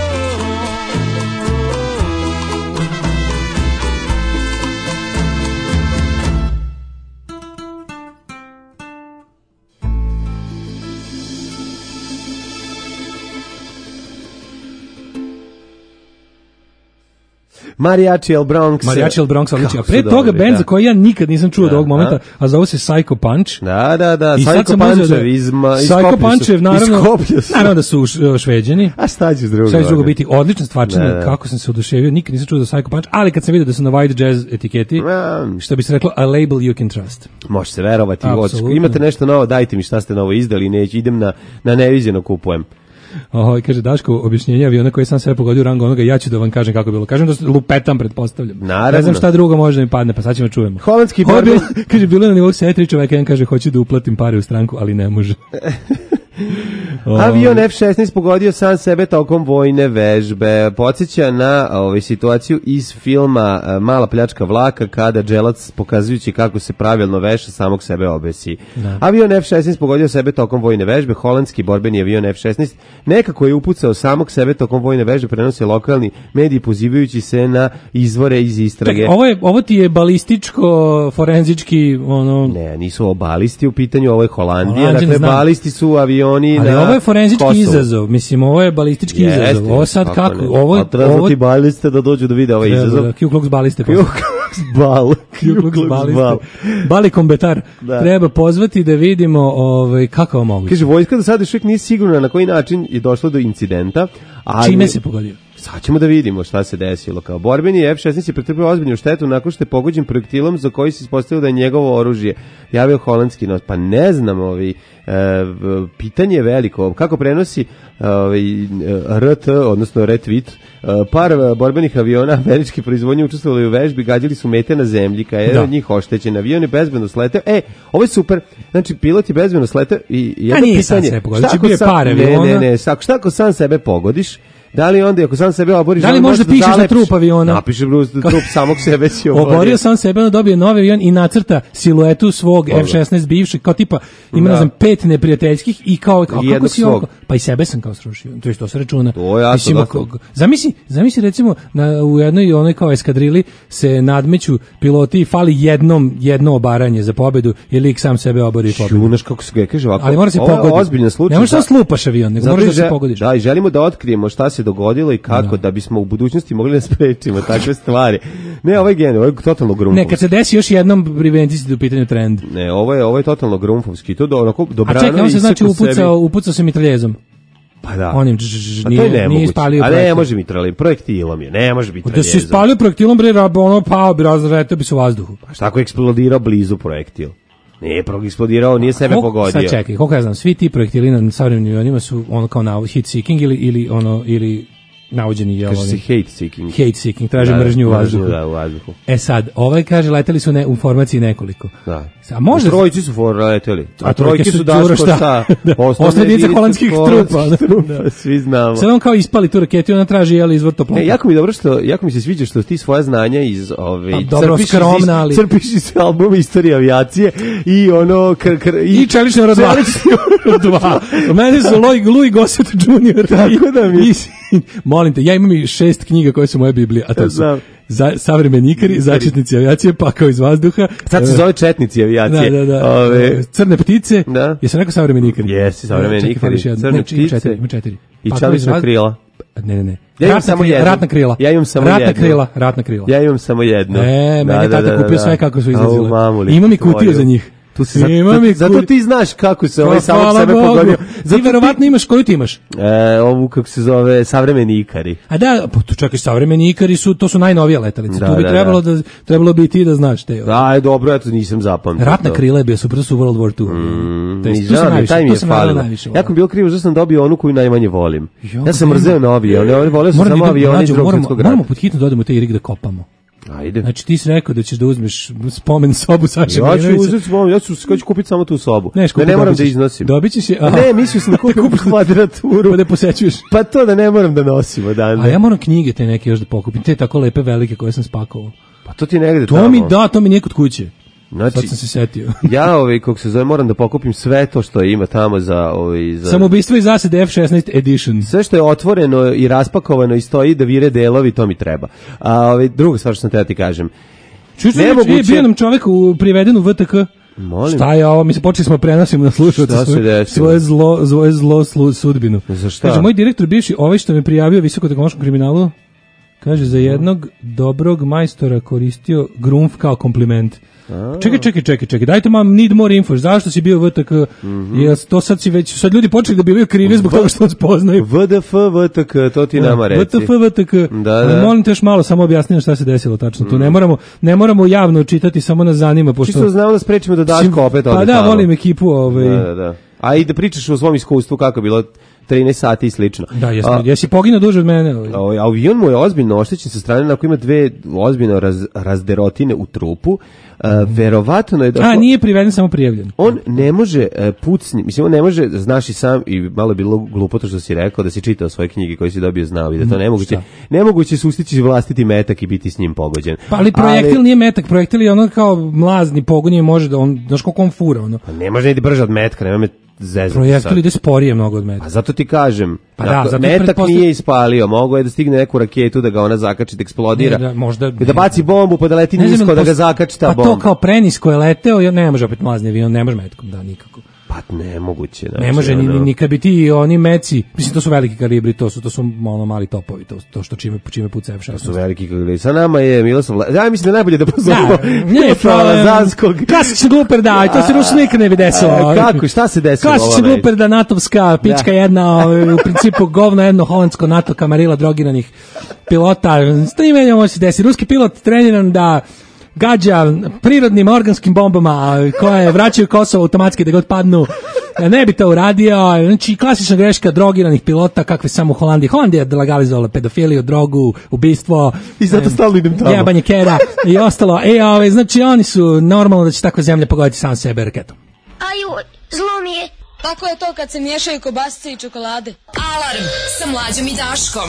Mariachi El Bronx. Mariachi El Bronx, odlično. Kako Pre su toga dobri, bend da. za koji ja nikad nisam čuo do ovog momenta, a zove se Psycho Punch. Da, I sad Psycho sam uzeo Punčev iz Psycho Punčev, naravno da su Šveđani. A šta ćeš drugo? Šta će drugo biti? Odlična stvarčina, kako sam se oduševio, nikad nisam čuo za Psycho Punch, ali kad sam vidio da su na White Jazz etiketi, što bi se reklo, a label you can trust. Može se verovati. Apsolutno. Imate nešto novo, dajte mi šta ste novo izdali, neću, idem na neviđeno kupujem. Kaže Daško, objašnjenje aviona koji sam sve pogodio rang onoga, ja ću da vam kažem kako je bilo. Kažem da lupetam, pretpostavljam. Naravno. Ne znam šta drugo može da mi padne, pa sad ćemo čujemo. Holandski borbi. Kaže, bilo je na nivou 7 čoveka, jedan kaže, hoću da uplatim pare u stranku, ali ne može. Avion F-16 pogodio sam sebe tokom vojne vežbe. Podsjeća na situaciju iz filma Mala pljačka vlaka, kada dželac, pokazujući kako se pravilno veša, samog sebe obesi. Da. Avion F-16 pogodio sebe tokom vojne vežbe. Holandski borbeni avion F-16 nekako je upucao samog sebe tokom vojne vežbe, prenose lokalni mediji pozivajući se na izvore iz istrage. Ovo ti je balističko, forenzički, ono... Ne, nisu ovo balisti u pitanju, ovo je Holandija, dakle balisti su avioni ali na ovo je forenzički Kosovu. Izazov, mislim, ovo je balistički izazov. Ovo sad kako? Ovo treba ti baliste da dođu da vide ovaj izazov. Ku Klux baliste. Ku Klux baliste. Bali kombetar. Treba pozvati da vidimo kako ovo moguće. Kaže, vojska do sada još uvijek nije sigurna na koji način je došlo do incidenta. Čime se pogodio? Sad ćemo da vidimo šta se desilo. Kao borbeni F-16 je pretrpio ozbiljnu štetu nakon što je pogođen projektilom za koji se ispostavilo da je njegovo oružje, javio holandski nos. Pa ne znam, pitanje je veliko. Kako prenosi RT, odnosno retweet, par borbenih aviona američke proizvodnje učestvovali u vežbi, gađali su mete na zemlji, kada je od njih oštećen. Avion je bezbedno sleteo. Ovo je super. Znači, pilot je bezbedno sleteo i jedno pitanje. Šta ako sam sebe pogodiš? Da li onda, ako sam sebe oboriš... Da li možda pišeš na trup aviona? Napiše trup samog sebe si oborio. Oborio sam sebe, onda dobije novi avion i nacrta siluetu svog F-16 bivšeg, kao tipa, ima, ne znam, 5 neprijateljskih i kao, kako si ovo? Pa i sebe sam kao srušio, to se računa. To jasno. Zamisli recimo, u jednoj onoj kao eskadrili se nadmeću piloti i fali jedno obaranje za pobedu i lik sam sebe obori i pobedu. Čunaš kako se ga kaže ovako. Ali mora se pogoditi. Ovo je ozbiljan slučaj. Ne možeš da slupaš avion, nego moraš da se pogodiš. Da, i želimo da otkrijemo šta se dogodilo i kako, da bismo u budućnosti mogli da sprečimo takve stvari. Ne, ovo je genijalno, ovo je totalno grumfovski. Ne, kad se desi još jednom preventisti u pitanju trend. Ne, ovo je totalno grumfovski. To onako dobrano. A čekaj, on se znači upucao se mitraljezom. Pa da. Onim nije ispalio projektil. A ne može mitraljezom, projektilom je, ne može mitraljezom. Da se ispalio projektilom, pao bi, razletao bi se u vazduhu. Pa šta ako je eksplodirao blizu projektil? Nije eksplodirao, nije sebe pogodio. Sad čekaj, koliko ja znam, svi ti projektili na savremenim avionima su ono kao heat seeking ili navođeni je kaže se hate seeking, traže mržnju u vazduhu. Da, u vazduhu. Sad, kaže leteli su u formaciji nekoliko. Da. A možda trojici su leteli. A trojke su Daško šta? Osnovnice holandskih trupa. Svi znamo. Sad on kao ispali tu raketu i ona traži izvor toplaka. Jako mi se sviđa što ti svoja znanja iz crpiš iz albuma Istorija avijacije i ono i čelične razvale. Mene su Louis Gossett Jr. Tako da mi molim te, ja imam i 6 knjiga koje su moje Biblije, a to su Savremenikari, Začetnici avijacije, Pakao iz vazduha. Sad se zove Četnici avijacije. Da. Crne ptice. Jesam rekao Savremenikari? Jesi, Savremenikari. Crne ptice. Ima 4. I čelična krila. Ne. Ja imam samo jedno. Ratna krila. Ja imam samo jedno. Ratna krila. Ja imam samo jedno. Meni je tata kupio sve kako su izlazile. Imam i kutiju za njih. Zato ti znaš kako se ovaj samog sebe pogodio. Ti verovatno imaš, koju ti imaš? Ovu kako se zove Savremenikari. A da, čekaj, Savremenikari to su najnovije letelice. Tu bi trebalo bi ti da znaš te. Da, dobro, eto nisam zapamtio. Ratna krila je bio super, su World War II. Taj mi je falilo. Jako mi bilo krivo što sam dobio onu koju najmanje volim. Ja sam mrzeo na avione, oni vole su samo avioni iz Drugog svjetskog rata. Moramo pod hitno da odemo u taj rig da kopamo. Ajde. Znači ti si rekao da ćeš da uzmeš spomen sobu Saše Milinovića. Ja ću uzeti spomen, ja ću kupiti samo tu sobu. Ne moram da iznosim. Dobit ćeš je. Ne, mislio sam da kupim kvadraturu. Pa da posećuješ. Pa to da ne moram da nosimo. A ja moram knjige te neke još da pokupim. Te tako lepe velike koje sam spakovao. Pa to ti negde tamo. To mi nije kod kuće. Znači, sad sam se setio. Ja, kako se zove, moram da pokupim sve to što ima tamo za Samoubistvo i zasede F-16 edition. Sve što je otvoreno i raspakovano i stoji da vire delovi, to mi treba. A druga stvar što sam te ti kažem. Nemoguće... Bio nam čovjek priveden u VTK. Molim. Šta je ovo? Počeli smo prenosimo na slušalce svoje zlo sudbinu. Za šta? Kaže, moj direktor bivši, ovaj što me prijavio visokotehnološkom kriminalu, kaže, za jednog dobrog majstora koristio grumf kao kompliment. Čekaj, dajte mam need more info, zašto si bio VTK, to sad ljudi počeli da bivaju krivi zbog toga što vas poznaju. VDF, VTK, to ti nama reci. VTF, VTK, molim te još malo samo objasniti šta se desilo tačno, tu ne moramo javno čitati, samo nas zanima. Čisto znamo da sprečimo da Daško opet ode tamo. Pa da, volim ekipu. Da. A i da pričaš o svom iskustvu kako je bilo 13 sati i slično. Da, jesi poginuo duže od mene. Avion mu je ozbiljno oštećen sa strane, ako ima 2 ozbiljno razderotine u trupu. Verovatno je da nije priveden, samo prijavljen. On ne može pucnji, mislim on ne može, znaš i sam, i malo je bilo glupo to što si rekao, da si čitao svoje knjige koje si dobio, znao i da to nemoguće sustići vlastiti metak i biti s njim pogođen. Pa ali projektil nije metak, projektil je ono kao mlazni pogon, može da on, znaš koliko on fura ono. Pa ne može ni brže od metka, nema me zezati. Projektil ide sporije mnogo od metka. Pa zato ti kažem, zato metak nije ispalio, mogao je da stigne neku raketu, da ga ona zakači, da eksplodira, da baci bombu, pa da leti nisko, da ga zakači ta bomba. Pa to kao prenisko je leteo, ne može opet mlazni avion, ne može metkom, da, nikako. Pa nemoguće. Ne može ni kad bi ti oni meci, mislim to su veliki kalibri, to su ono mali topovi, to što čime puca F16. To su veliki kalibri. Sa nama je Miroslav, ja mislim da najbolje da pozovemo Miroslava Lazanskog. Klasični gluper, da, to se Rusu nikad ne bi desilo. Kako, šta se desilo? Klasični gluper, da natovska pička jedna, u principu govno jedno holandsko NATO kamarila drogiranih pilota. S tim menjamo se desi. Ruski pilot treniran da gađa prirodnim organskim bombama koje vraćaju Kosovo automatski da god padnu. Ne bi to uradio. Znači, klasična greška drogiranih pilota kakve samo u Holandiji. Holandija je legalizovala pedofiliju, drogu, ubistvo. I zato stalno idem tamo. Jebanje kera i ostalo. Znači, oni su normalno da će takva zemlja pogoditi sam sebe raketom. Aju, zlo mi je. Tako je to kad se miješaju kobasice i čokolade. Alarm sa Mlađom i Daškom.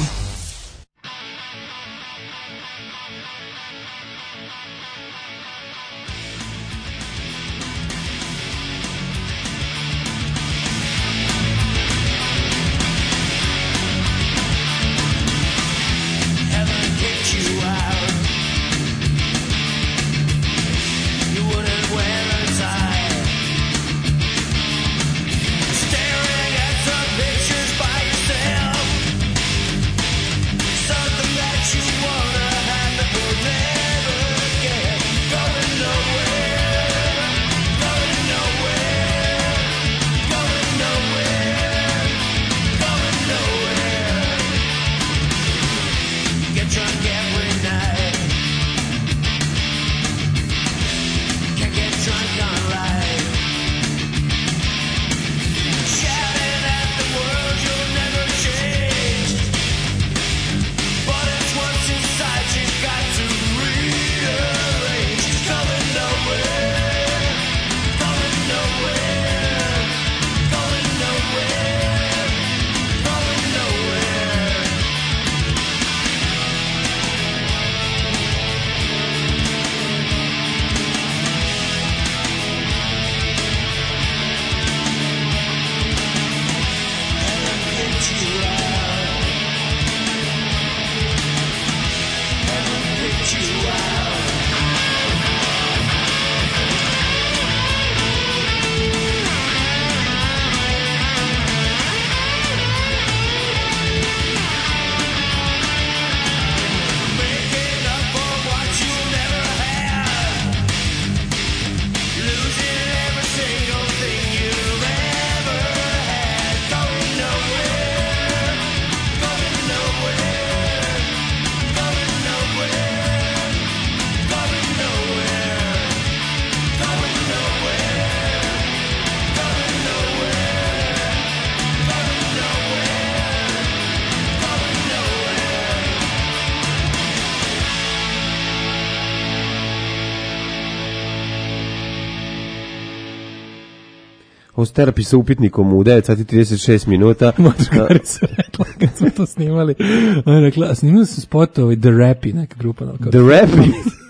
Host Therapy sa upitnikom u 9 sati 36 minuta. Motorkari se rekla kad smo to snimali. Rekla, snimali su spotovi The Rappy, neka grupa. The Rappy?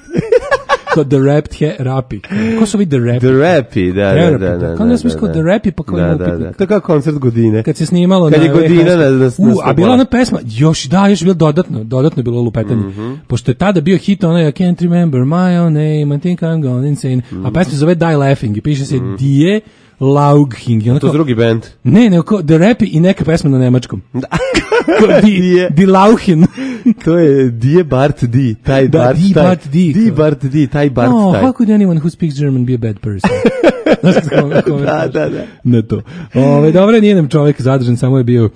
The Rapped Rapi. Ko su ovi The Rappy? The Rappy, da. Kao da smo iskao The Rappy, pa kao ima upitnik. To je kao koncert Godine. Kad se snimalo kad je Godina na a bila ona pesma, još je bilo dodatno je bilo lupetanje. Pošto je tada bio hit onaj I can't remember my own name, I think I'm gone insane. A pesma se zove Die Laughing i piše se Die Laughing. To je drugi band. Ne, The Rappy i neka pesma na nemačkom. Die Lauchen. To je Die Bart Die, taj Bart. Die Bart Die. Die Bart Die, taj Bart. Oh, how could anyone who speaks German be a bad person? Da. Na to. Dobro, nije nam čovjek zadržan, samo je bio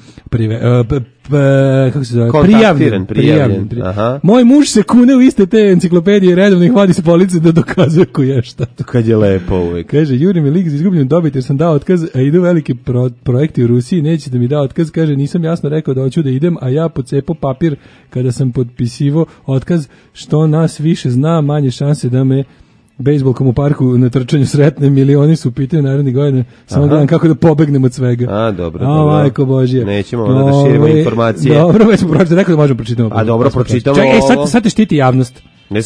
kako se zove? Prijavljen. Aha. Moj muž se kune u iste te enciklopedije, redovno ih vadi s police da dokazuje ko je šta. Kad je lepo uvek. Kaže, juri me lik za izgubljenu dobit jer sam dao otkaz, a idu veliki projekti u Rusiji, neće da mi da otkaz. Kaže, nisam jasno rekao da hoću da idem, a ja pocepo papir kada sam potpisivo otkaz, što nas više zna, manje šanse da me bejsbolkom u parku na trčanju sretne, milioni su pitaju narednih godina, samo gledam kako da pobegnem od svega. Dobro. Majko Božje. Nećemo da širimo informacije. Dobro, već smo pročitali, rekao da možemo pročitamo. Dobro, pročitamo ovo. Sad te štiti javnost.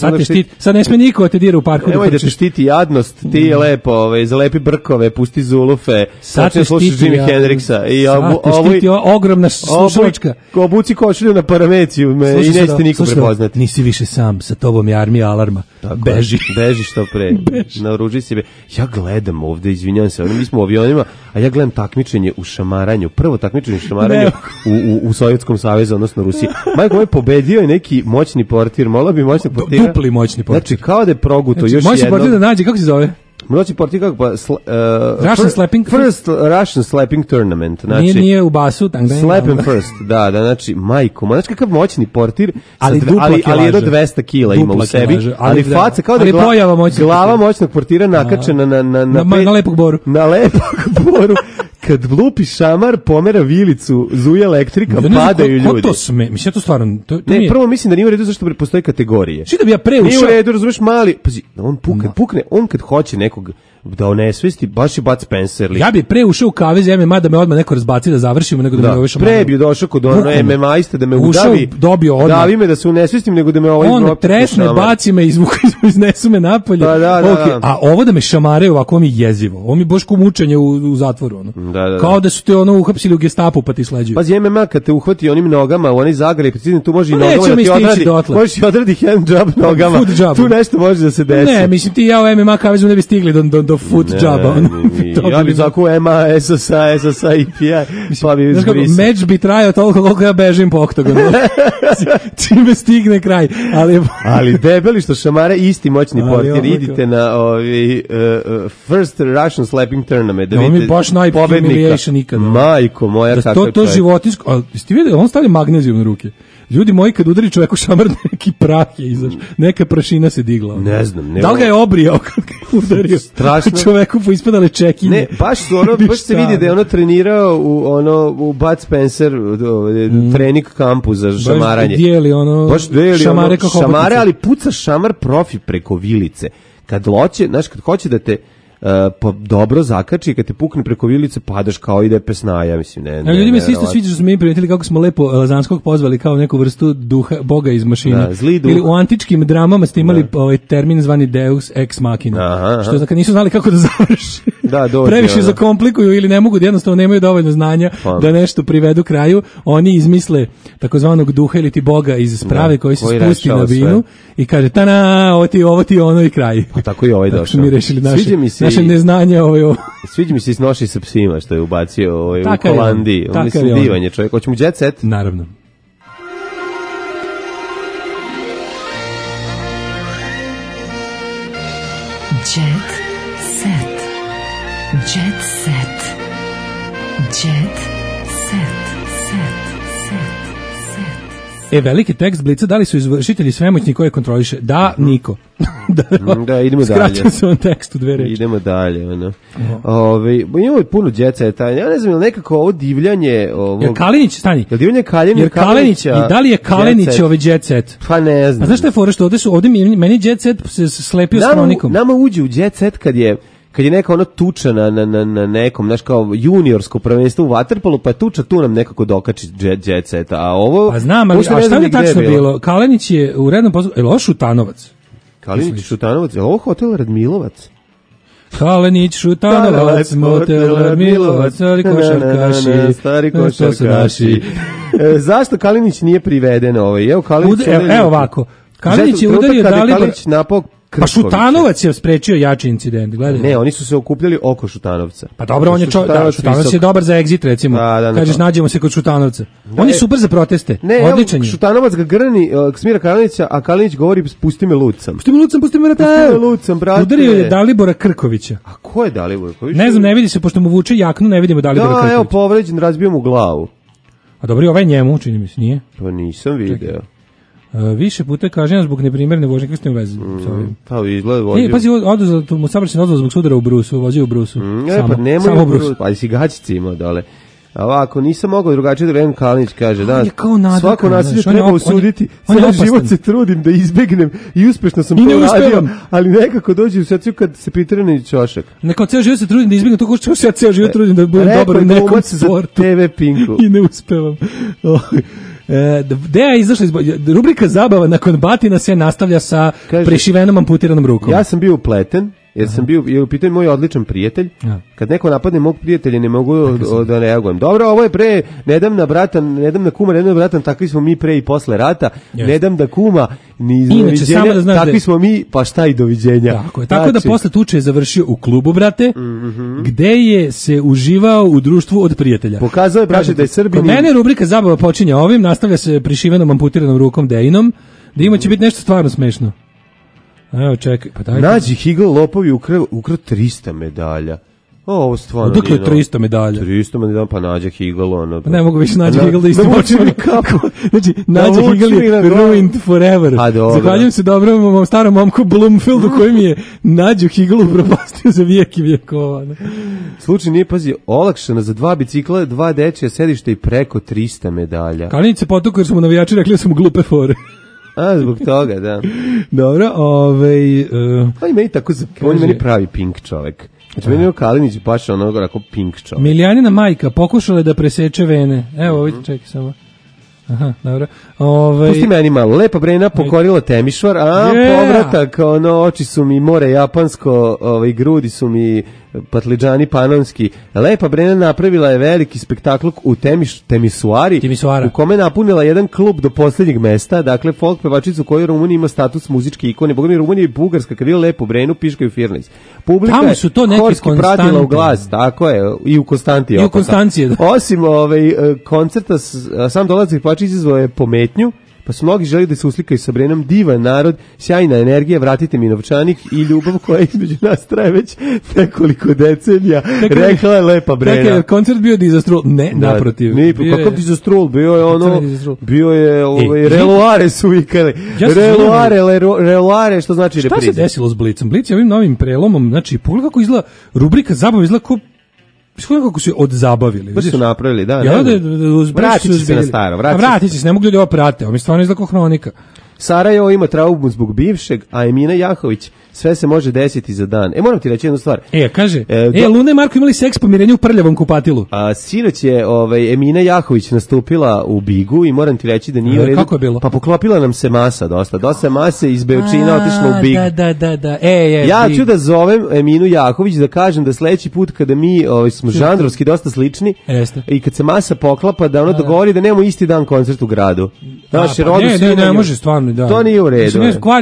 Sad ne sme niko te dira u parku. Nemoj da te štiti jadnost, ti je lepo, zalepi brkove, pusti zulufe, počne slušati Jimi Hendrixa. Sad te štiti ogromna slušalačka. Obuci košulju na parameciju i nećete niko prepoznati. Nisi više sam, sa tobom je armija alarma. Beži što pre. Naoruži se. Ja gledam ovde, izvinjavam se, mi smo u avionima, a ja gledam takmičenje u šamaranju. Prvo takmičenje u šamaranju u Sovjetskom savezu, odnosno Rusiji. Majko moj, pobedio je neki moćni portir, mola bi moćnog portira. Dupli moćni portir. Znači, kao da je proguto još jedno. Moćni portir da nađe, kako se zove? Moćni portir kako pa... Russian slapping? First Russian slapping tournament. Znači, nije u basu. Slap him first, da, znači, majko. Znači, kakav moćni portir, ali jedno 200 kila ima u sebi, ali faca, kao da je glava moćnog portira nakačena na lepog boru. Na lepog boru. Kad lupi šamar, pomera vilicu, zuje elektrika, padaju ljudi. Ko to sme? Mislim, to stvarno... Ne, prvo mislim da nije u redu zašto postoje kategorije. Što da bi ja preušao? Nije u redu, razumeš, mali... Pazi, on pukne, on kad hoće nekog da onesvesti, baš je Bud Spencer. Ja bi preušao u kavez MMA da me odmah neko razbaci da završimo, nego da me ovaj šamar... Pre bi došao kod ono MMA-ista da me udavi, davi me da se unesvestim, nego da me ovaj... On tresne, baci me, iznesu me napolje. A ovo da me šamare ovako, mi jezivo. Ovo mi baš ko mučenje u zatvoru, ono. Kao da su te ono uhapsili u Gestapu pa ti sleđuju. Pazi, MMA kad te uhvati onim nogama, u onaj zagraj, tu može i nogama da ti odradi. Možeš i odradi hand job nogama. Tu nešto može da se desi. Ne, mislim ti ja u MMA kavezu ne bi stigli do foot joba. Ja bi zakuo MMA, SSA i PI. Pa bi izbrisao. Meč bi trajao toliko koliko ja bežim po oktagonu. Čime stigne kraj. Ali debeli što šamare isti moćni portir. Idite na First Russian Slapping Tournament. Da vidite pobednika. Majko moja, kako je to životinjsko. Ali ste vidjeli, on stavlja magnezijum na ruke. Ljudi moji, kad udari čoveku šamar, neki prah je izašao. Neka prašina se digla. Ne znam. Da li ga je obrijao kad ga je udario? Strašno. Čoveku poispadale čekinje. Ne, baš se vidi da je ono trenirao u Bud Spencer trening kampu za šamaranje. Baš dijeli šamare kako šamare, ali puca šamar profi preko vilice. Kad hoće da te dobro zakači, kad te pukne preko vilice, padaš kao ide pesnaja, mislim, ljudima se isto sviđa što smo mi primetili kako smo lepo Lazanskog pozvali kao neku vrstu duha, boga iz mašine. Ili u antičkim dramama ste imali termin zvani Deus ex machina, što znači nisu znali kako da završi. Previše zakomplikuju ili ne mogu, jednostavno nemaju dovoljno znanja da nešto privedu kraju, oni izmisle takozvanog duha ili ti boga iz sprave koji se spusti na binu i kaže, tana, ovo ti ono i kraj. Tako i ovaj došao. Mi rešili naše neznanje. Sviđa mi se Noši sa psima što je ubacio u Holandiji. On mislim divan je čovjek. Hoćemo Jet Set? Naravno. Jet Set. Jet Set. Jet Set. Veliki tekst Blica, da li su izvršitelji svemoćni koje kontroliše? Da, niko. Da, idemo dalje. Skratio se on tekst u 2 reči. Idemo dalje. Imamo puno Jet Seta. Ja ne znam, nekako ovo divljanje... Jer Kalinić, stani. Jer divljanje Kalinića... I da li je Kalinić ovaj Jet Set? Pa ne znam. A znaš što je fora što ovde meni Jet Set se slepio s kronikom. Nama uđe u Jet Set kad je neka ono tuča na nekom, znaš, kao juniorsko prvenstvo u vaterpolu, pa je tuča tu nam nekako dokači Jet Seta, a ovo... Pa znam, ali šta je tačno bilo? Kalinić je u rednom poslu... Je li ovo Šutanovac? Kalinić Šutanovac? Je li ovo hotel Radmilovac? Kalinić Šutanovac, motel Radmilovac, stari košarkaši. Zašto Kalinić nije priveden ovaj? Evo Kalinić... Evo ovako. Kalinić je udario Dalibor... Kalinić napao Pa Šutanovac je sprečio jači incident, gledaj. Ne, oni su se okupljali oko Šutanovca. Pa dobro, on je Šutanovac je dobar za exit, recimo. Kažeš, nađemo se kod Šutanovca. On je super za proteste. Odličan je. Šutanovac ga grni, smira Kalinića, a Kalinić govori pusti me lucam. Pusti me lucam, brate. Udario je Dalibora Krkovića. A ko je Dalibor Krković? Ne znam, ne vidi se, pošto mu vuče jaknu, ne vidimo Dalibora Krkovića. Da, evo, povređen, razbio mu glavu. A dobro, ovaj njemu, čini mi se, nije? Pa nisam video. Više puta je kažnjen zbog neprimerne vožnje, kako ste u vezi s ovim. Pa izgleda vozio. Pazi, oduzeo mu saobraćajna dozvola zbog sudara u Brusu, vozio u Brusu. Samo u Brusu. Pa i si gaćice imao dole. A ovako, nisam mogao drugačije da gledam, Kalinić kaže, da, svako nasilje treba osuditi, sada život se trudim da izbegnem i uspešno sam to radio, ali nekako dođe u situaciju kad se pritrene ćošak. Nekao ceo život se trudim da izbegnem, to što ja ceo život trudim da budem dobar u nekom sportu. TV Pinku. I ne uspevam. Deja je izašla rubrika zabava nakon batina se nastavlja sa prešivenom amputiranom rukom. Ja sam bio upleten, jer sam bio u pitanju moj odličan prijatelj. Kad neko napadne mog prijatelja ne mogu da reagujem. Dobro, ovo je pre, ne dam na kuma, ne dam na bratan, takvi smo mi pre i posle rata. Ne dam da kuma, ni doviđenja, takvi smo mi, pa šta i doviđenja. Tako da posle tuče je završio u klubu, brate, gde je se uživao u društvu od prijatelja. Pokazao je, braće, da je Srbin. Kod mene rubrika zabava počinje ovim, nastavlja se prišivenom amputiranom rukom Dejinom, da ima će biti nešto stvarno smešno. Evo, čekaj, pa dajte. Nađi Higl lopovi ukrao 300 medalja. Ovo stvarno. Odakle 300 medalja? 300 medalja, pa nađe Higl ono. Pa ne mogu više nađe Higl da istim očima kapu. Znači, nađe Higl je ruined forever. Zahvaljujem se dobrom starom momku Bloomfieldu koji mi je nađu Higl upropastio za vijek i vijekova. Slučaj nije, pazi, olakšana za 2 bicikla, 2 dečija sedišta i preko 300 medalja. Kalinić se potuku jer su mu navijači rekli da su mu glupe fore. A, zbog toga, da. Dobro, Pa i meni tako, on je meni pravi pink čovek. Znači, meni je Kalinić baš ono onako pink čovek. Miljanina majka pokušala je da preseče vene. Evo, ovdje, čekaj samo. Aha, dobro. Pusti meni malo. Lepa Brena pokorila Temišvar, povratak, oči su mi more japansko, grudi su mi patliđani panonski. Lepa Brena napravila je veliki spektakl u Temisuari, u kome napunila jedan klub do posljednjeg mesta, dakle folk pevačicu koju u Rumuniji ima status muzičke ikone. Boga mi, Rumunija i Bugarska, kad je Lepu Brenu, piškaju Firnic. Publika je horski pratila u glas, tako je, i u Konstantiji. I u Konstancije, da. Osim koncerta, sam dolazak pevači izazvao je pometnju, pa su mnogi želi da se uslikaju sa Brenom. Divan narod, sjajna energija, vratite mi novčanik i ljubav koja između nas traje već nekoliko decenija. Rekla je Lepa Brena. Dakle, koncert bio dizastrul? Ne, naprotiv. Kakav dizastrul? Bio je reloare su vikali. Reloare, što znači repriza. Šta se desilo s Blicom? Blic je ovim novim prelomom, znači, pogledaj kako izgleda, rubrika zabava izgleda kako su odzabavili. Baš su napravili, da. Vratit se na staro. Vratit se, ne mogu ljudi ovo prate. Ovo mi stvarno izgleda kao hronika. Sarajevo ima traumu zbog bivšeg, a Emina Jahović, sve se može desiti za dan. Moram ti reći jednu stvar. Kaže, Luna i Marko imali seks po mirenju u prljavom kupatilu. Sinoć je Emina Jahović nastupila u Bigu i moram ti reći da nije u redu. Kako je bilo? Pa poklopila nam se masa dosta mase iz Beočina otišla u Big. Da. Ja ću da zovem Eminu Jahović da kažem da sledeći put kada mi smo žanrovski dosta slični i kad se masa poklapa da ono dogovori da nemamo isti dan koncert u gradu. Ne može stvarno. Da. To nije u redu.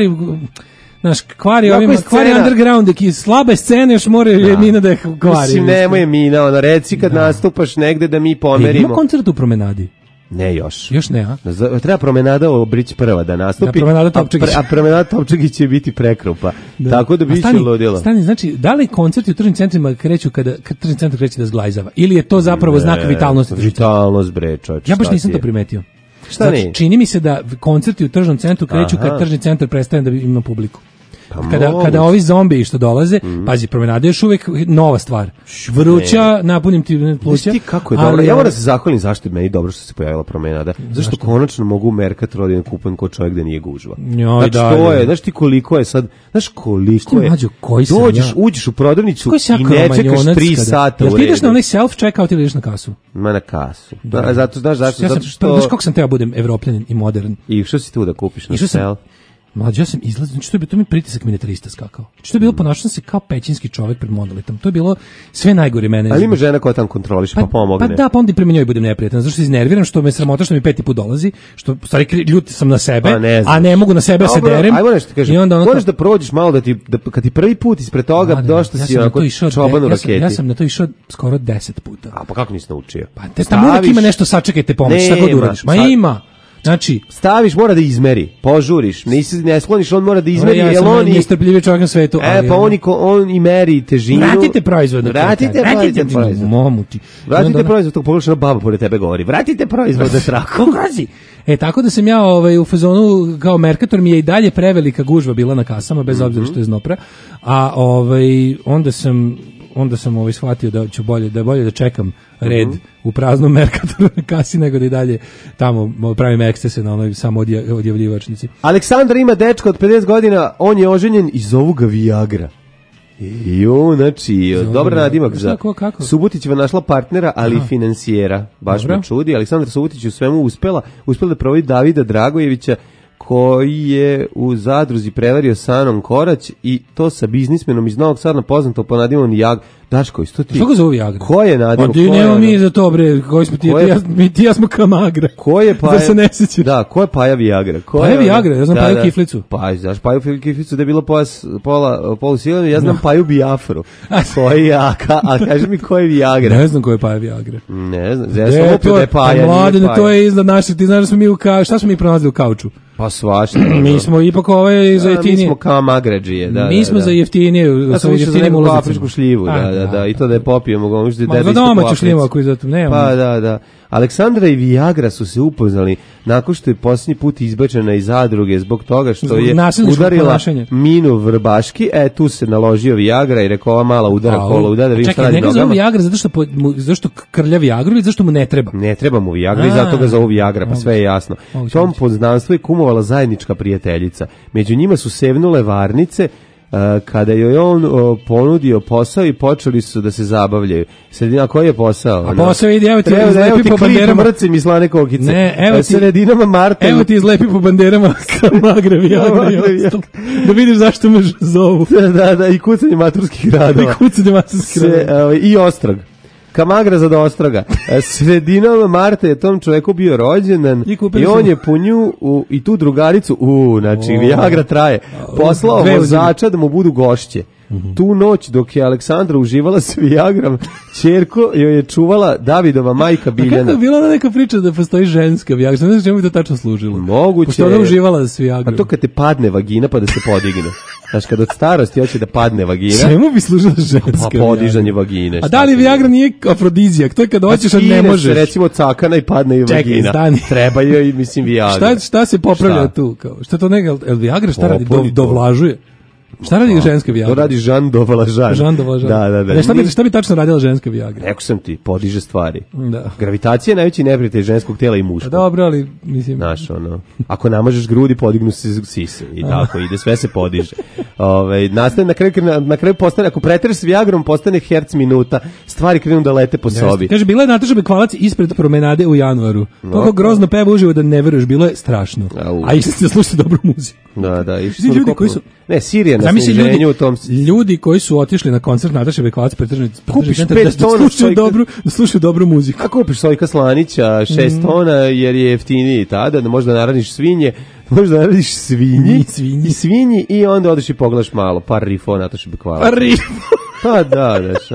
Kvari underground, slabe scene još mora Emina da je kvari. Mislim, nemoj Emina, reci kad nastupaš negde da mi pomerimo. Ima koncert u Promenadi? Ne još. Još ne, a? Treba Promenada Obrić prva da nastupi, a Promenada Topčagić će biti prekrupa. Tako da biće ludilo. Stani, znači, da li koncerti u tržnim centrima kreću kada tržni centar kreće da zglajzava? Ili je to zapravo znak vitalnosti? Vitalnost, bre, čovječ. Ja baš nisam to primetio. Znači, čini mi se da koncerti u tržnom centru kreću kad tržni centar prestane da ima publiku. Kada ovi zombi što dolaze, pazi, Promenada je još uvijek nova stvar. Vruća, napunim ti pluća. Kako je dobro. Ja moram da se zahvalim zašto je meni dobro što se pojavila Promenada. Zašto konačno mogu u Mercatoro da kupujem ko čovjek da nije gužva. Znači to je, znaš ti koliko je sad, znaš koliko je. Dođeš, uđeš u prodavnicu i ne čekaš 3 sata u redu. Jel ti ideš na onaj self-checkout ili ideš na kasu? Ma na kasu. Zato, znaš zašto? Zato što... Znaš kako sam teo budem evropljanin i modern. I što si tu da kupiš na self? Mlađe, ja sam izlazio, znači to mi pritisak mi na 300 skakao. Znači to je bilo, ponašao sam se kao pećinski čovjek pred modelitom. To je bilo sve najgore mene. Ali ima žena koja tam kontroliše pa pomogne. Pa da, pa onda i prema njoj budem neprijatan. Zašto se iznerviram, što me sramota što mi 5. put dolazi, što u stvari ljut sam na sebe, a ne mogu na sebe se derem. Ajmo nešto kažem. Moraš da prođeš malo da kad ti prvi put ispred toga došao si onako čoban u raketi. Ja sam na to išao skoro 10 puta. A pa kako nisi naučio? Pa tamo uvijek ima nešto, sačekajte pomoć, šta god uradiš. Ma ima. Znači, staviš, mora da izmeri, požuriš, ne skloniš, on mora da izmeri, ja sam najnestrpljiviji čovjek na svetu. Pa on i meri težinu. Vratite proizvod. Vratite proizvod, tog pogledaš na baba pored tebe govori. Vratite proizvod da trako. Tako da sam ja u fazonu, kao Mercator mi je i dalje prevelika gužva bila na kasama, bez obzira što je znopra, a onda sam shvatio da ću bolje da čekam red u praznom Mercatoru na kasi nego da i dalje tamo pravim ekstase na onoj samo odjavljivačnici. Aleksandar ima dečka od 50 godina, on je oženjen i zovu ga Viagra. Znači, dobar nadimak za Subotićeva našla partnera, ali i finansijera. Baš me čudi. Aleksandar Subotić u svemu uspela da provodi Davida Dragojevića, koji je u zadruzi prevario sa Anom Korać i to sa biznismenom iz Novog Sada poznato po nadimom Viagra. Daško, isto ti. Što ga zove Viagra? Ko je nadimak? Pa ti nema mi za to, bre, koji smo ti ja smo Kamagra. Ko je Paja? Da se ne sećaš. Da, ko je Paja Viagra? Paja Viagra, ja znam Paju Kiflicu. Pa, znaš Paju Kiflicu da je bilo polu silene, ja znam Paju Bijafru. Koji je, a kaži mi ko je Viagra? Ne znam ko je Paja Viagra. Ne znam, ja sam opet da je Paja. Mladine, to je iznad naših, ti znaš da smo mi šta smo mi pronalazili u kauču? Pa svašta. Mi smo ipak za jeftinije. Mi smo Kamagrađije, da. Mi smo za jeftinije. Ja sam išao za neku afričku šljivu, da, i to da je popijemo. Ma za domaću šljivu ako je zato nema. Pa da. Aleksandra i Viagra su se upoznali nakon što je posljednji put izbačena iz zadruge zbog toga što je udarila Minu Vrbaški, tu se naložio Viagra i rekao ova mala udara kola, udara, vidim šta radi nogama. Čekaj, njega zove Viagra zašto krlja Viagru ili zašto mu ne treba? Ne treba mu Viagra i zato ga zove Viagra, pa sve je jasno. Tom poznanstvu je kumovala zajednička prijateljica. Među njima su sevnule varnice, kada joj on ponudio posao i počeli su da se zabavljaju. Sredina, koji je posao? A posao ide, evo ti izlepi po banderama. Mrcim i slane kokice. Ne, evo ti sredinama marta. Evo ti izlepi po banderama Kamagra, Viagra i ostalo. Da vidiš zašto me zovu. Da, i kucanje maturskih radova. I Ostrog. Kamagra za Ostroga. Sredinom marta je tom čoveku bio rođendan i on je po nju i tu drugaricu, znači Viagra traje, poslao vozača da mu budu gošće. Tu noć dok je Aleksandra uživala s Viagrom, ćerko joj je čuvala Davidova majka Biljana. A kako je bila neka priča da postoji ženska Viagra? Ne znam čemu je to tačno služilo. Moguće. Pošto ona uživala s Viagrom. A to kad te padne vagina pa da se podigne. Znaš, kad od starosti hoće da padne vagina. Čemu bi služila ženska Viagra? Podižanje vagine. A da li Viagra nije afrodizijak? To je kad hoćeš, a ne možeš. Recimo cakana i padne i vagina. Treba joj, mislim, Viagra. Šta se popravlja tu? Šta to neka, Viagra šta radi? Dovlažuje? Šta radi ženska Viagra? To radi Jean Dovlažan. Da. Šta bi tačno radila ženska Viagra? Rekao sam ti, podiže stvari. Da. Gravitacija je najveći neprijatelj ženskog tela i muškog. Dobro, ali mislim... Znaš, ako namažeš grudi, podignu se sise. I tako ide, sve se podiže. Nastaje na kraju postane, ako pretreš s Viagrom, postane herc minuta, stvari krenu da lete po sobi. Kaže, bila je Nataša Bekvalac ispred promenade u januaru. Toliko grozno peva uživo da ne veruješ, bilo je strašno. A išli ste slušati dobru muziku. Da, išli smo ljudi koji su... Ne, Sirija na sniženju u tom... Ljudi koji su otišli na koncert Nataše Bekvalac kupiš 5 tona da slušaju dobru muziku. A kupiš Sojka Slanića 6 tona jer je jeftiniji tada, da možda naradiš svinje, možda naradiš svinji i onda odeš i pogledaš malo, par rifo Nataše Bekvalac. Par rifo? Pa da.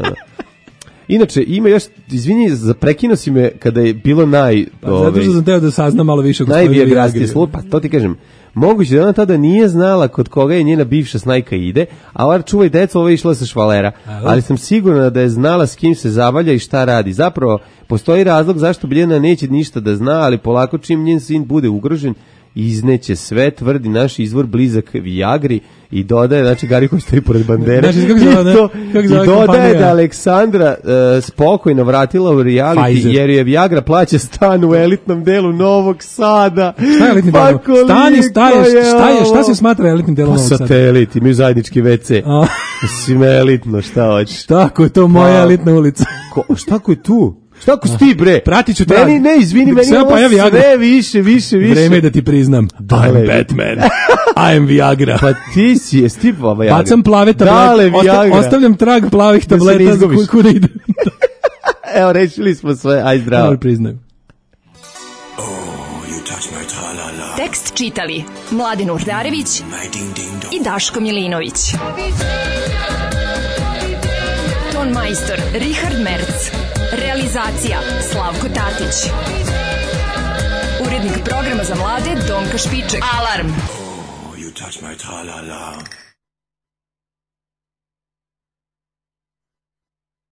Inače, ima još, izvini, prekinuo si me kada je bilo zato što sam teo da saznam malo više o gospodinu najvijagrastije pa to ti kažem. Moguće da ona tada nije znala kod koga je njena bivša snajka ide, a ova čuvaj deca, ova je išla sa švalera. Ali sam sigurna da je znala s kim se zabavlja i šta radi. Zapravo, postoji razlog zašto Biljana neće ništa da zna, ali polako čim njen sin bude ugrožen, izneće sve, tvrdi naš izvor blizak Viagri i dodaje, znači Gari koji stoji pored bandere, i dodaje da Aleksandra spokojno vratila u reality jer je Viagra plaća stan u elitnom delu Novog Sada. Šta je elitni delu? Šta se smatra elitnim delom Novog Sada? Satelit, imaju zajednički WC. Mislim, elitno, šta hoćeš? Šta ako je to moja elitna ulica? Šta ako je tu? Šta ako si ti, bre? Pratit ću trag. Meni, ne, izvini, meni Sve ovo pojavi Viagra. sve više. Vreme je da ti priznam. I'm Batman. I'm Viagra. Pa ti si, jesi ti Viagra? Bacam plave Dale, tablete. Viagra. Ostavljam trag plavih Da se ne tableta izgubiš. kuda ide. Evo, rešili smo sve, aj zdravo. Evo, priznajem. Tekst čitali Mladen Urdarević i Daško Milinović. Ton majstor Richard Merc. Realizacija Slavko Tatić. Urednik programa za mlade Donka Špiček. Alarm! You touch my tra-la-la.